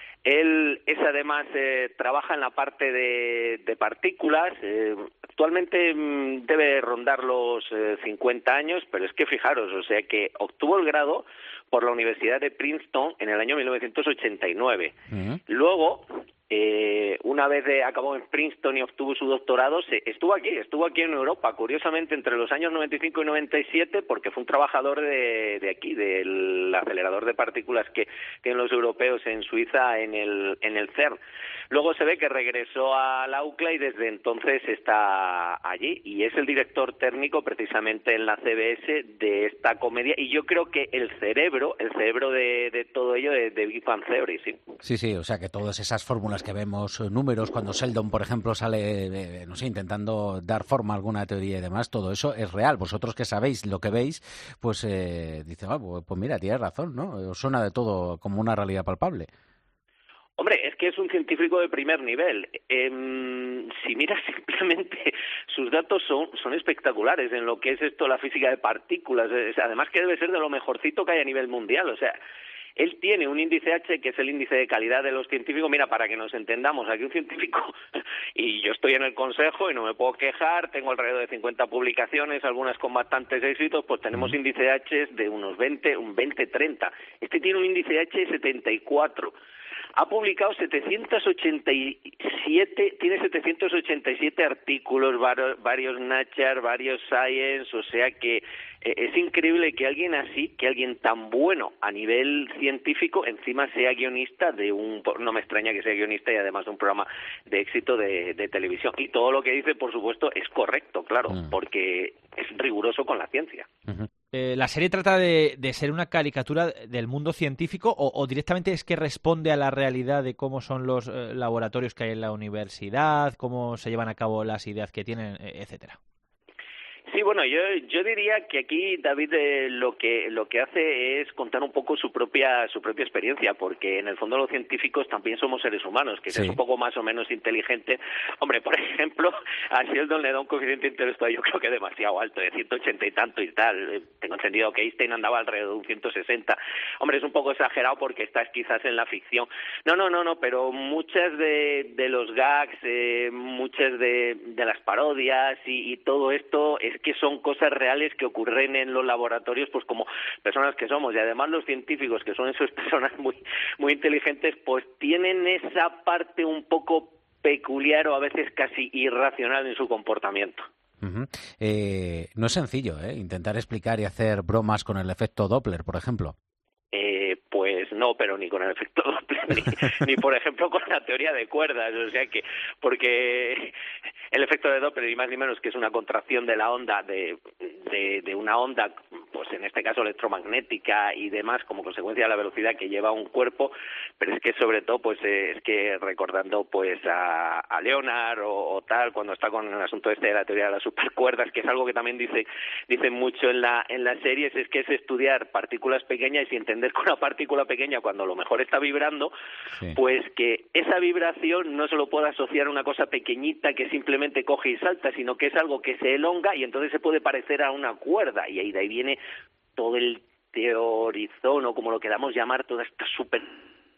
Él es además eh, trabaja en la parte de, de partículas. Eh, actualmente mmm, debe rondar los eh, cincuenta años, pero es que fijaros, o sea que obtuvo el grado por la Universidad de Princeton en el año mil novecientos ochenta y nueve. Uh-huh. Luego, eh, una vez de, acabó en Princeton y obtuvo su doctorado, se, estuvo aquí, estuvo aquí en Europa, curiosamente entre los años noventa y cinco y noventa y siete, porque fue un trabajador de, de aquí, del acelerador de partículas que tienen los europeos en Suiza, en el, en el CERN. Luego se ve que regresó a la U C L A y desde entonces está allí y es el director técnico precisamente en la C B S de esta comedia y yo creo que el cerebro, el cerebro de, de todo ello de, de Big Bang Theory, sí. Sí, sí, o sea que todas esas fórmulas que vemos, números, cuando Sheldon, por ejemplo, sale, eh, no sé, intentando dar forma a alguna teoría y demás, todo eso es real. Vosotros que sabéis lo que veis, pues eh, dice, ah, pues, pues mira, tienes razón, ¿no? Os suena de todo como una realidad palpable. Hombre, es que es un científico de primer nivel. Eh, si miras simplemente sus datos son, son espectaculares en lo que es esto, la física de partículas. Es, además que debe ser de lo mejorcito que hay a nivel mundial. O sea, él tiene un índice H, que es el índice de calidad de los científicos. Mira, para que nos entendamos, aquí un científico, y yo estoy en el consejo y no me puedo quejar, tengo alrededor de cincuenta publicaciones, algunas con bastantes éxitos, pues tenemos índice H de unos veinte, un veinte, treinta. Este tiene un índice H de setenta y cuatro. Ha publicado setecientos ochenta y siete, tiene setecientos ochenta y siete artículos, varios, varios Nature, varios Science, o sea que eh, es increíble que alguien así, que alguien tan bueno a nivel científico, encima sea guionista de un, no me extraña que sea guionista y además de un programa de éxito de, de televisión. Y todo lo que dice, por supuesto, es correcto, claro, mm. porque es riguroso con la ciencia. Uh-huh. Eh, ¿La serie trata de, de ser una caricatura del mundo científico o, o directamente es que responde a la realidad de cómo son los eh, laboratorios que hay en la universidad, cómo se llevan a cabo las ideas que tienen, etcétera? Sí, bueno, yo yo diría que aquí David eh, lo que lo que hace es contar un poco su propia su propia experiencia, porque en el fondo los científicos también somos seres humanos, que sí. Es un poco más o menos inteligente. Hombre, por ejemplo, a Sheldon le da un coeficiente intelectual yo creo que demasiado alto, de ciento ochenta y tanto y tal. Tengo entendido que Einstein andaba alrededor de un ciento sesenta. Hombre, es un poco exagerado porque estás quizás en la ficción. No, no, no, no, pero muchas de, de los gags, eh, muchas de, de las parodias y, y todo esto es que son cosas reales que ocurren en los laboratorios, pues como personas que somos, y además los científicos, que son esas personas muy muy inteligentes, pues tienen esa parte un poco peculiar o a veces casi irracional en su comportamiento. Uh-huh. Eh, no es sencillo, ¿eh? Intentar explicar y hacer bromas con el efecto Doppler, por ejemplo. Eh, pues no, pero ni con el efecto Doppler, ni, ni por ejemplo con la teoría de cuerdas, o sea que, porque el efecto de Doppler, ni más ni menos que es una contracción de la onda, de, de, de una onda, pues en este caso electromagnética y demás, como consecuencia de la velocidad que lleva un cuerpo, pero es que sobre todo, pues eh, es que recordando pues a, a Leonard o, o tal, cuando está con el asunto este de la teoría de las supercuerdas, que es algo que también dice, dicen mucho en la en las series, es que es estudiar partículas pequeñas y entender que una partícula pequeña, cuando a lo mejor está vibrando, sí. Pues que esa vibración no se lo puede asociar a una cosa pequeñita que simplemente coge y salta, sino que es algo que se elonga y entonces se puede parecer a una cuerda, y ahí de ahí viene todo el teorizón, o como lo queramos llamar, toda esta super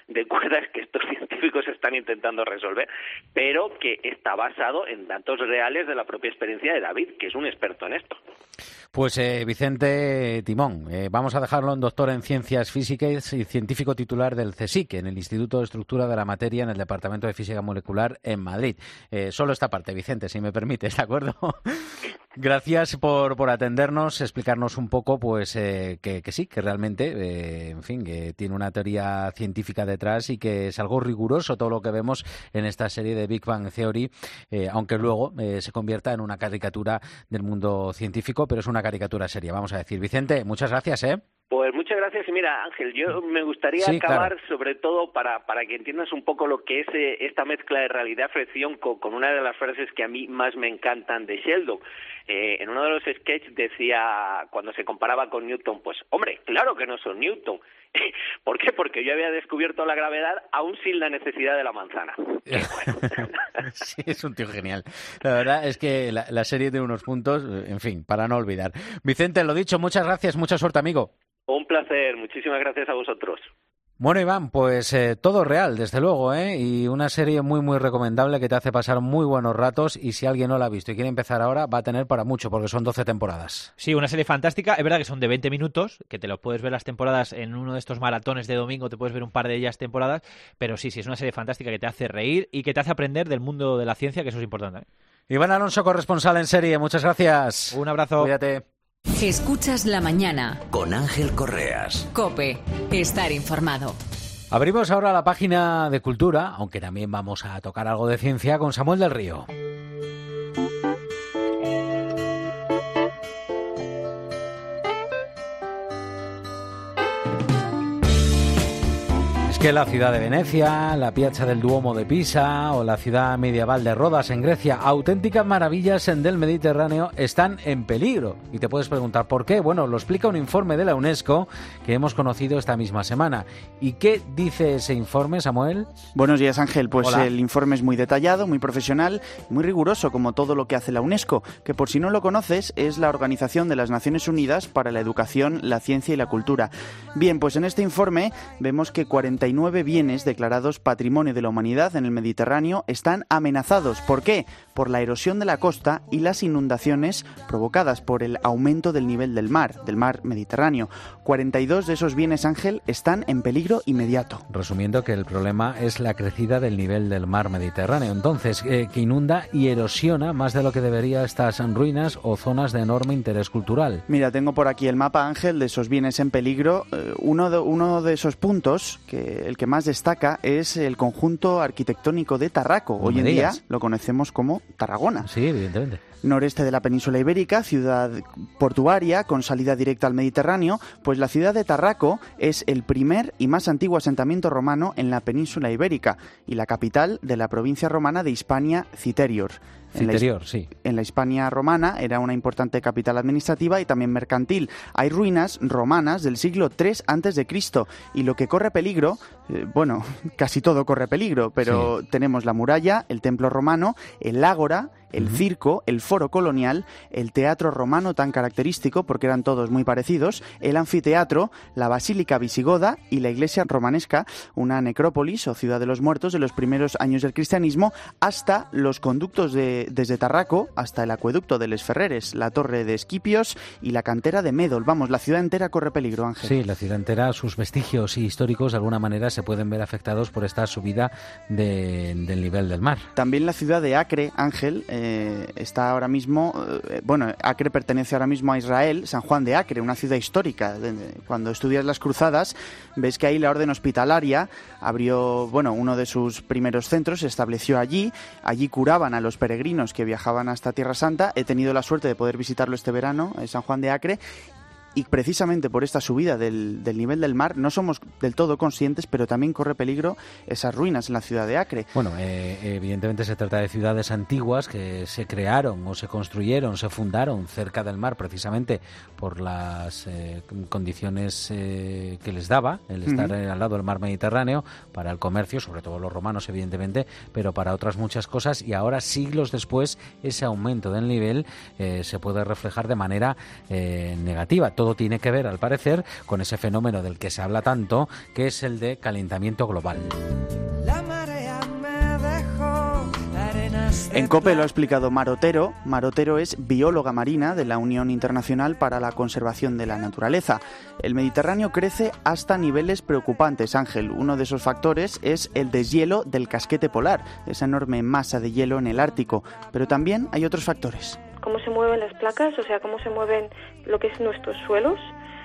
de cuerdas que estos científicos están intentando resolver, pero que está basado en datos reales de la propia experiencia de David, que es un experto en esto. Pues eh, Vicente Timón, eh, vamos a dejarlo en doctor en Ciencias Físicas y científico titular del CSIC, en el Instituto de Estructura de la Materia, en el Departamento de Física Molecular en Madrid. Eh, solo esta parte, Vicente, si me permites, ¿de acuerdo? Gracias por, por atendernos, explicarnos un poco, pues eh, que, que sí, que realmente, eh, en fin, que tiene una teoría científica detrás y que es algo riguroso todo lo que vemos en esta serie de Big Bang Theory, eh, aunque luego eh, se convierta en una caricatura del mundo científico, pero es una caricatura seria, vamos a decir. Vicente, muchas gracias, ¿eh? Pues muchas gracias. Y mira, Ángel, yo me gustaría sí, acabar claro. sobre todo para, para que entiendas un poco lo que es eh, esta mezcla de realidad-ficción con, con una de las frases que a mí más me encantan de Sheldon. Eh, en uno de los sketches decía, cuando se comparaba con Newton, pues, hombre, claro que no son Newton. ¿Por qué? Porque yo había descubierto la gravedad aún sin la necesidad de la manzana. Sí, es un tío genial. La verdad es que la, la serie tiene unos puntos, en fin, para no olvidar. Vicente, lo dicho, muchas gracias, mucha suerte, amigo. Un placer, muchísimas gracias a vosotros. Bueno, Iván, pues eh, todo real, desde luego, ¿eh? Y una serie muy, muy recomendable que te hace pasar muy buenos ratos y si alguien no la ha visto y quiere empezar ahora, va a tener para mucho, porque son doce temporadas. Sí, una serie fantástica. Es verdad que son de veinte minutos, que te lo puedes ver las temporadas en uno de estos maratones de domingo, te puedes ver un par de ellas temporadas, pero sí, sí, es una serie fantástica que te hace reír y que te hace aprender del mundo de la ciencia, que eso es importante, ¿eh? Iván Alonso, corresponsal en serie, muchas gracias. Un abrazo. Cuídate. Escuchas La Mañana. Con Ángel Correas. COPE. Estar informado. Abrimos ahora la página de cultura, aunque también vamos a tocar algo de ciencia, con Samuel del Río. Que la ciudad de Venecia, la Piazza del Duomo de Pisa o la ciudad medieval de Rodas en Grecia, auténticas maravillas del Mediterráneo, están en peligro. Y te puedes preguntar ¿por qué? Bueno, lo explica un informe de la UNESCO que hemos conocido esta misma semana. ¿Y qué dice ese informe, Samuel? Buenos días, Ángel. Pues Hola. El informe es muy detallado, muy profesional, muy riguroso, como todo lo que hace la UNESCO, que por si no lo conoces es la Organización de las Naciones Unidas para la Educación, la Ciencia y la Cultura. Bien, pues en este informe vemos que cuarenta y nueve bienes declarados Patrimonio de la Humanidad en el Mediterráneo están amenazados. ¿Por qué? Por la erosión de la costa y las inundaciones provocadas por el aumento del nivel del mar, del mar Mediterráneo. cuarenta y dos de esos bienes, Ángel, están en peligro inmediato. Resumiendo que el problema es la crecida del nivel del mar Mediterráneo. Entonces, eh, que inunda y erosiona más de lo que debería estas ruinas o zonas de enorme interés cultural. Mira, tengo por aquí el mapa, Ángel, de esos bienes en peligro. Eh, uno, de, uno de esos puntos, que el que más destaca, es el conjunto arquitectónico de Tarraco. Hoy en día lo conocemos como Tarragona. Sí, evidentemente. Noreste de la península ibérica, ciudad portuaria con salida directa al Mediterráneo, pues la ciudad de Tarraco es el primer y más antiguo asentamiento romano en la península ibérica y la capital de la provincia romana de Hispania Citerior. Citerior, en la, sí. En la Hispania romana era una importante capital administrativa y también mercantil. Hay ruinas romanas del siglo tres antes de Cristo y lo que corre peligro, eh, bueno, casi todo corre peligro, pero sí. Tenemos la muralla, el templo romano, el ágora, el uh-huh. circo, el foro colonial, el teatro romano tan característico porque eran todos muy parecidos, el anfiteatro, la basílica visigoda y la iglesia romanesca, una necrópolis o ciudad de los muertos de los primeros años del cristianismo, hasta los conductos de, desde Tarraco hasta el acueducto de Les Ferreres, la torre de Esquipios y la cantera de Médol. Vamos, la ciudad entera corre peligro, Ángel. Sí, la ciudad entera, sus vestigios históricos de alguna manera se pueden ver afectados por esta subida de, del nivel del mar. También la ciudad de Acre, Ángel, eh, Eh, está ahora mismo, eh, bueno, Acre pertenece ahora mismo a Israel, San Juan de Acre, una ciudad histórica. Cuando estudias las cruzadas, ves que ahí la orden hospitalaria abrió, bueno, uno de sus primeros centros, se estableció allí, allí curaban a los peregrinos que viajaban hasta Tierra Santa. He tenido la suerte de poder visitarlo este verano, en San Juan de Acre. Y precisamente por esta subida del, del nivel del mar no somos del todo conscientes, pero también corre peligro esas ruinas en la ciudad de Acre. Bueno, eh, evidentemente se trata de ciudades antiguas que se crearon o se construyeron, se fundaron cerca del mar precisamente por las eh, condiciones eh, que les daba el estar uh-huh. al lado del mar Mediterráneo para el comercio, sobre todo los romanos evidentemente, pero para otras muchas cosas, y ahora siglos después ese aumento del nivel eh, se puede reflejar de manera eh, negativa. todo tiene que ver, al parecer, con ese fenómeno del que se habla tanto, que es el de calentamiento global. En COPE lo ha explicado Mar Otero. Mar Otero es bióloga marina de la Unión Internacional para la Conservación de la Naturaleza. El Mediterráneo crece hasta niveles preocupantes, Ángel. Uno de esos factores es el deshielo del casquete polar, esa enorme masa de hielo en el Ártico. Pero también hay otros factores. Cómo se mueven las placas, o sea, cómo se mueven lo que es nuestros suelos.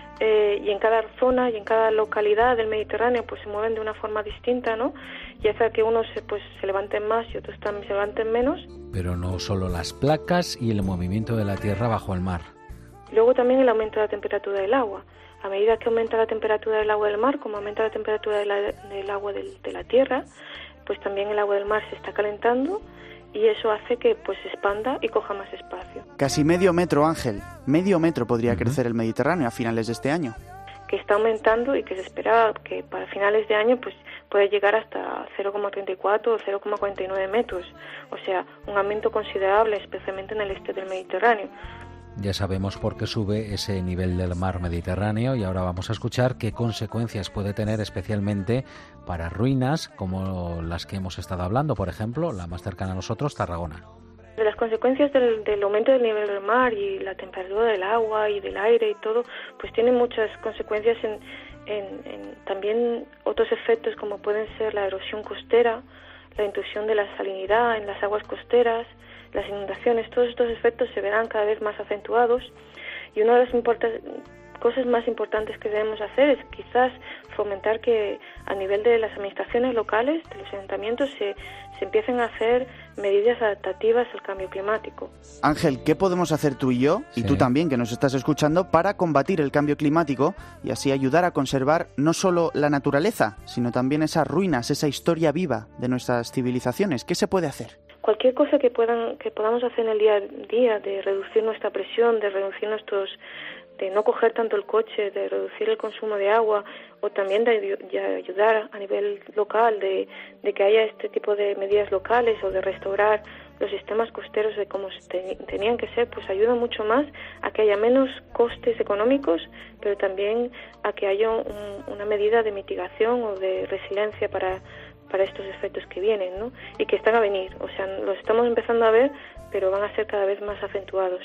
Eh, y en cada zona y en cada localidad del Mediterráneo pues se mueven de una forma distinta, ¿no? Y hace que unos se, pues, se levanten más y otros también se levanten menos. Pero no solo las placas y el movimiento de la Tierra bajo el mar. Luego también el aumento de la temperatura del agua. A medida que aumenta la temperatura del agua del mar, como aumenta la temperatura de la, del agua del, de la Tierra, pues también el agua del mar se está calentando y eso hace que pues se expanda y coja más espacio. Casi medio metro, Ángel. Medio metro podría uh-huh. crecer el Mediterráneo a finales de este año. Que está aumentando y que se espera que para finales de año pues puede llegar hasta cero coma treinta y cuatro o cero coma cuarenta y nueve metros. O sea, un aumento considerable, especialmente en el este del Mediterráneo. Ya sabemos por qué sube ese nivel del mar Mediterráneo y ahora vamos a escuchar qué consecuencias puede tener especialmente para ruinas como las que hemos estado hablando, por ejemplo, la más cercana a nosotros, Tarragona. De las consecuencias del, del aumento del nivel del mar y la temperatura del agua y del aire y todo, pues tienen muchas consecuencias en, en, en también otros efectos como pueden ser la erosión costera, la intrusión de la salinidad en las aguas costeras, las inundaciones. Todos estos efectos se verán cada vez más acentuados y una de las importantes cosas más importantes que debemos hacer es quizás fomentar que a nivel de las administraciones locales, de los ayuntamientos, se, se empiecen a hacer medidas adaptativas al cambio climático. Ángel, ¿qué podemos hacer tú y yo, y sí. tú también que nos estás escuchando, para combatir el cambio climático y así ayudar a conservar no solo la naturaleza, sino también esas ruinas, esa historia viva de nuestras civilizaciones? ¿Qué se puede hacer? Cualquier cosa que puedan que podamos hacer en el día a día, de reducir nuestra presión, de reducir nuestros de no coger tanto el coche, de reducir el consumo de agua o también de, de ayudar a nivel local, de, de que haya este tipo de medidas locales o de restaurar los sistemas costeros de como te, tenían que ser, pues ayuda mucho más a que haya menos costes económicos, pero también a que haya un, una medida de mitigación o de resiliencia para, para estos efectos que vienen, ¿no? Y que están a venir. O sea, los estamos empezando a ver, pero van a ser cada vez más acentuados.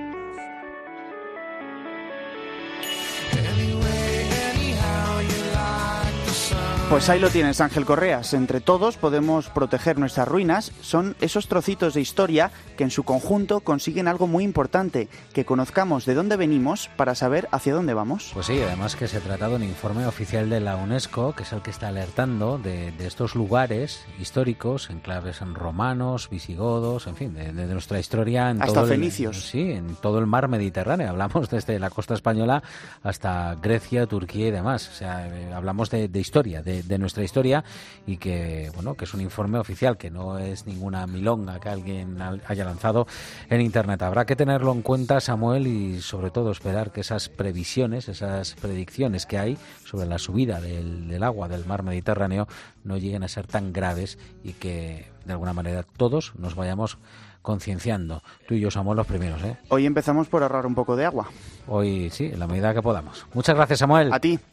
Pues ahí lo tienes, Ángel Correas. Entre todos podemos proteger nuestras ruinas. Son esos trocitos de historia que en su conjunto consiguen algo muy importante, que conozcamos de dónde venimos para saber hacia dónde vamos. Pues sí, además que se trata de un informe oficial de la UNESCO, que es el que está alertando de, de estos lugares históricos, enclaves romanos, visigodos, en fin, de, de nuestra historia. En hasta todo fenicios. El, sí, en todo el mar Mediterráneo. Hablamos desde la costa española hasta Grecia, Turquía y demás. O sea, eh, hablamos de, de historia, de de nuestra historia y que, bueno, que es un informe oficial, que no es ninguna milonga que alguien haya lanzado en Internet. Habrá que tenerlo en cuenta, Samuel, y sobre todo esperar que esas previsiones, esas predicciones que hay sobre la subida del, del agua del mar Mediterráneo no lleguen a ser tan graves y que, de alguna manera, todos nos vayamos concienciando. Tú y yo somos los primeros, ¿eh? Hoy empezamos por ahorrar un poco de agua. Hoy sí, en la medida que podamos. Muchas gracias, Samuel. A ti.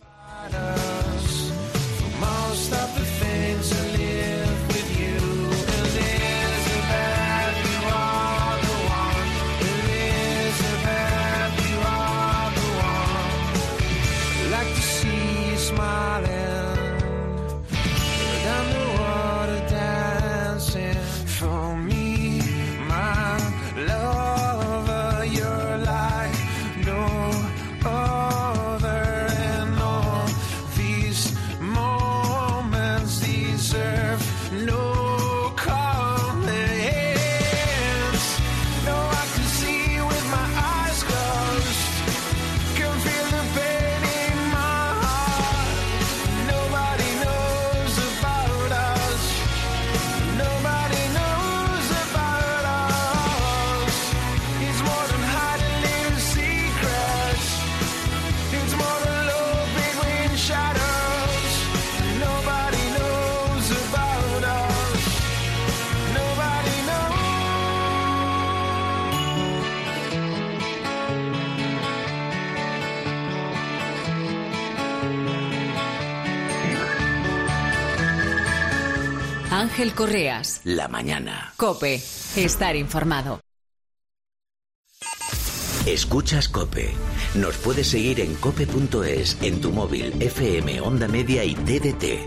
Ángel Correas. La mañana. COPE. Estar informado. Escuchas COPE. Nos puedes seguir en cope punto es, en tu móvil, F M, Onda Media y T D T.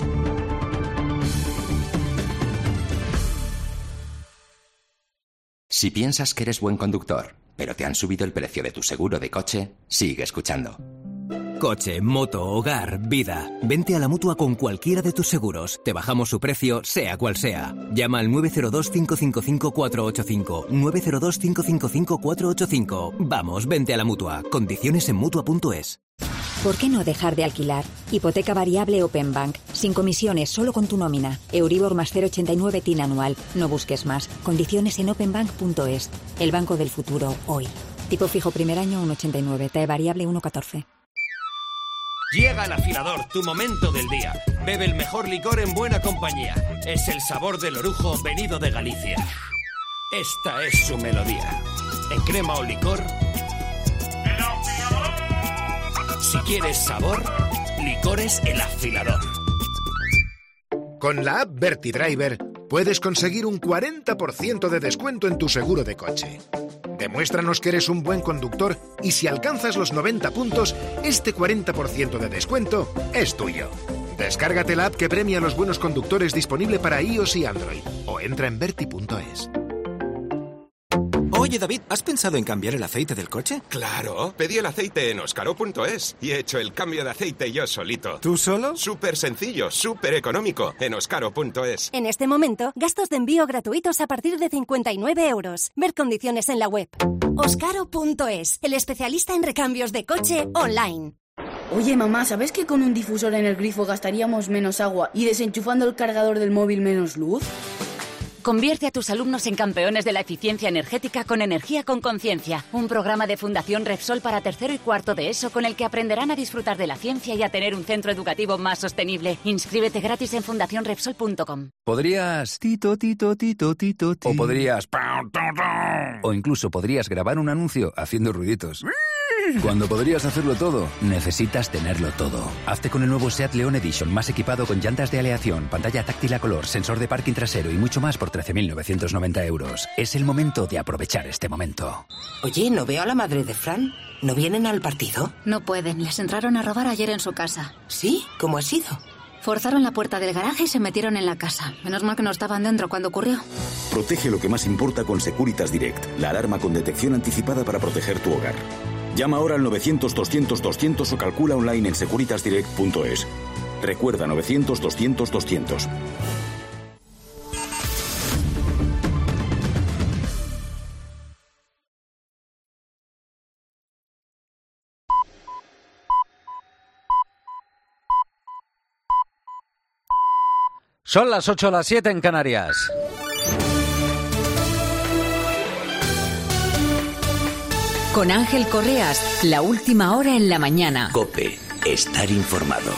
Si piensas que eres buen conductor, pero te han subido el precio de tu seguro de coche, sigue escuchando. Coche, moto, hogar, vida. Vente a la Mutua con cualquiera de tus seguros. Te bajamos su precio, sea cual sea. Llama al nueve cero dos, cinco cinco cinco, cuatro ocho cinco. nueve cero dos, cinco cinco cinco, cuatro ocho cinco. Vamos, vente a la Mutua. Condiciones en mutua punto es. ¿Por qué no dejar de alquilar? Hipoteca variable Openbank. Sin comisiones, solo con tu nómina. Euribor más cero coma ochenta y nueve T I N anual. No busques más. Condiciones en openbank punto es. El banco del futuro, hoy. Tipo fijo primer año uno coma ochenta y nueve. T A E variable uno coma catorce. Llega el afilador, tu momento del día. Bebe el mejor licor en buena compañía. Es el sabor del orujo venido de Galicia. Esta es su melodía. En crema o licor. Si quieres sabor, licores El Afilador. Con la app VertiDriver puedes conseguir un cuarenta por ciento de descuento en tu seguro de coche. Demuéstranos que eres un buen conductor y si alcanzas los noventa puntos, este cuarenta por ciento de descuento es tuyo. Descárgate la app que premia a los buenos conductores, disponible para iOS y Android, o entra en verti punto es. Oye, David, ¿has pensado en cambiar el aceite del coche? Claro, pedí el aceite en oscaro punto es y he hecho el cambio de aceite yo solito. ¿Tú solo? Súper sencillo, súper económico, en oscaro punto es. En este momento, gastos de envío gratuitos a partir de cincuenta y nueve euros. Ver condiciones en la web. oscaro punto es, el especialista en recambios de coche online. Oye, mamá, ¿sabes que con un difusor en el grifo gastaríamos menos agua y desenchufando el cargador del móvil menos luz? Convierte a tus alumnos en campeones de la eficiencia energética con Energía con Conciencia, un programa de Fundación Repsol para tercero y cuarto de ESO con el que aprenderán a disfrutar de la ciencia y a tener un centro educativo más sostenible. Inscríbete gratis en fundación repsol punto com. Podrías tito, tito, tito, tito, tito. O podrías o incluso podrías grabar un anuncio haciendo ruiditos. Cuando podrías hacerlo todo, necesitas tenerlo todo. Hazte con el nuevo SEAT León Edition, más equipado con llantas de aleación, pantalla táctil a color, sensor de parking trasero y mucho más por trece mil novecientos noventa euros. Es el momento de aprovechar este momento. Oye, ¿no veo a la madre de Fran? ¿No vienen al partido? No pueden, les entraron a robar ayer en su casa. ¿Sí? ¿Cómo ha sido? Forzaron la puerta del garaje y se metieron en la casa. Menos mal que no estaban dentro cuando ocurrió. Protege lo que más importa con Securitas Direct, la alarma con detección anticipada para proteger tu hogar. Llama ahora al novecientos, doscientos, doscientos o calcula online en securitas direct punto es. Recuerda novecientos, doscientos, doscientos. Son las ocho, las siete en Canarias. Con Ángel Correas, la última hora en la mañana. COPE, estar informado.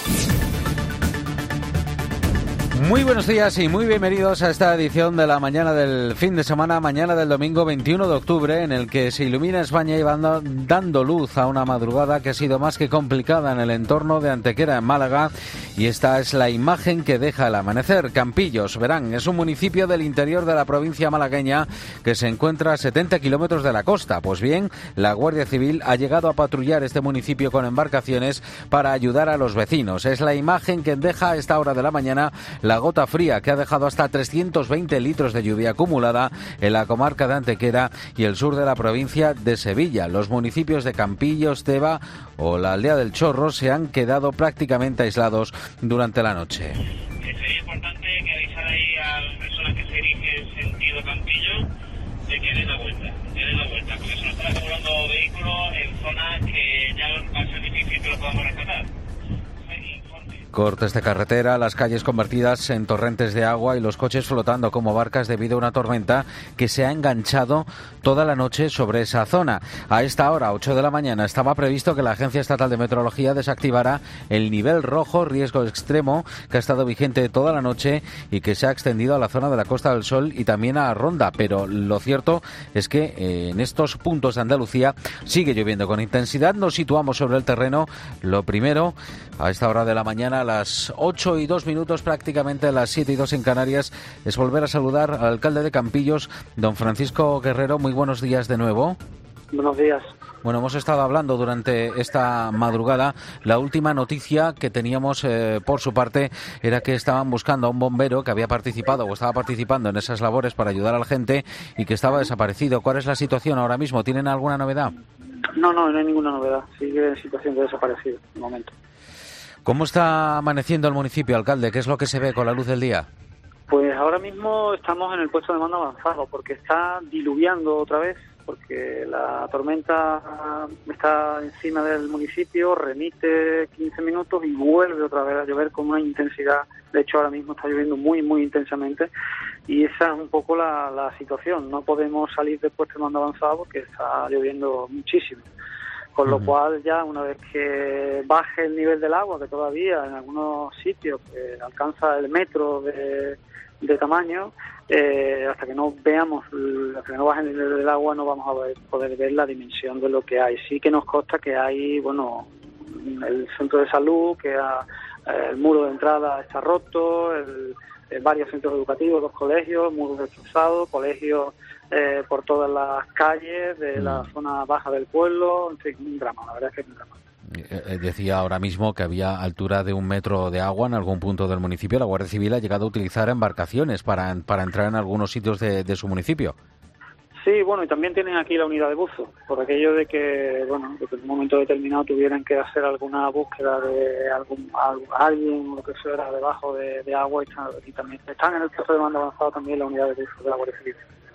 Muy buenos días y muy bienvenidos a esta edición de la mañana del fin de semana, mañana del domingo veintiuno de octubre, en el que se ilumina España y van dando luz a una madrugada que ha sido más que complicada en el entorno de Antequera, en Málaga, y esta es la imagen que deja el amanecer. Campillos, verán, es un municipio del interior de la provincia malagueña que se encuentra a setenta kilómetros de la costa. Pues bien, la Guardia Civil ha llegado a patrullar este municipio con embarcaciones para ayudar a los vecinos. Es la imagen que deja a esta hora de la mañana la gota fría que ha dejado hasta trescientos veinte litros de lluvia acumulada en la comarca de Antequera y el sur de la provincia de Sevilla. Los municipios de Campillos, Teba o la aldea del Chorro se han quedado prácticamente aislados durante la noche. Sería importante que avisar ahí a las personas que se dirigen sentido Campillo de que den la vuelta, que den la vuelta, porque se nos están acumulando vehículos en zonas que ya va a ser difícil que lo podamos rescatar. Cortes de carretera, las calles convertidas en torrentes de agua y los coches flotando como barcas debido a una tormenta que se ha enganchado toda la noche sobre esa zona. A esta hora, ocho de la mañana, estaba previsto que la Agencia Estatal de Meteorología desactivara el nivel rojo, riesgo extremo, que ha estado vigente toda la noche y que se ha extendido a la zona de la Costa del Sol y también a Ronda. Pero lo cierto es que eh, en estos puntos de Andalucía sigue lloviendo con intensidad. Nos situamos sobre el terreno. Lo primero, a esta hora de la mañana, a las ocho y dos minutos, prácticamente a las siete y dos en Canarias. Es volver a saludar al alcalde de Campillos, don Francisco Guerrero. Muy buenos días de nuevo. Buenos días. Bueno, hemos estado hablando durante esta madrugada. La última noticia que teníamos eh, por su parte era que estaban buscando a un bombero que había participado o estaba participando en esas labores para ayudar a la gente y que estaba desaparecido. ¿Cuál es la situación ahora mismo? ¿Tienen alguna novedad? No, no, no hay ninguna novedad. Sigue en situación de desaparecido de momento. ¿Cómo está amaneciendo el municipio, alcalde? ¿Qué es lo que se ve con la luz del día? Pues ahora mismo estamos en el puesto de mando avanzado porque está diluviando otra vez, porque la tormenta está encima del municipio, remite quince minutos y vuelve otra vez a llover con una intensidad. De hecho, ahora mismo está lloviendo muy, muy intensamente y esa es un poco la, la situación. No podemos salir del puesto de mando avanzado porque está lloviendo muchísimo. Con lo uh-huh. cual ya una vez que baje el nivel del agua, que todavía en algunos sitios eh, alcanza el metro de, de tamaño, eh, hasta que no veamos, hasta que no baje el nivel del agua no vamos a ver, poder ver la dimensión de lo que hay. Sí que nos consta que hay, bueno, el centro de salud, que ha, el muro de entrada está roto, el, el varios centros educativos, dos colegios, muros destrozados, colegios eh, por todas las calles de mm. la zona baja del pueblo, en fin, un drama, la verdad es que es un drama. Eh, decía ahora mismo que había altura de un metro de agua en algún punto del municipio. La Guardia Civil ha llegado a utilizar embarcaciones para, para entrar en algunos sitios de, de su municipio. Sí, bueno, y también tienen aquí la unidad de buzo, por aquello de que, bueno, que en un momento determinado tuvieran que hacer alguna búsqueda de algún alguien o lo que fuera debajo de, de agua, y, está, y también están en el puesto de mando avanzado también la unidad de buzo de la Guardia Civil.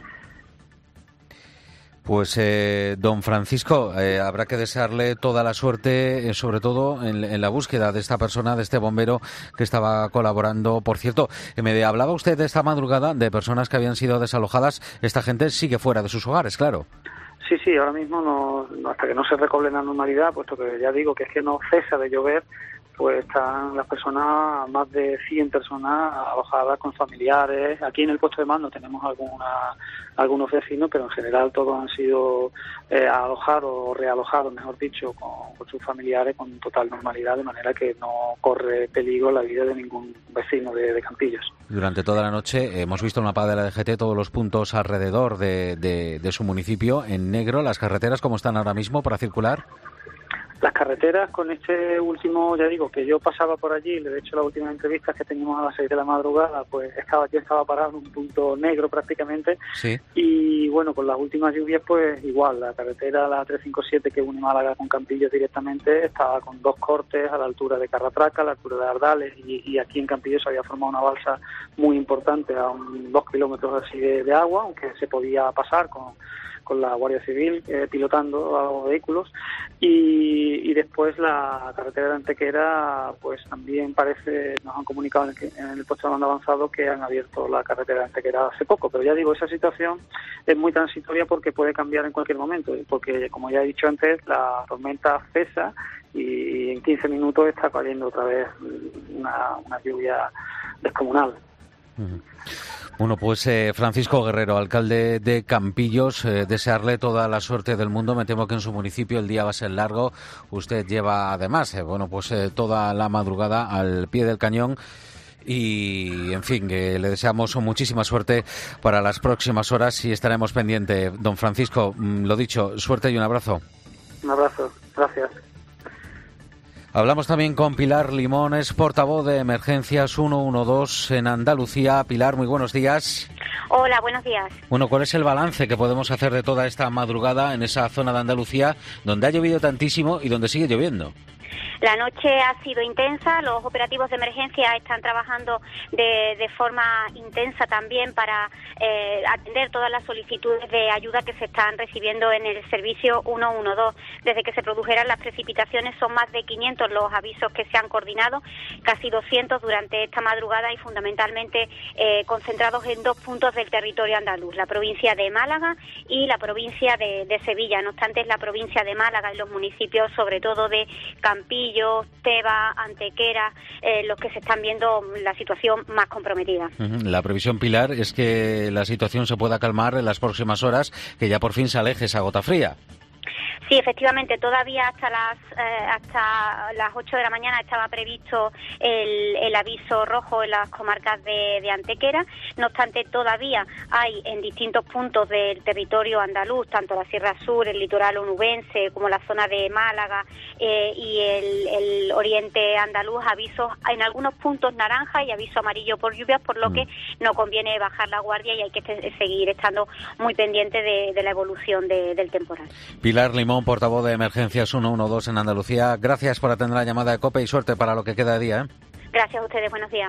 Pues, eh, don Francisco, eh, habrá que desearle toda la suerte, eh, sobre todo en, en la búsqueda de esta persona, de este bombero que estaba colaborando. Por cierto, eh, me hablaba usted de esta madrugada de personas que habían sido desalojadas. Esta gente sigue fuera de sus hogares, claro. Sí, sí, ahora mismo, no, no, hasta que no se recobre la normalidad, puesto que ya digo que es que no cesa de llover, pues están las personas, más de cien personas alojadas con familiares. Aquí en el puesto de mando tenemos alguna, algunos vecinos, pero en general todos han sido eh, alojados o realojados, mejor dicho, con, con sus familiares con total normalidad, de manera que no corre peligro la vida de ningún vecino de, de Campillos. Durante toda la noche hemos visto en el mapa de la D G T todos los puntos alrededor de, de, de su municipio en negro. ¿Las carreteras cómo están ahora mismo para circular? Las carreteras, con este último, ya digo, que yo pasaba por allí, de hecho las últimas entrevistas que teníamos a las seis de la madrugada, pues estaba yo estaba parado en un punto negro prácticamente. Sí. Y bueno, con las últimas lluvias, pues igual, la carretera, la trescientos cincuenta y siete que une Málaga con Campillos directamente, estaba con dos cortes a la altura de Carratraca, a la altura de Ardales, y, y aquí en Campillos se había formado una balsa muy importante a un, dos kilómetros así de, de agua, aunque se podía pasar con... con la Guardia Civil eh, pilotando a los vehículos, y, y después la carretera de Antequera, pues también parece, nos han comunicado en el, en el puesto de mando avanzado que han abierto la carretera de Antequera hace poco, pero ya digo, esa situación es muy transitoria porque puede cambiar en cualquier momento, porque como ya he dicho antes, la tormenta cesa y en quince minutos está cayendo otra vez una, una lluvia descomunal. Uh-huh. Bueno, pues eh, Francisco Guerrero, alcalde de Campillos, eh, desearle toda la suerte del mundo. Me temo que en su municipio el día va a ser largo. Usted lleva además, eh, bueno, pues eh, toda la madrugada al pie del cañón. Y, en fin, que le deseamos muchísima suerte para las próximas horas y estaremos pendientes. Don Francisco, lo dicho, suerte y un abrazo. Un abrazo, gracias. Hablamos también con Pilar Limones, portavoz de Emergencias ciento doce en Andalucía. Pilar, muy buenos días. Hola, buenos días. Bueno, ¿cuál es el balance que podemos hacer de toda esta madrugada en esa zona de Andalucía donde ha llovido tantísimo y donde sigue lloviendo? La noche ha sido intensa, los operativos de emergencia están trabajando de, de forma intensa también para eh, atender todas las solicitudes de ayuda que se están recibiendo en el servicio ciento doce. Desde que se produjeran las precipitaciones son más de quinientos los avisos que se han coordinado, casi doscientos durante esta madrugada y fundamentalmente eh, concentrados en dos puntos del territorio andaluz, la provincia de Málaga y la provincia de, de Sevilla. No obstante, es la provincia de Málaga y los municipios, sobre todo de Campillos, Teba, Antequera, eh, los que se están viendo la situación más comprometida. La previsión, Pilar, es que la situación se pueda calmar en las próximas horas, que ya por fin se aleje esa gota fría. Sí, efectivamente, todavía hasta las eh, hasta las ocho de la mañana estaba previsto el, el aviso rojo en las comarcas de, de Antequera. No obstante, todavía hay en distintos puntos del territorio andaluz, tanto la Sierra Sur, el litoral onubense, como la zona de Málaga eh, y el, el oriente andaluz, avisos en algunos puntos naranja y aviso amarillo por lluvias, por lo que no conviene bajar la guardia y hay que te, seguir estando muy pendiente de, de la evolución de, del temporal. Pilar Limón, portavoz de Emergencias ciento doce en Andalucía, gracias por atender la llamada de COPE y suerte para lo que queda de día, ¿eh? Gracias a ustedes, buenos días.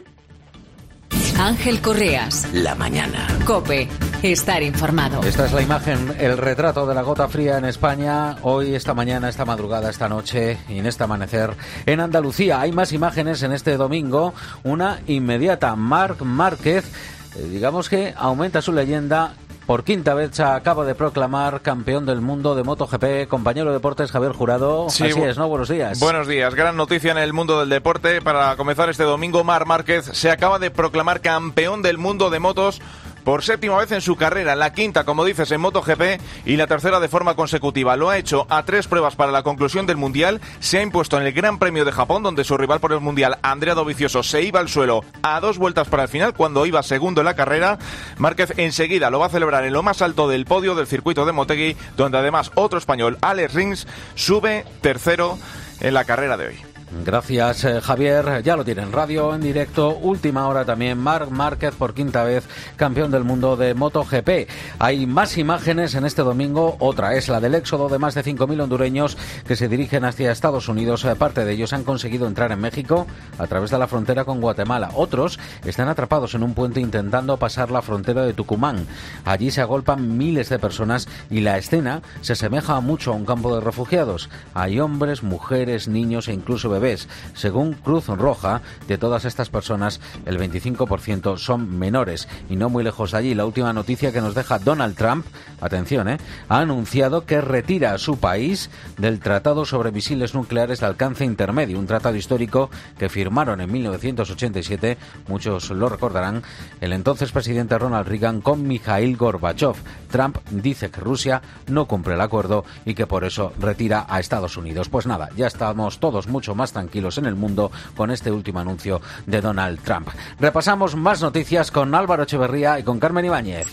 Ángel Correas. La mañana. COPE. Estar informado. Esta es la imagen, el retrato de la gota fría en España. Hoy, esta mañana, esta madrugada, esta noche y en este amanecer en Andalucía. Hay más imágenes en este domingo. Una inmediata. Marc Márquez, eh, digamos que aumenta su leyenda. Por quinta vez se acaba de proclamar campeón del mundo de MotoGP. Compañero de deportes Javier Jurado. Sí, así es, ¿no? Buenos días. Buenos días. Gran noticia en el mundo del deporte. Para comenzar este domingo, Marc Márquez se acaba de proclamar campeón del mundo de motos por séptima vez en su carrera, la quinta, como dices, en MotoGP y la tercera de forma consecutiva. Lo ha hecho a tres pruebas para la conclusión del Mundial. Se ha impuesto en el Gran Premio de Japón, donde su rival por el Mundial, Andrea Dovizioso, se iba al suelo a dos vueltas para el final, cuando iba segundo en la carrera. Márquez enseguida lo va a celebrar en lo más alto del podio del circuito de Motegi, donde además otro español, Alex Rins, sube tercero en la carrera de hoy. Gracias, eh, Javier. Ya lo tienen, radio en directo, última hora también. Marc Márquez, por quinta vez, campeón del mundo de MotoGP. Hay más imágenes en este domingo. Otra es la del éxodo de más de cinco mil hondureños que se dirigen hacia Estados Unidos. Parte de ellos han conseguido entrar en México a través de la frontera con Guatemala. Otros están atrapados en un puente intentando pasar la frontera de Tucumán. Allí se agolpan miles de personas y la escena se asemeja mucho a un campo de refugiados. Hay hombres, mujeres, niños e incluso bebés. Según Cruz Roja, de todas estas personas, el veinticinco por ciento son menores. Y no muy lejos de allí, la última noticia que nos deja Donald Trump, atención, ¿eh? ha anunciado que retira a su país del Tratado sobre Misiles Nucleares de Alcance Intermedio, un tratado histórico que firmaron en mil novecientos ochenta y siete, muchos lo recordarán, el entonces presidente Ronald Reagan con Mikhail Gorbachev. Trump dice que Rusia no cumple el acuerdo y que por eso retira a Estados Unidos. Pues nada, ya estamos todos mucho más tranquilos en el mundo con este último anuncio de Donald Trump. Repasamos más noticias con Álvaro Echeverría y con Carmen Ibáñez.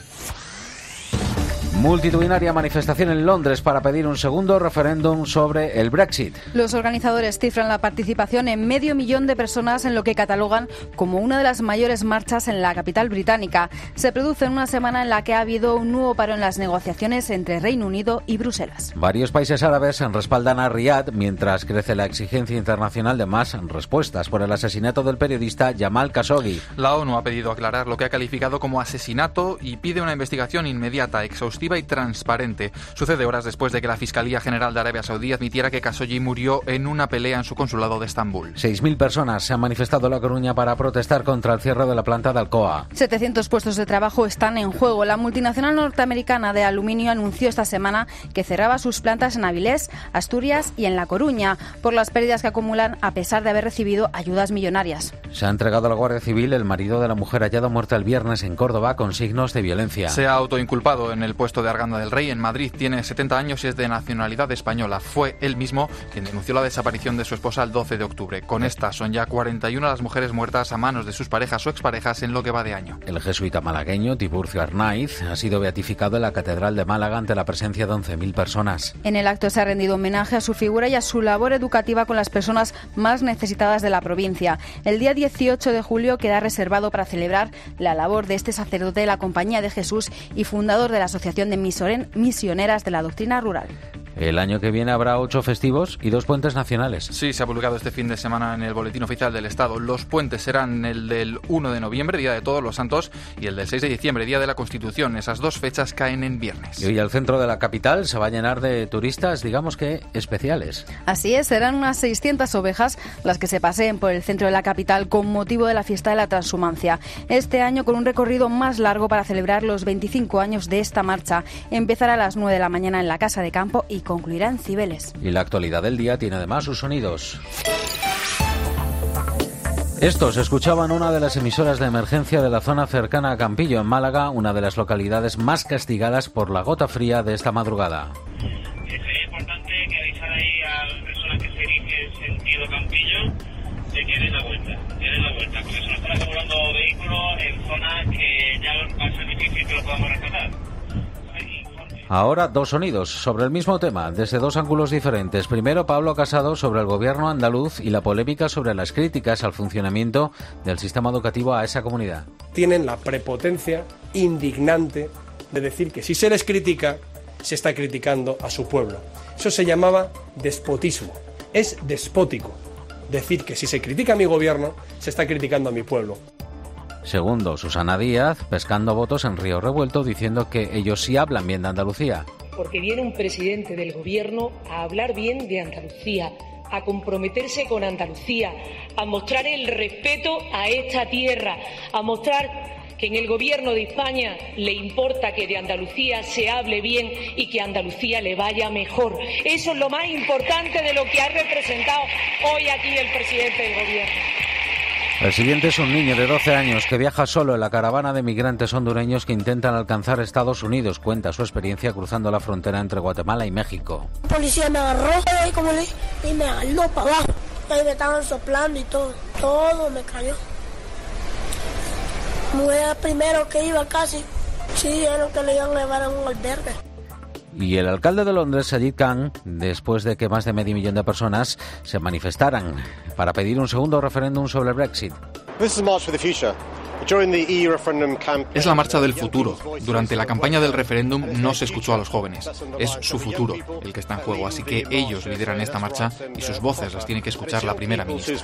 Multitudinaria manifestación en Londres para pedir un segundo referéndum sobre el Brexit. Los organizadores cifran la participación en medio millón de personas en lo que catalogan como una de las mayores marchas en la capital británica. Se produce en una semana en la que ha habido un nuevo paro en las negociaciones entre Reino Unido y Bruselas. Varios países árabes respaldan a Riad mientras crece la exigencia internacional de más respuestas por el asesinato del periodista Jamal Khashoggi. La ONU ha pedido aclarar lo que ha calificado como asesinato y pide una investigación inmediata, exhaustiva y transparente. Sucede horas después de que la Fiscalía General de Arabia Saudí admitiera que Khashoggi murió en una pelea en su consulado de Estambul. seis mil personas se han manifestado en La Coruña para protestar contra el cierre de la planta de Alcoa. setecientos puestos de trabajo están en juego. La multinacional norteamericana de aluminio anunció esta semana que cerraba sus plantas en Avilés, Asturias y en La Coruña por las pérdidas que acumulan a pesar de haber recibido ayudas millonarias. Se ha entregado a la Guardia Civil el marido de la mujer hallado muerta el viernes en Córdoba con signos de violencia. Se ha autoinculpado en el puesto de Arganda del Rey en Madrid. Tiene setenta años y es de nacionalidad española. Fue él mismo quien denunció la desaparición de su esposa el doce de octubre. Con esta son ya cuarenta y una las mujeres muertas a manos de sus parejas o exparejas en lo que va de año. El jesuita malagueño Tiburcio Arnaiz ha sido beatificado en la Catedral de Málaga ante la presencia de once mil personas. En el acto se ha rendido homenaje a su figura y a su labor educativa con las personas más necesitadas de la provincia. El día dieciocho de julio queda reservado para celebrar la labor de este sacerdote de la Compañía de Jesús y fundador de la Asociación de Misioneras de la Doctrina Rural. El año que viene habrá ocho festivos y dos puentes nacionales. Sí, se ha publicado este fin de semana en el Boletín Oficial del Estado. Los puentes serán el del uno de noviembre, Día de Todos los Santos, y el del seis de diciembre, Día de la Constitución. Esas dos fechas caen en viernes. Y hoy el centro de la capital se va a llenar de turistas, digamos que especiales. Así es, serán unas seiscientas ovejas las que se paseen por el centro de la capital con motivo de la fiesta de la Transhumancia. Este año con un recorrido más largo para celebrar los veinticinco años de esta marcha. Empezará a las nueve de la mañana en la Casa de Campo y concluirá en Cibeles. Y la actualidad del día tiene además sus sonidos. Estos escuchaban una de las emisoras de emergencia de la zona cercana a Campillo, en Málaga, una de las localidades más castigadas por la gota fría de esta madrugada. F M la vuelta, que den la vuelta, porque se nos están acumulando vehículos en zonas que ya va a ser difícil que lo podamos rescatar. Ahora dos sonidos sobre el mismo tema, desde dos ángulos diferentes. Primero, Pablo Casado sobre el gobierno andaluz y la polémica sobre las críticas al funcionamiento del sistema educativo a esa comunidad. Tienen la prepotencia indignante de decir que si se les critica, se está criticando a su pueblo. Eso se llamaba despotismo. Es despótico decir que si se critica a mi gobierno, se está criticando a mi pueblo. Segundo, Susana Díaz, pescando votos en Río Revuelto, diciendo que ellos sí hablan bien de Andalucía. Porque viene un presidente del gobierno a hablar bien de Andalucía, a comprometerse con Andalucía, a mostrar el respeto a esta tierra, a mostrar que en el gobierno de España le importa que de Andalucía se hable bien y que a Andalucía le vaya mejor. Eso es lo más importante de lo que ha representado hoy aquí el presidente del gobierno. El siguiente es un niño de doce años que viaja solo en la caravana de migrantes hondureños que intentan alcanzar Estados Unidos. Cuenta su experiencia cruzando la frontera entre Guatemala y México. Un policía me agarró ahí como le, y me jaló para abajo. Ahí me estaban soplando y todo. Todo me cayó. Mujer primero que iba casi. Sí, era lo que le iban a llevar a un albergue. Y el alcalde de Londres, Sajid Khan, después de que más de medio millón de personas se manifestaran para pedir un segundo referéndum sobre el Brexit. Es la marcha del futuro. Durante la campaña del referéndum no se escuchó a los jóvenes. Es su futuro el que está en juego, así que ellos lideran esta marcha y sus voces las tiene que escuchar la primera ministra.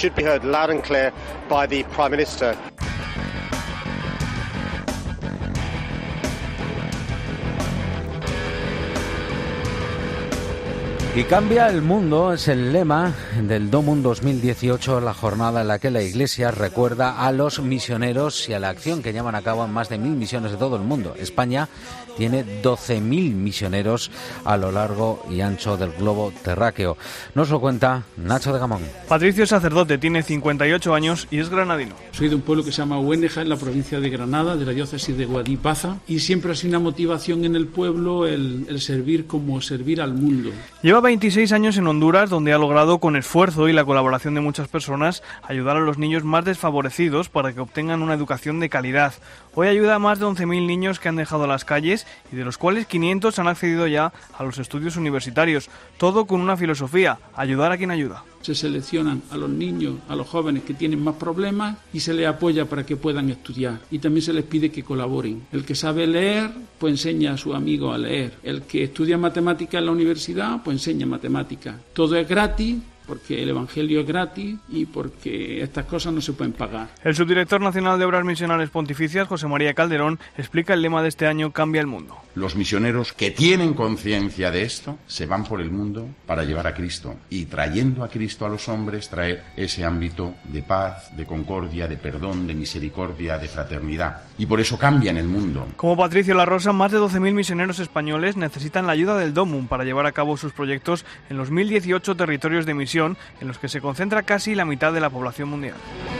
Y cambia el mundo es el lema del DOMUN dos mil dieciocho, la jornada en la que la Iglesia recuerda a los misioneros y a la acción que llevan a cabo en más de mil misiones de todo el mundo. España tiene doce mil misioneros a lo largo y ancho del globo terráqueo. Nos lo cuenta Nacho de Gamón. Patricio es sacerdote, tiene cincuenta y ocho años y es granadino. Soy de un pueblo que se llama Huéneja, en la provincia de Granada, de la diócesis de Guadix-Baza, y siempre ha sido una motivación en el pueblo el, el servir como servir al mundo. Lleva veintiséis años en Honduras, donde ha logrado, con esfuerzo y la colaboración de muchas personas, ayudar a los niños más desfavorecidos para que obtengan una educación de calidad. Hoy ayuda a más de once mil niños que han dejado las calles y de los cuales quinientos han accedido ya a los estudios universitarios. Todo con una filosofía: ayudar a quien ayuda. Se seleccionan a los niños, a los jóvenes que tienen más problemas y se les apoya para que puedan estudiar. Y también se les pide que colaboren. El que sabe leer, pues enseña a su amigo a leer. El que estudia matemáticas en la universidad, pues enseña matemáticas. Todo es gratis, porque el Evangelio es gratis y porque estas cosas no se pueden pagar. El subdirector nacional de Obras Misionales Pontificias, José María Calderón, explica el lema de este año: Cambia el mundo. Los misioneros que tienen conciencia de esto se van por el mundo para llevar a Cristo, y trayendo a Cristo a los hombres, traer ese ámbito de paz, de concordia, de perdón, de misericordia, de fraternidad. Y por eso cambian el mundo. Como Patricio La Rosa, más de doce mil misioneros españoles necesitan la ayuda del DOMUN para llevar a cabo sus proyectos en los mil dieciocho territorios de misión, en los que se concentra casi la mitad de la población mundial.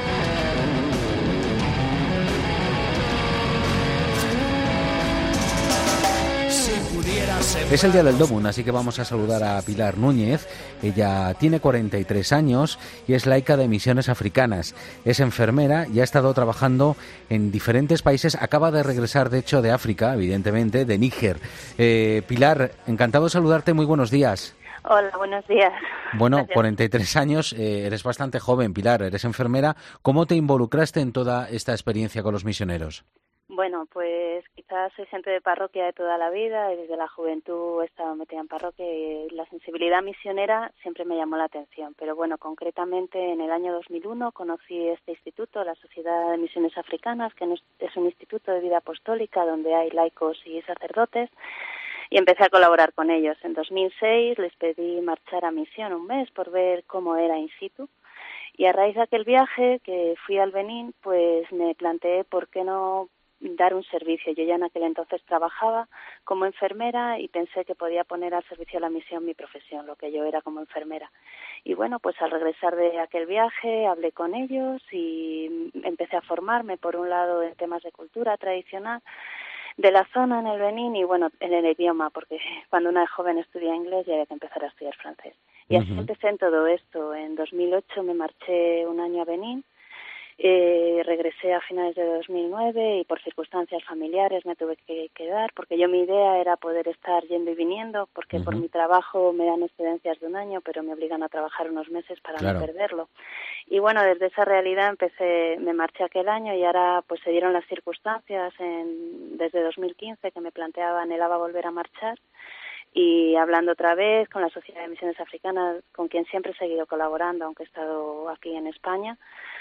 Es el día del DOMUN, así que vamos a saludar a Pilar Núñez. Ella tiene cuarenta y tres años y es laica de Misiones Africanas. Es enfermera y ha estado trabajando en diferentes países. Acaba de regresar, de hecho, de África, evidentemente, de Níger. Eh, Pilar, encantado de saludarte. Muy buenos días. Hola, buenos días. Bueno, Gracias. cuarenta y tres años, eh, eres bastante joven, Pilar, eres enfermera. ¿Cómo te involucraste en toda esta experiencia con los misioneros? Bueno, pues quizás soy gente de parroquia de toda la vida y desde la juventud he estado metida en parroquia y la sensibilidad misionera siempre me llamó la atención. Pero bueno, concretamente en el año dos mil uno conocí este instituto, la Sociedad de Misiones Africanas, que es un instituto de vida apostólica donde hay laicos y sacerdotes, y empecé a colaborar con ellos. En dos mil seis les pedí marchar a misión un mes por ver cómo era in situ. Y a raíz de aquel viaje que fui al Benín, pues me planteé por qué no dar un servicio. Yo ya en aquel entonces trabajaba como enfermera y pensé que podía poner al servicio de la misión mi profesión, lo que yo era como enfermera. Y bueno, pues al regresar de aquel viaje hablé con ellos y empecé a formarme, por un lado, en temas de cultura tradicional de la zona en el Benín y bueno, en el idioma, porque cuando una es joven estudia inglés y hay que empezar a estudiar francés. Y así Ujú. empecé en todo esto. En dos mil ocho me marché un año a Benín. Eh, regresé a finales de dos mil nueve y por circunstancias familiares me tuve que quedar, porque yo mi idea era poder estar yendo y viniendo, porque por Ujú. mi trabajo me dan excedencias de un año, pero me obligan a trabajar unos meses para Claro. no perderlo. Y bueno, desde esa realidad empecé, me marché aquel año y ahora pues se dieron las circunstancias en, desde dos mil quince que me planteaba, anhelaba volver a marchar. Y hablando otra vez con la Sociedad de Misiones Africanas, con quien siempre he seguido colaborando, aunque he estado aquí en España,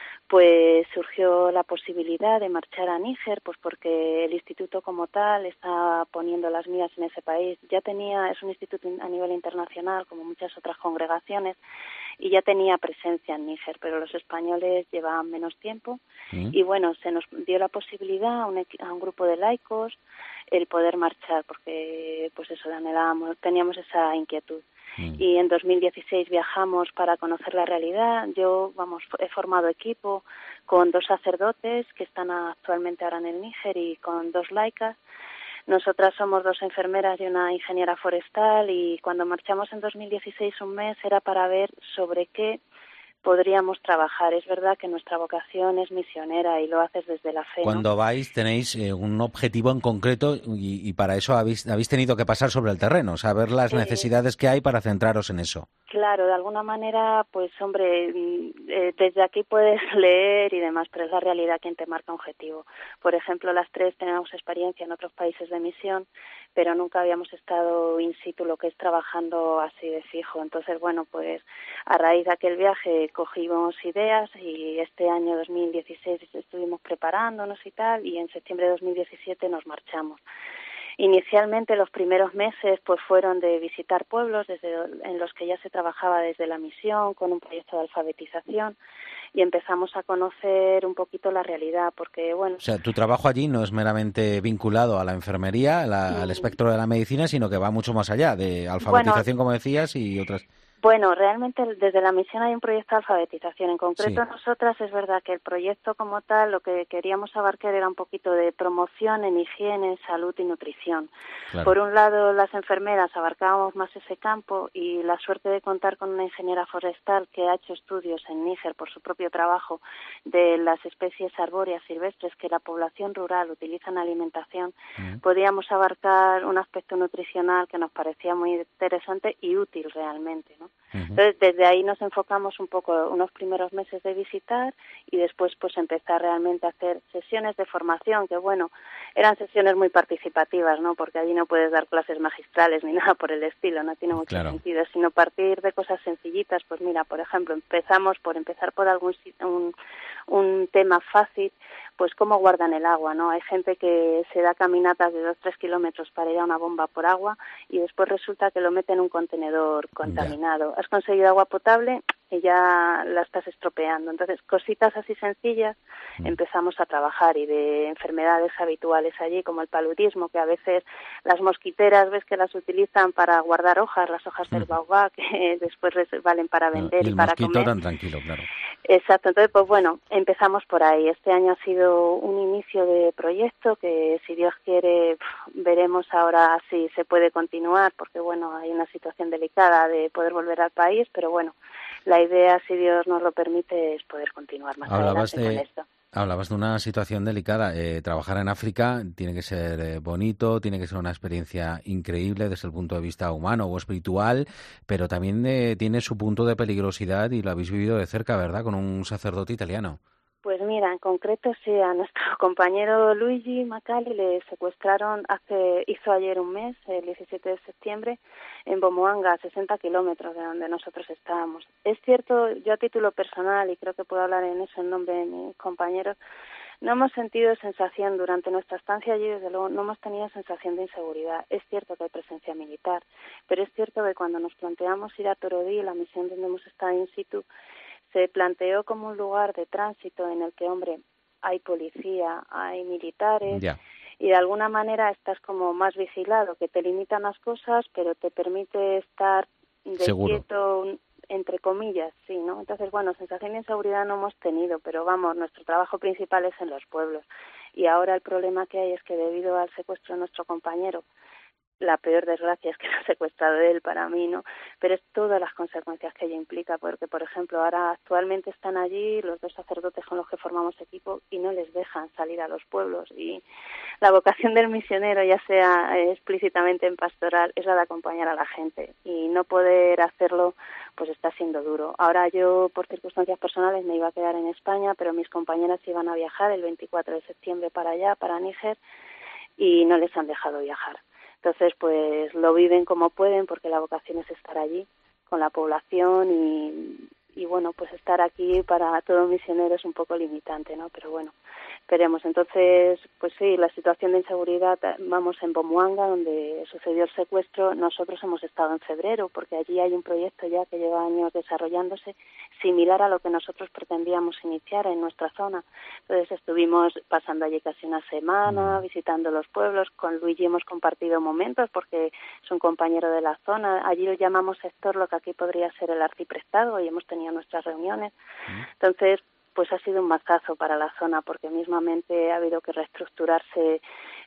pues surgió la posibilidad de marchar a Níger, pues porque el instituto como tal está poniendo las mías en ese país. Ya tenía, es un instituto a nivel internacional, como muchas otras congregaciones, y ya tenía presencia en Níger, pero los españoles llevaban menos tiempo. Mm. Y bueno, se nos dio la posibilidad a un, equi- a un grupo de laicos el poder marchar, porque pues eso, anhelábamos, teníamos esa inquietud. Y en dos mil dieciséis viajamos para conocer la realidad. Yo, vamos, he formado equipo con dos sacerdotes que están actualmente ahora en el Níger y con dos laicas. Nosotras somos dos enfermeras y una ingeniera forestal, y cuando marchamos en dos mil dieciséis un mes era para ver sobre qué podríamos trabajar. Es verdad que nuestra vocación es misionera y lo haces desde la fe, ¿no? Cuando vais tenéis eh, un objetivo en concreto y, y para eso habéis, habéis tenido que pasar sobre el terreno, saber las Eh, necesidades que hay para centraros en eso. Claro, de alguna manera, pues hombre, mm, eh, desde aquí puedes leer y demás, pero es la realidad quien te marca un objetivo. Por ejemplo, las tres tenemos experiencia en otros países de misión, pero nunca habíamos estado in situ, lo que es trabajando así de fijo. Entonces, bueno, pues a raíz de aquel viaje cogimos ideas y este año dos mil dieciséis estuvimos preparándonos y tal, y en septiembre de dos mil diecisiete nos marchamos. Inicialmente los primeros meses pues fueron de visitar pueblos desde en los que ya se trabajaba desde la misión con un proyecto de alfabetización, y empezamos a conocer un poquito la realidad, porque bueno, O sea, tu trabajo allí no es meramente vinculado a la enfermería, a la- al espectro de la medicina, sino que va mucho más allá, de alfabetización, como decías, y otras... Bueno, realmente desde la misión hay un proyecto de alfabetización. En concreto, Sí. nosotras es verdad que el proyecto como tal lo que queríamos abarcar era un poquito de promoción en higiene, salud y nutrición. Claro. Por un lado, las enfermeras abarcábamos más ese campo, y la suerte de contar con una ingeniera forestal que ha hecho estudios en Níger por su propio trabajo de las especies arbóreas silvestres que la población rural utiliza en alimentación, podíamos abarcar un aspecto nutricional que nos parecía muy interesante y útil realmente, ¿no? Entonces, desde ahí nos enfocamos un poco unos primeros meses de visitar y después pues empezar realmente a hacer sesiones de formación, que bueno, eran sesiones muy participativas, ¿no? Porque allí no puedes dar clases magistrales ni nada por el estilo, no tiene mucho Claro. sentido, sino partir de cosas sencillitas. Pues mira, por ejemplo, empezamos por empezar por algún si- un, un tema fácil, pues cómo guardan el agua, ¿no? Hay gente que se da caminatas de dos, tres kilómetros para ir a una bomba por agua y después resulta que lo mete en un contenedor contaminado. Has conseguido agua potable y ya la estás estropeando. Entonces, cositas así sencillas empezamos a trabajar, y de enfermedades habituales allí, como el paludismo, que a veces las mosquiteras ves que las utilizan para guardar hojas, las hojas del baobab, que después les valen para vender Y y, el para mosquito comer. tan tranquilo, claro. Exacto, entonces pues bueno, empezamos por ahí. Este año ha sido un inicio de proyecto que, si Dios quiere, pf, veremos ahora si se puede continuar, porque bueno, hay una situación delicada de poder volver al país, pero bueno, la idea, si Dios nos lo permite, es poder continuar más Hablabas adelante de, con esto. hablabas de una situación delicada. Eh, trabajar en África tiene que ser eh, bonito, tiene que ser una experiencia increíble desde el punto de vista humano o espiritual, pero también eh, tiene su punto de peligrosidad y lo habéis vivido de cerca, ¿verdad? Con un sacerdote italiano. Pues mira, en concreto sí, a nuestro compañero Luigi Macali le secuestraron hace, hizo ayer un mes, el diecisiete de septiembre, en Bomoanga, a sesenta kilómetros de donde nosotros estábamos. Es cierto, yo a título personal, y creo que puedo hablar en eso en nombre de mis compañeros, no hemos sentido sensación durante nuestra estancia allí, desde luego no hemos tenido sensación de inseguridad. Es cierto que hay presencia militar, pero es cierto que cuando nos planteamos ir a Torodí, la misión donde hemos estado in situ, se planteó como un lugar de tránsito en el que, hombre, hay policía, hay militares, Ya. y de alguna manera estás como más vigilado, que te limitan las cosas, pero te permite estar de Seguro. quieto, entre comillas, sí, ¿no? Entonces, bueno, sensación de inseguridad no hemos tenido, pero vamos, nuestro trabajo principal es en los pueblos. Y ahora el problema que hay es que debido al secuestro de nuestro compañero, la peor desgracia es que lo ha secuestrado él para mí, ¿no? Pero es todas las consecuencias que ello implica, porque, por ejemplo, ahora actualmente están allí los dos sacerdotes con los que formamos equipo y no les dejan salir a los pueblos. Y la vocación del misionero, ya sea explícitamente en pastoral, es la de acompañar a la gente. Y no poder hacerlo, pues está siendo duro. Ahora yo, por circunstancias personales, me iba a quedar en España, pero mis compañeras iban a viajar el veinticuatro de septiembre para allá, para Níger, y no les han dejado viajar. Entonces, pues lo viven como pueden, porque la vocación es estar allí con la población y, y bueno, pues estar aquí para todo misionero es un poco limitante, ¿no? Pero bueno, esperemos. Entonces, pues sí, la situación de inseguridad, vamos en Bomuanga, donde sucedió el secuestro, nosotros hemos estado en febrero, porque allí hay un proyecto ya que lleva años desarrollándose, similar a lo que nosotros pretendíamos iniciar en nuestra zona. Entonces estuvimos pasando allí casi una semana, visitando los pueblos, con Luigi hemos compartido momentos, porque es un compañero de la zona, allí lo llamamos sector, lo que aquí podría ser el arciprestado, y hemos tenido nuestras reuniones. Entonces, pues ha sido un mazazo para la zona, porque mismamente ha habido que reestructurarse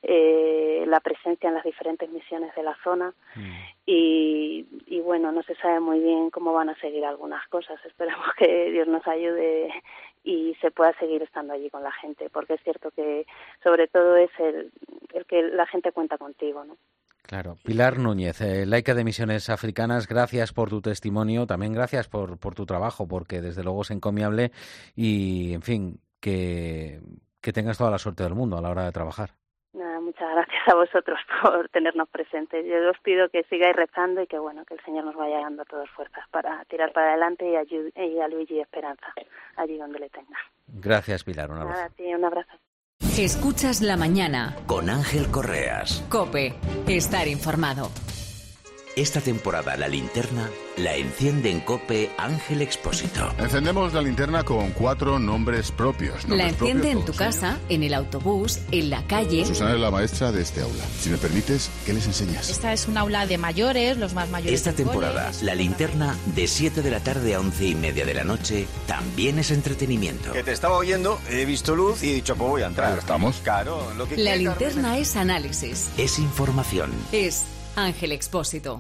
eh, la presencia en las diferentes misiones de la zona mm. y, y bueno, no se sabe muy bien cómo van a seguir algunas cosas. Esperemos que Dios nos ayude y se pueda seguir estando allí con la gente, porque es cierto que sobre todo es el, el que la gente cuenta contigo, ¿no? Claro. Pilar Núñez, eh, laica de Misiones Africanas, gracias por tu testimonio, también gracias por, por tu trabajo, porque desde luego es encomiable y, en fin, que, que tengas toda la suerte del mundo a la hora de trabajar. Nada, muchas gracias a vosotros por tenernos presentes. Yo os pido que sigáis rezando y que, bueno, que el Señor nos vaya dando a todos fuerzas para tirar para adelante y a, y a Luigi esperanza, allí donde le tenga. Gracias, Pilar, un abrazo. Nada, sí, un abrazo. Escuchas La Mañana con Ángel Correas. COPE. Estar informado. Esta temporada la linterna la enciende en COPE Ángel Expósito. Encendemos la linterna con cuatro nombres propios. Nombres la enciende propios, en tu casa, en el autobús, en la calle. Susana es la maestra de este aula. Si me permites, ¿qué les enseñas? Esta es un aula de mayores, los más mayores. Esta temporada, cole. La linterna de siete de la tarde a once y media de la noche también es entretenimiento. Que te estaba oyendo, he visto luz y he dicho, pues voy a entrar. Claro, ¿estamos? Claro, lo que La linterna Carmen. Es análisis. Es información. Es Ángel Expósito.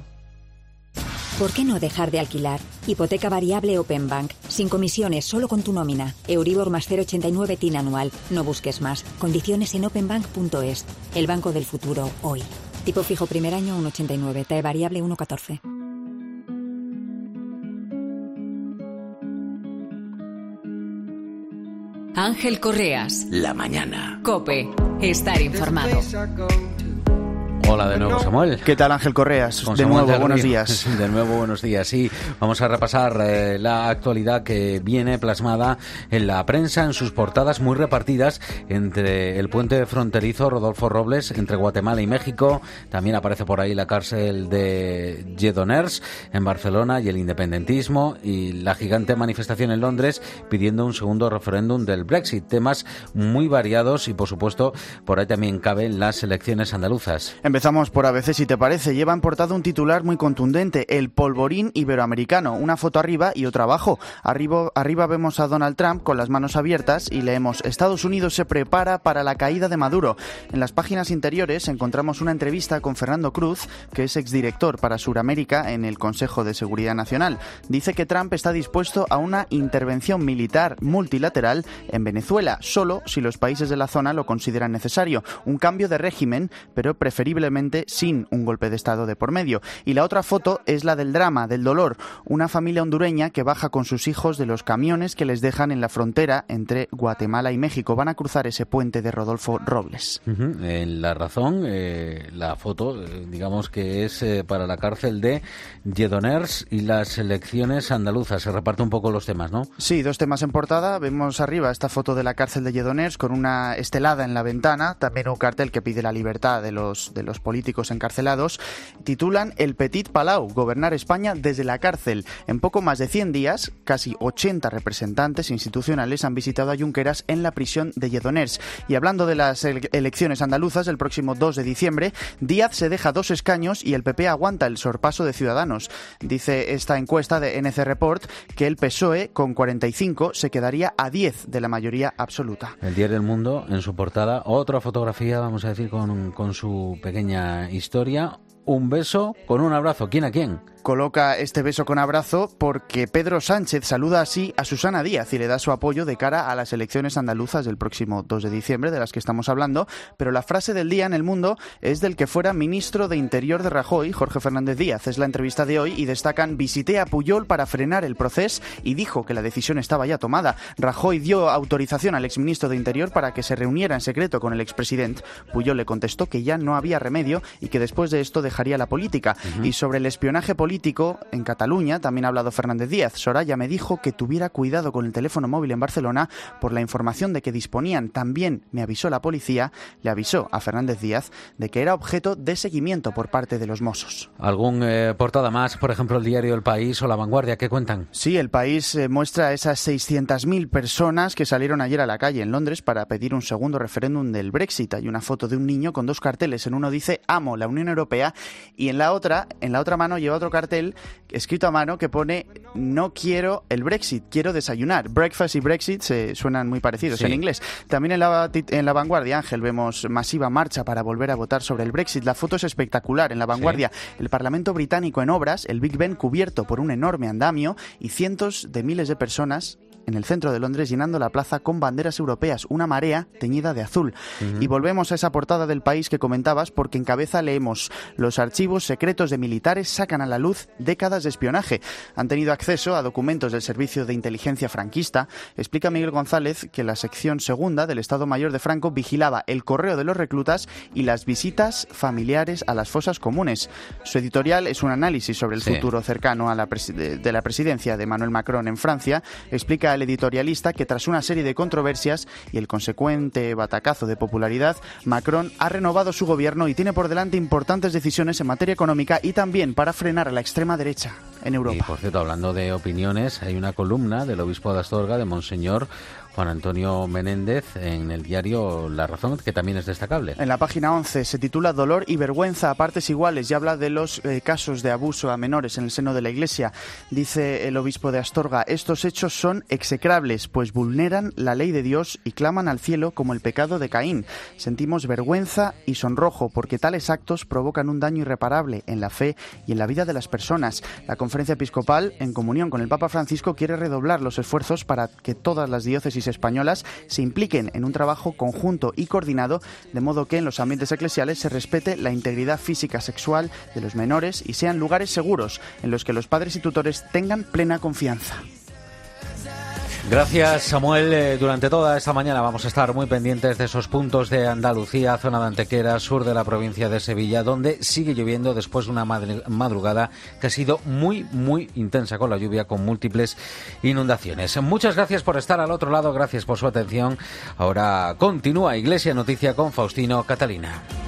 ¿Por qué no dejar de alquilar? Hipoteca variable Open Bank. Sin comisiones, solo con tu nómina. Euribor más cero coma ochenta y nueve T I N anual. No busques más. Condiciones en openbank punto es. El banco del futuro, hoy. Tipo fijo primer año uno coma ochenta y nueve. T A E variable uno coma catorce. Ángel Correas. La mañana. COPE. Estar informado. Hola de nuevo, Samuel. ¿Qué tal, Ángel Correas? Con de Samuel nuevo, del buenos Río. días. De nuevo, buenos días. Sí, vamos a repasar eh, la actualidad que viene plasmada en la prensa, en sus portadas muy repartidas entre el puente fronterizo Rodolfo Robles, entre Guatemala y México. También aparece por ahí la cárcel de Lledoners en Barcelona y el independentismo y la gigante manifestación en Londres pidiendo un segundo referéndum del Brexit. Temas muy variados y, por supuesto, por ahí también caben las elecciones andaluzas. Empezamos por A B C, si te parece. Lleva en portada un titular muy contundente: el polvorín iberoamericano. Una foto arriba y otra abajo. Arriba, arriba vemos a Donald Trump con las manos abiertas y leemos: Estados Unidos se prepara para la caída de Maduro. En las páginas interiores encontramos una entrevista con Fernando Cruz, que es exdirector para Suramérica en el Consejo de Seguridad Nacional. Dice que Trump está dispuesto a una intervención militar multilateral en Venezuela, solo si los países de la zona lo consideran necesario. Un cambio de régimen, pero preferible sin un golpe de Estado de por medio. Y la otra foto es la del drama, del dolor. Una familia hondureña que baja con sus hijos de los camiones que les dejan en la frontera entre Guatemala y México. Van a cruzar ese puente de Rodolfo Robles. Uh-huh. En La Razón, eh, la foto, eh, digamos que es eh, para la cárcel de Lledoners y las elecciones andaluzas. Se reparte un poco los temas, ¿no? Sí, dos temas en portada. Vemos arriba esta foto de la cárcel de Lledoners con una estelada en la ventana. También un cartel que pide la libertad de los, de los políticos encarcelados. Titulan El Petit Palau, gobernar España desde la cárcel. En poco más de cien días, casi ochenta representantes institucionales han visitado a Junqueras en la prisión de Lledoners. Y hablando de las ele- elecciones andaluzas, el próximo dos de diciembre, Díaz se deja dos escaños y el P P aguanta el sorpaso de Ciudadanos. Dice esta encuesta de N C Report que el P S O E, con cuarenta y cinco, se quedaría a diez de la mayoría absoluta. El diario El Mundo, en su portada, otra fotografía, vamos a decir, con, con su pequeña historia. un beso con un abrazo. ¿Quién a quién? Coloca este beso con abrazo porque Pedro Sánchez saluda así a Susana Díaz y le da su apoyo de cara a las elecciones andaluzas del próximo dos de diciembre, de las que estamos hablando. Pero la frase del día en El Mundo es del que fuera ministro de Interior de Rajoy, Jorge Fernández Díaz. Es la entrevista de hoy y destacan: visité a Pujol para frenar el proceso y dijo que la decisión estaba ya tomada. Rajoy dio autorización al exministro de Interior para que se reuniera en secreto con el expresidente. Pujol le contestó que ya no había remedio y que después de esto dejaría la política. Uh-huh. Y sobre el espionaje político en Cataluña también ha hablado Fernández Díaz. Soraya me dijo que tuviera cuidado con el teléfono móvil en Barcelona por la información de que disponían. También me avisó la policía, le avisó a Fernández Díaz de que era objeto de seguimiento por parte de los Mossos. ¿Algún eh, portada más? Por ejemplo, el diario El País o La Vanguardia, ¿qué cuentan? Sí, El País eh, muestra a esas seiscientas mil personas que salieron ayer a la calle en Londres para pedir un segundo referéndum del Brexit. Hay una foto de un niño con dos carteles. En uno dice amo la Unión Europea y en la otra, en la otra mano lleva otro cartel escrito a mano que pone no quiero el Brexit, quiero desayunar. Breakfast y Brexit se suenan muy parecidos sí. en inglés. También en la, en la Vanguardia, Ángel, vemos masiva marcha para volver a votar sobre el Brexit. La foto es espectacular. En la Vanguardia, sí. el Parlamento británico en obras, el Big Ben cubierto por un enorme andamio y cientos de miles de personas en el centro de Londres llenando la plaza con banderas europeas, una marea teñida de azul. Uh-huh. Y volvemos a esa portada del País que comentabas porque en cabeza leemos: los archivos secretos de militares sacan a la luz décadas de espionaje. Han tenido acceso a documentos del Servicio de Inteligencia franquista. Explica Miguel González que la sección segunda del Estado Mayor de Franco vigilaba el correo de los reclutas y las visitas familiares a las fosas comunes. Su editorial es un análisis sobre el sí. futuro cercano a la pres- de, de la presidencia de Emmanuel Macron en Francia. Explica el editorialista que tras una serie de controversias y el consecuente batacazo de popularidad, Macron ha renovado su gobierno y tiene por delante importantes decisiones en materia económica y también para frenar a la extrema derecha en Europa. Y por cierto, hablando de opiniones, hay una columna del obispo de Astorga, de Monseñor Juan Antonio Menéndez, en el diario La Razón, que también es destacable. En la página once se titula Dolor y vergüenza a partes iguales y habla de los eh, casos de abuso a menores en el seno de la Iglesia. Dice el obispo de Astorga: estos hechos son execrables, pues vulneran la ley de Dios y claman al cielo como el pecado de Caín. Sentimos vergüenza y sonrojo porque tales actos provocan un daño irreparable en la fe y en la vida de las personas. La Conferencia Episcopal, en comunión con el Papa Francisco, quiere redoblar los esfuerzos para que todas las diócesis españolas se impliquen en un trabajo conjunto y coordinado, de modo que en los ambientes eclesiales se respete la integridad física sexual de los menores y sean lugares seguros en los que los padres y tutores tengan plena confianza. Gracias, Samuel. Eh, durante toda esta mañana vamos a estar muy pendientes de esos puntos de Andalucía, zona de Antequera, sur de la provincia de Sevilla, donde sigue lloviendo después de una madrugada que ha sido muy, muy intensa con la lluvia, con múltiples inundaciones. Muchas gracias por estar al otro lado, gracias por su atención. Ahora continúa Iglesia Noticia con Faustino Catalina.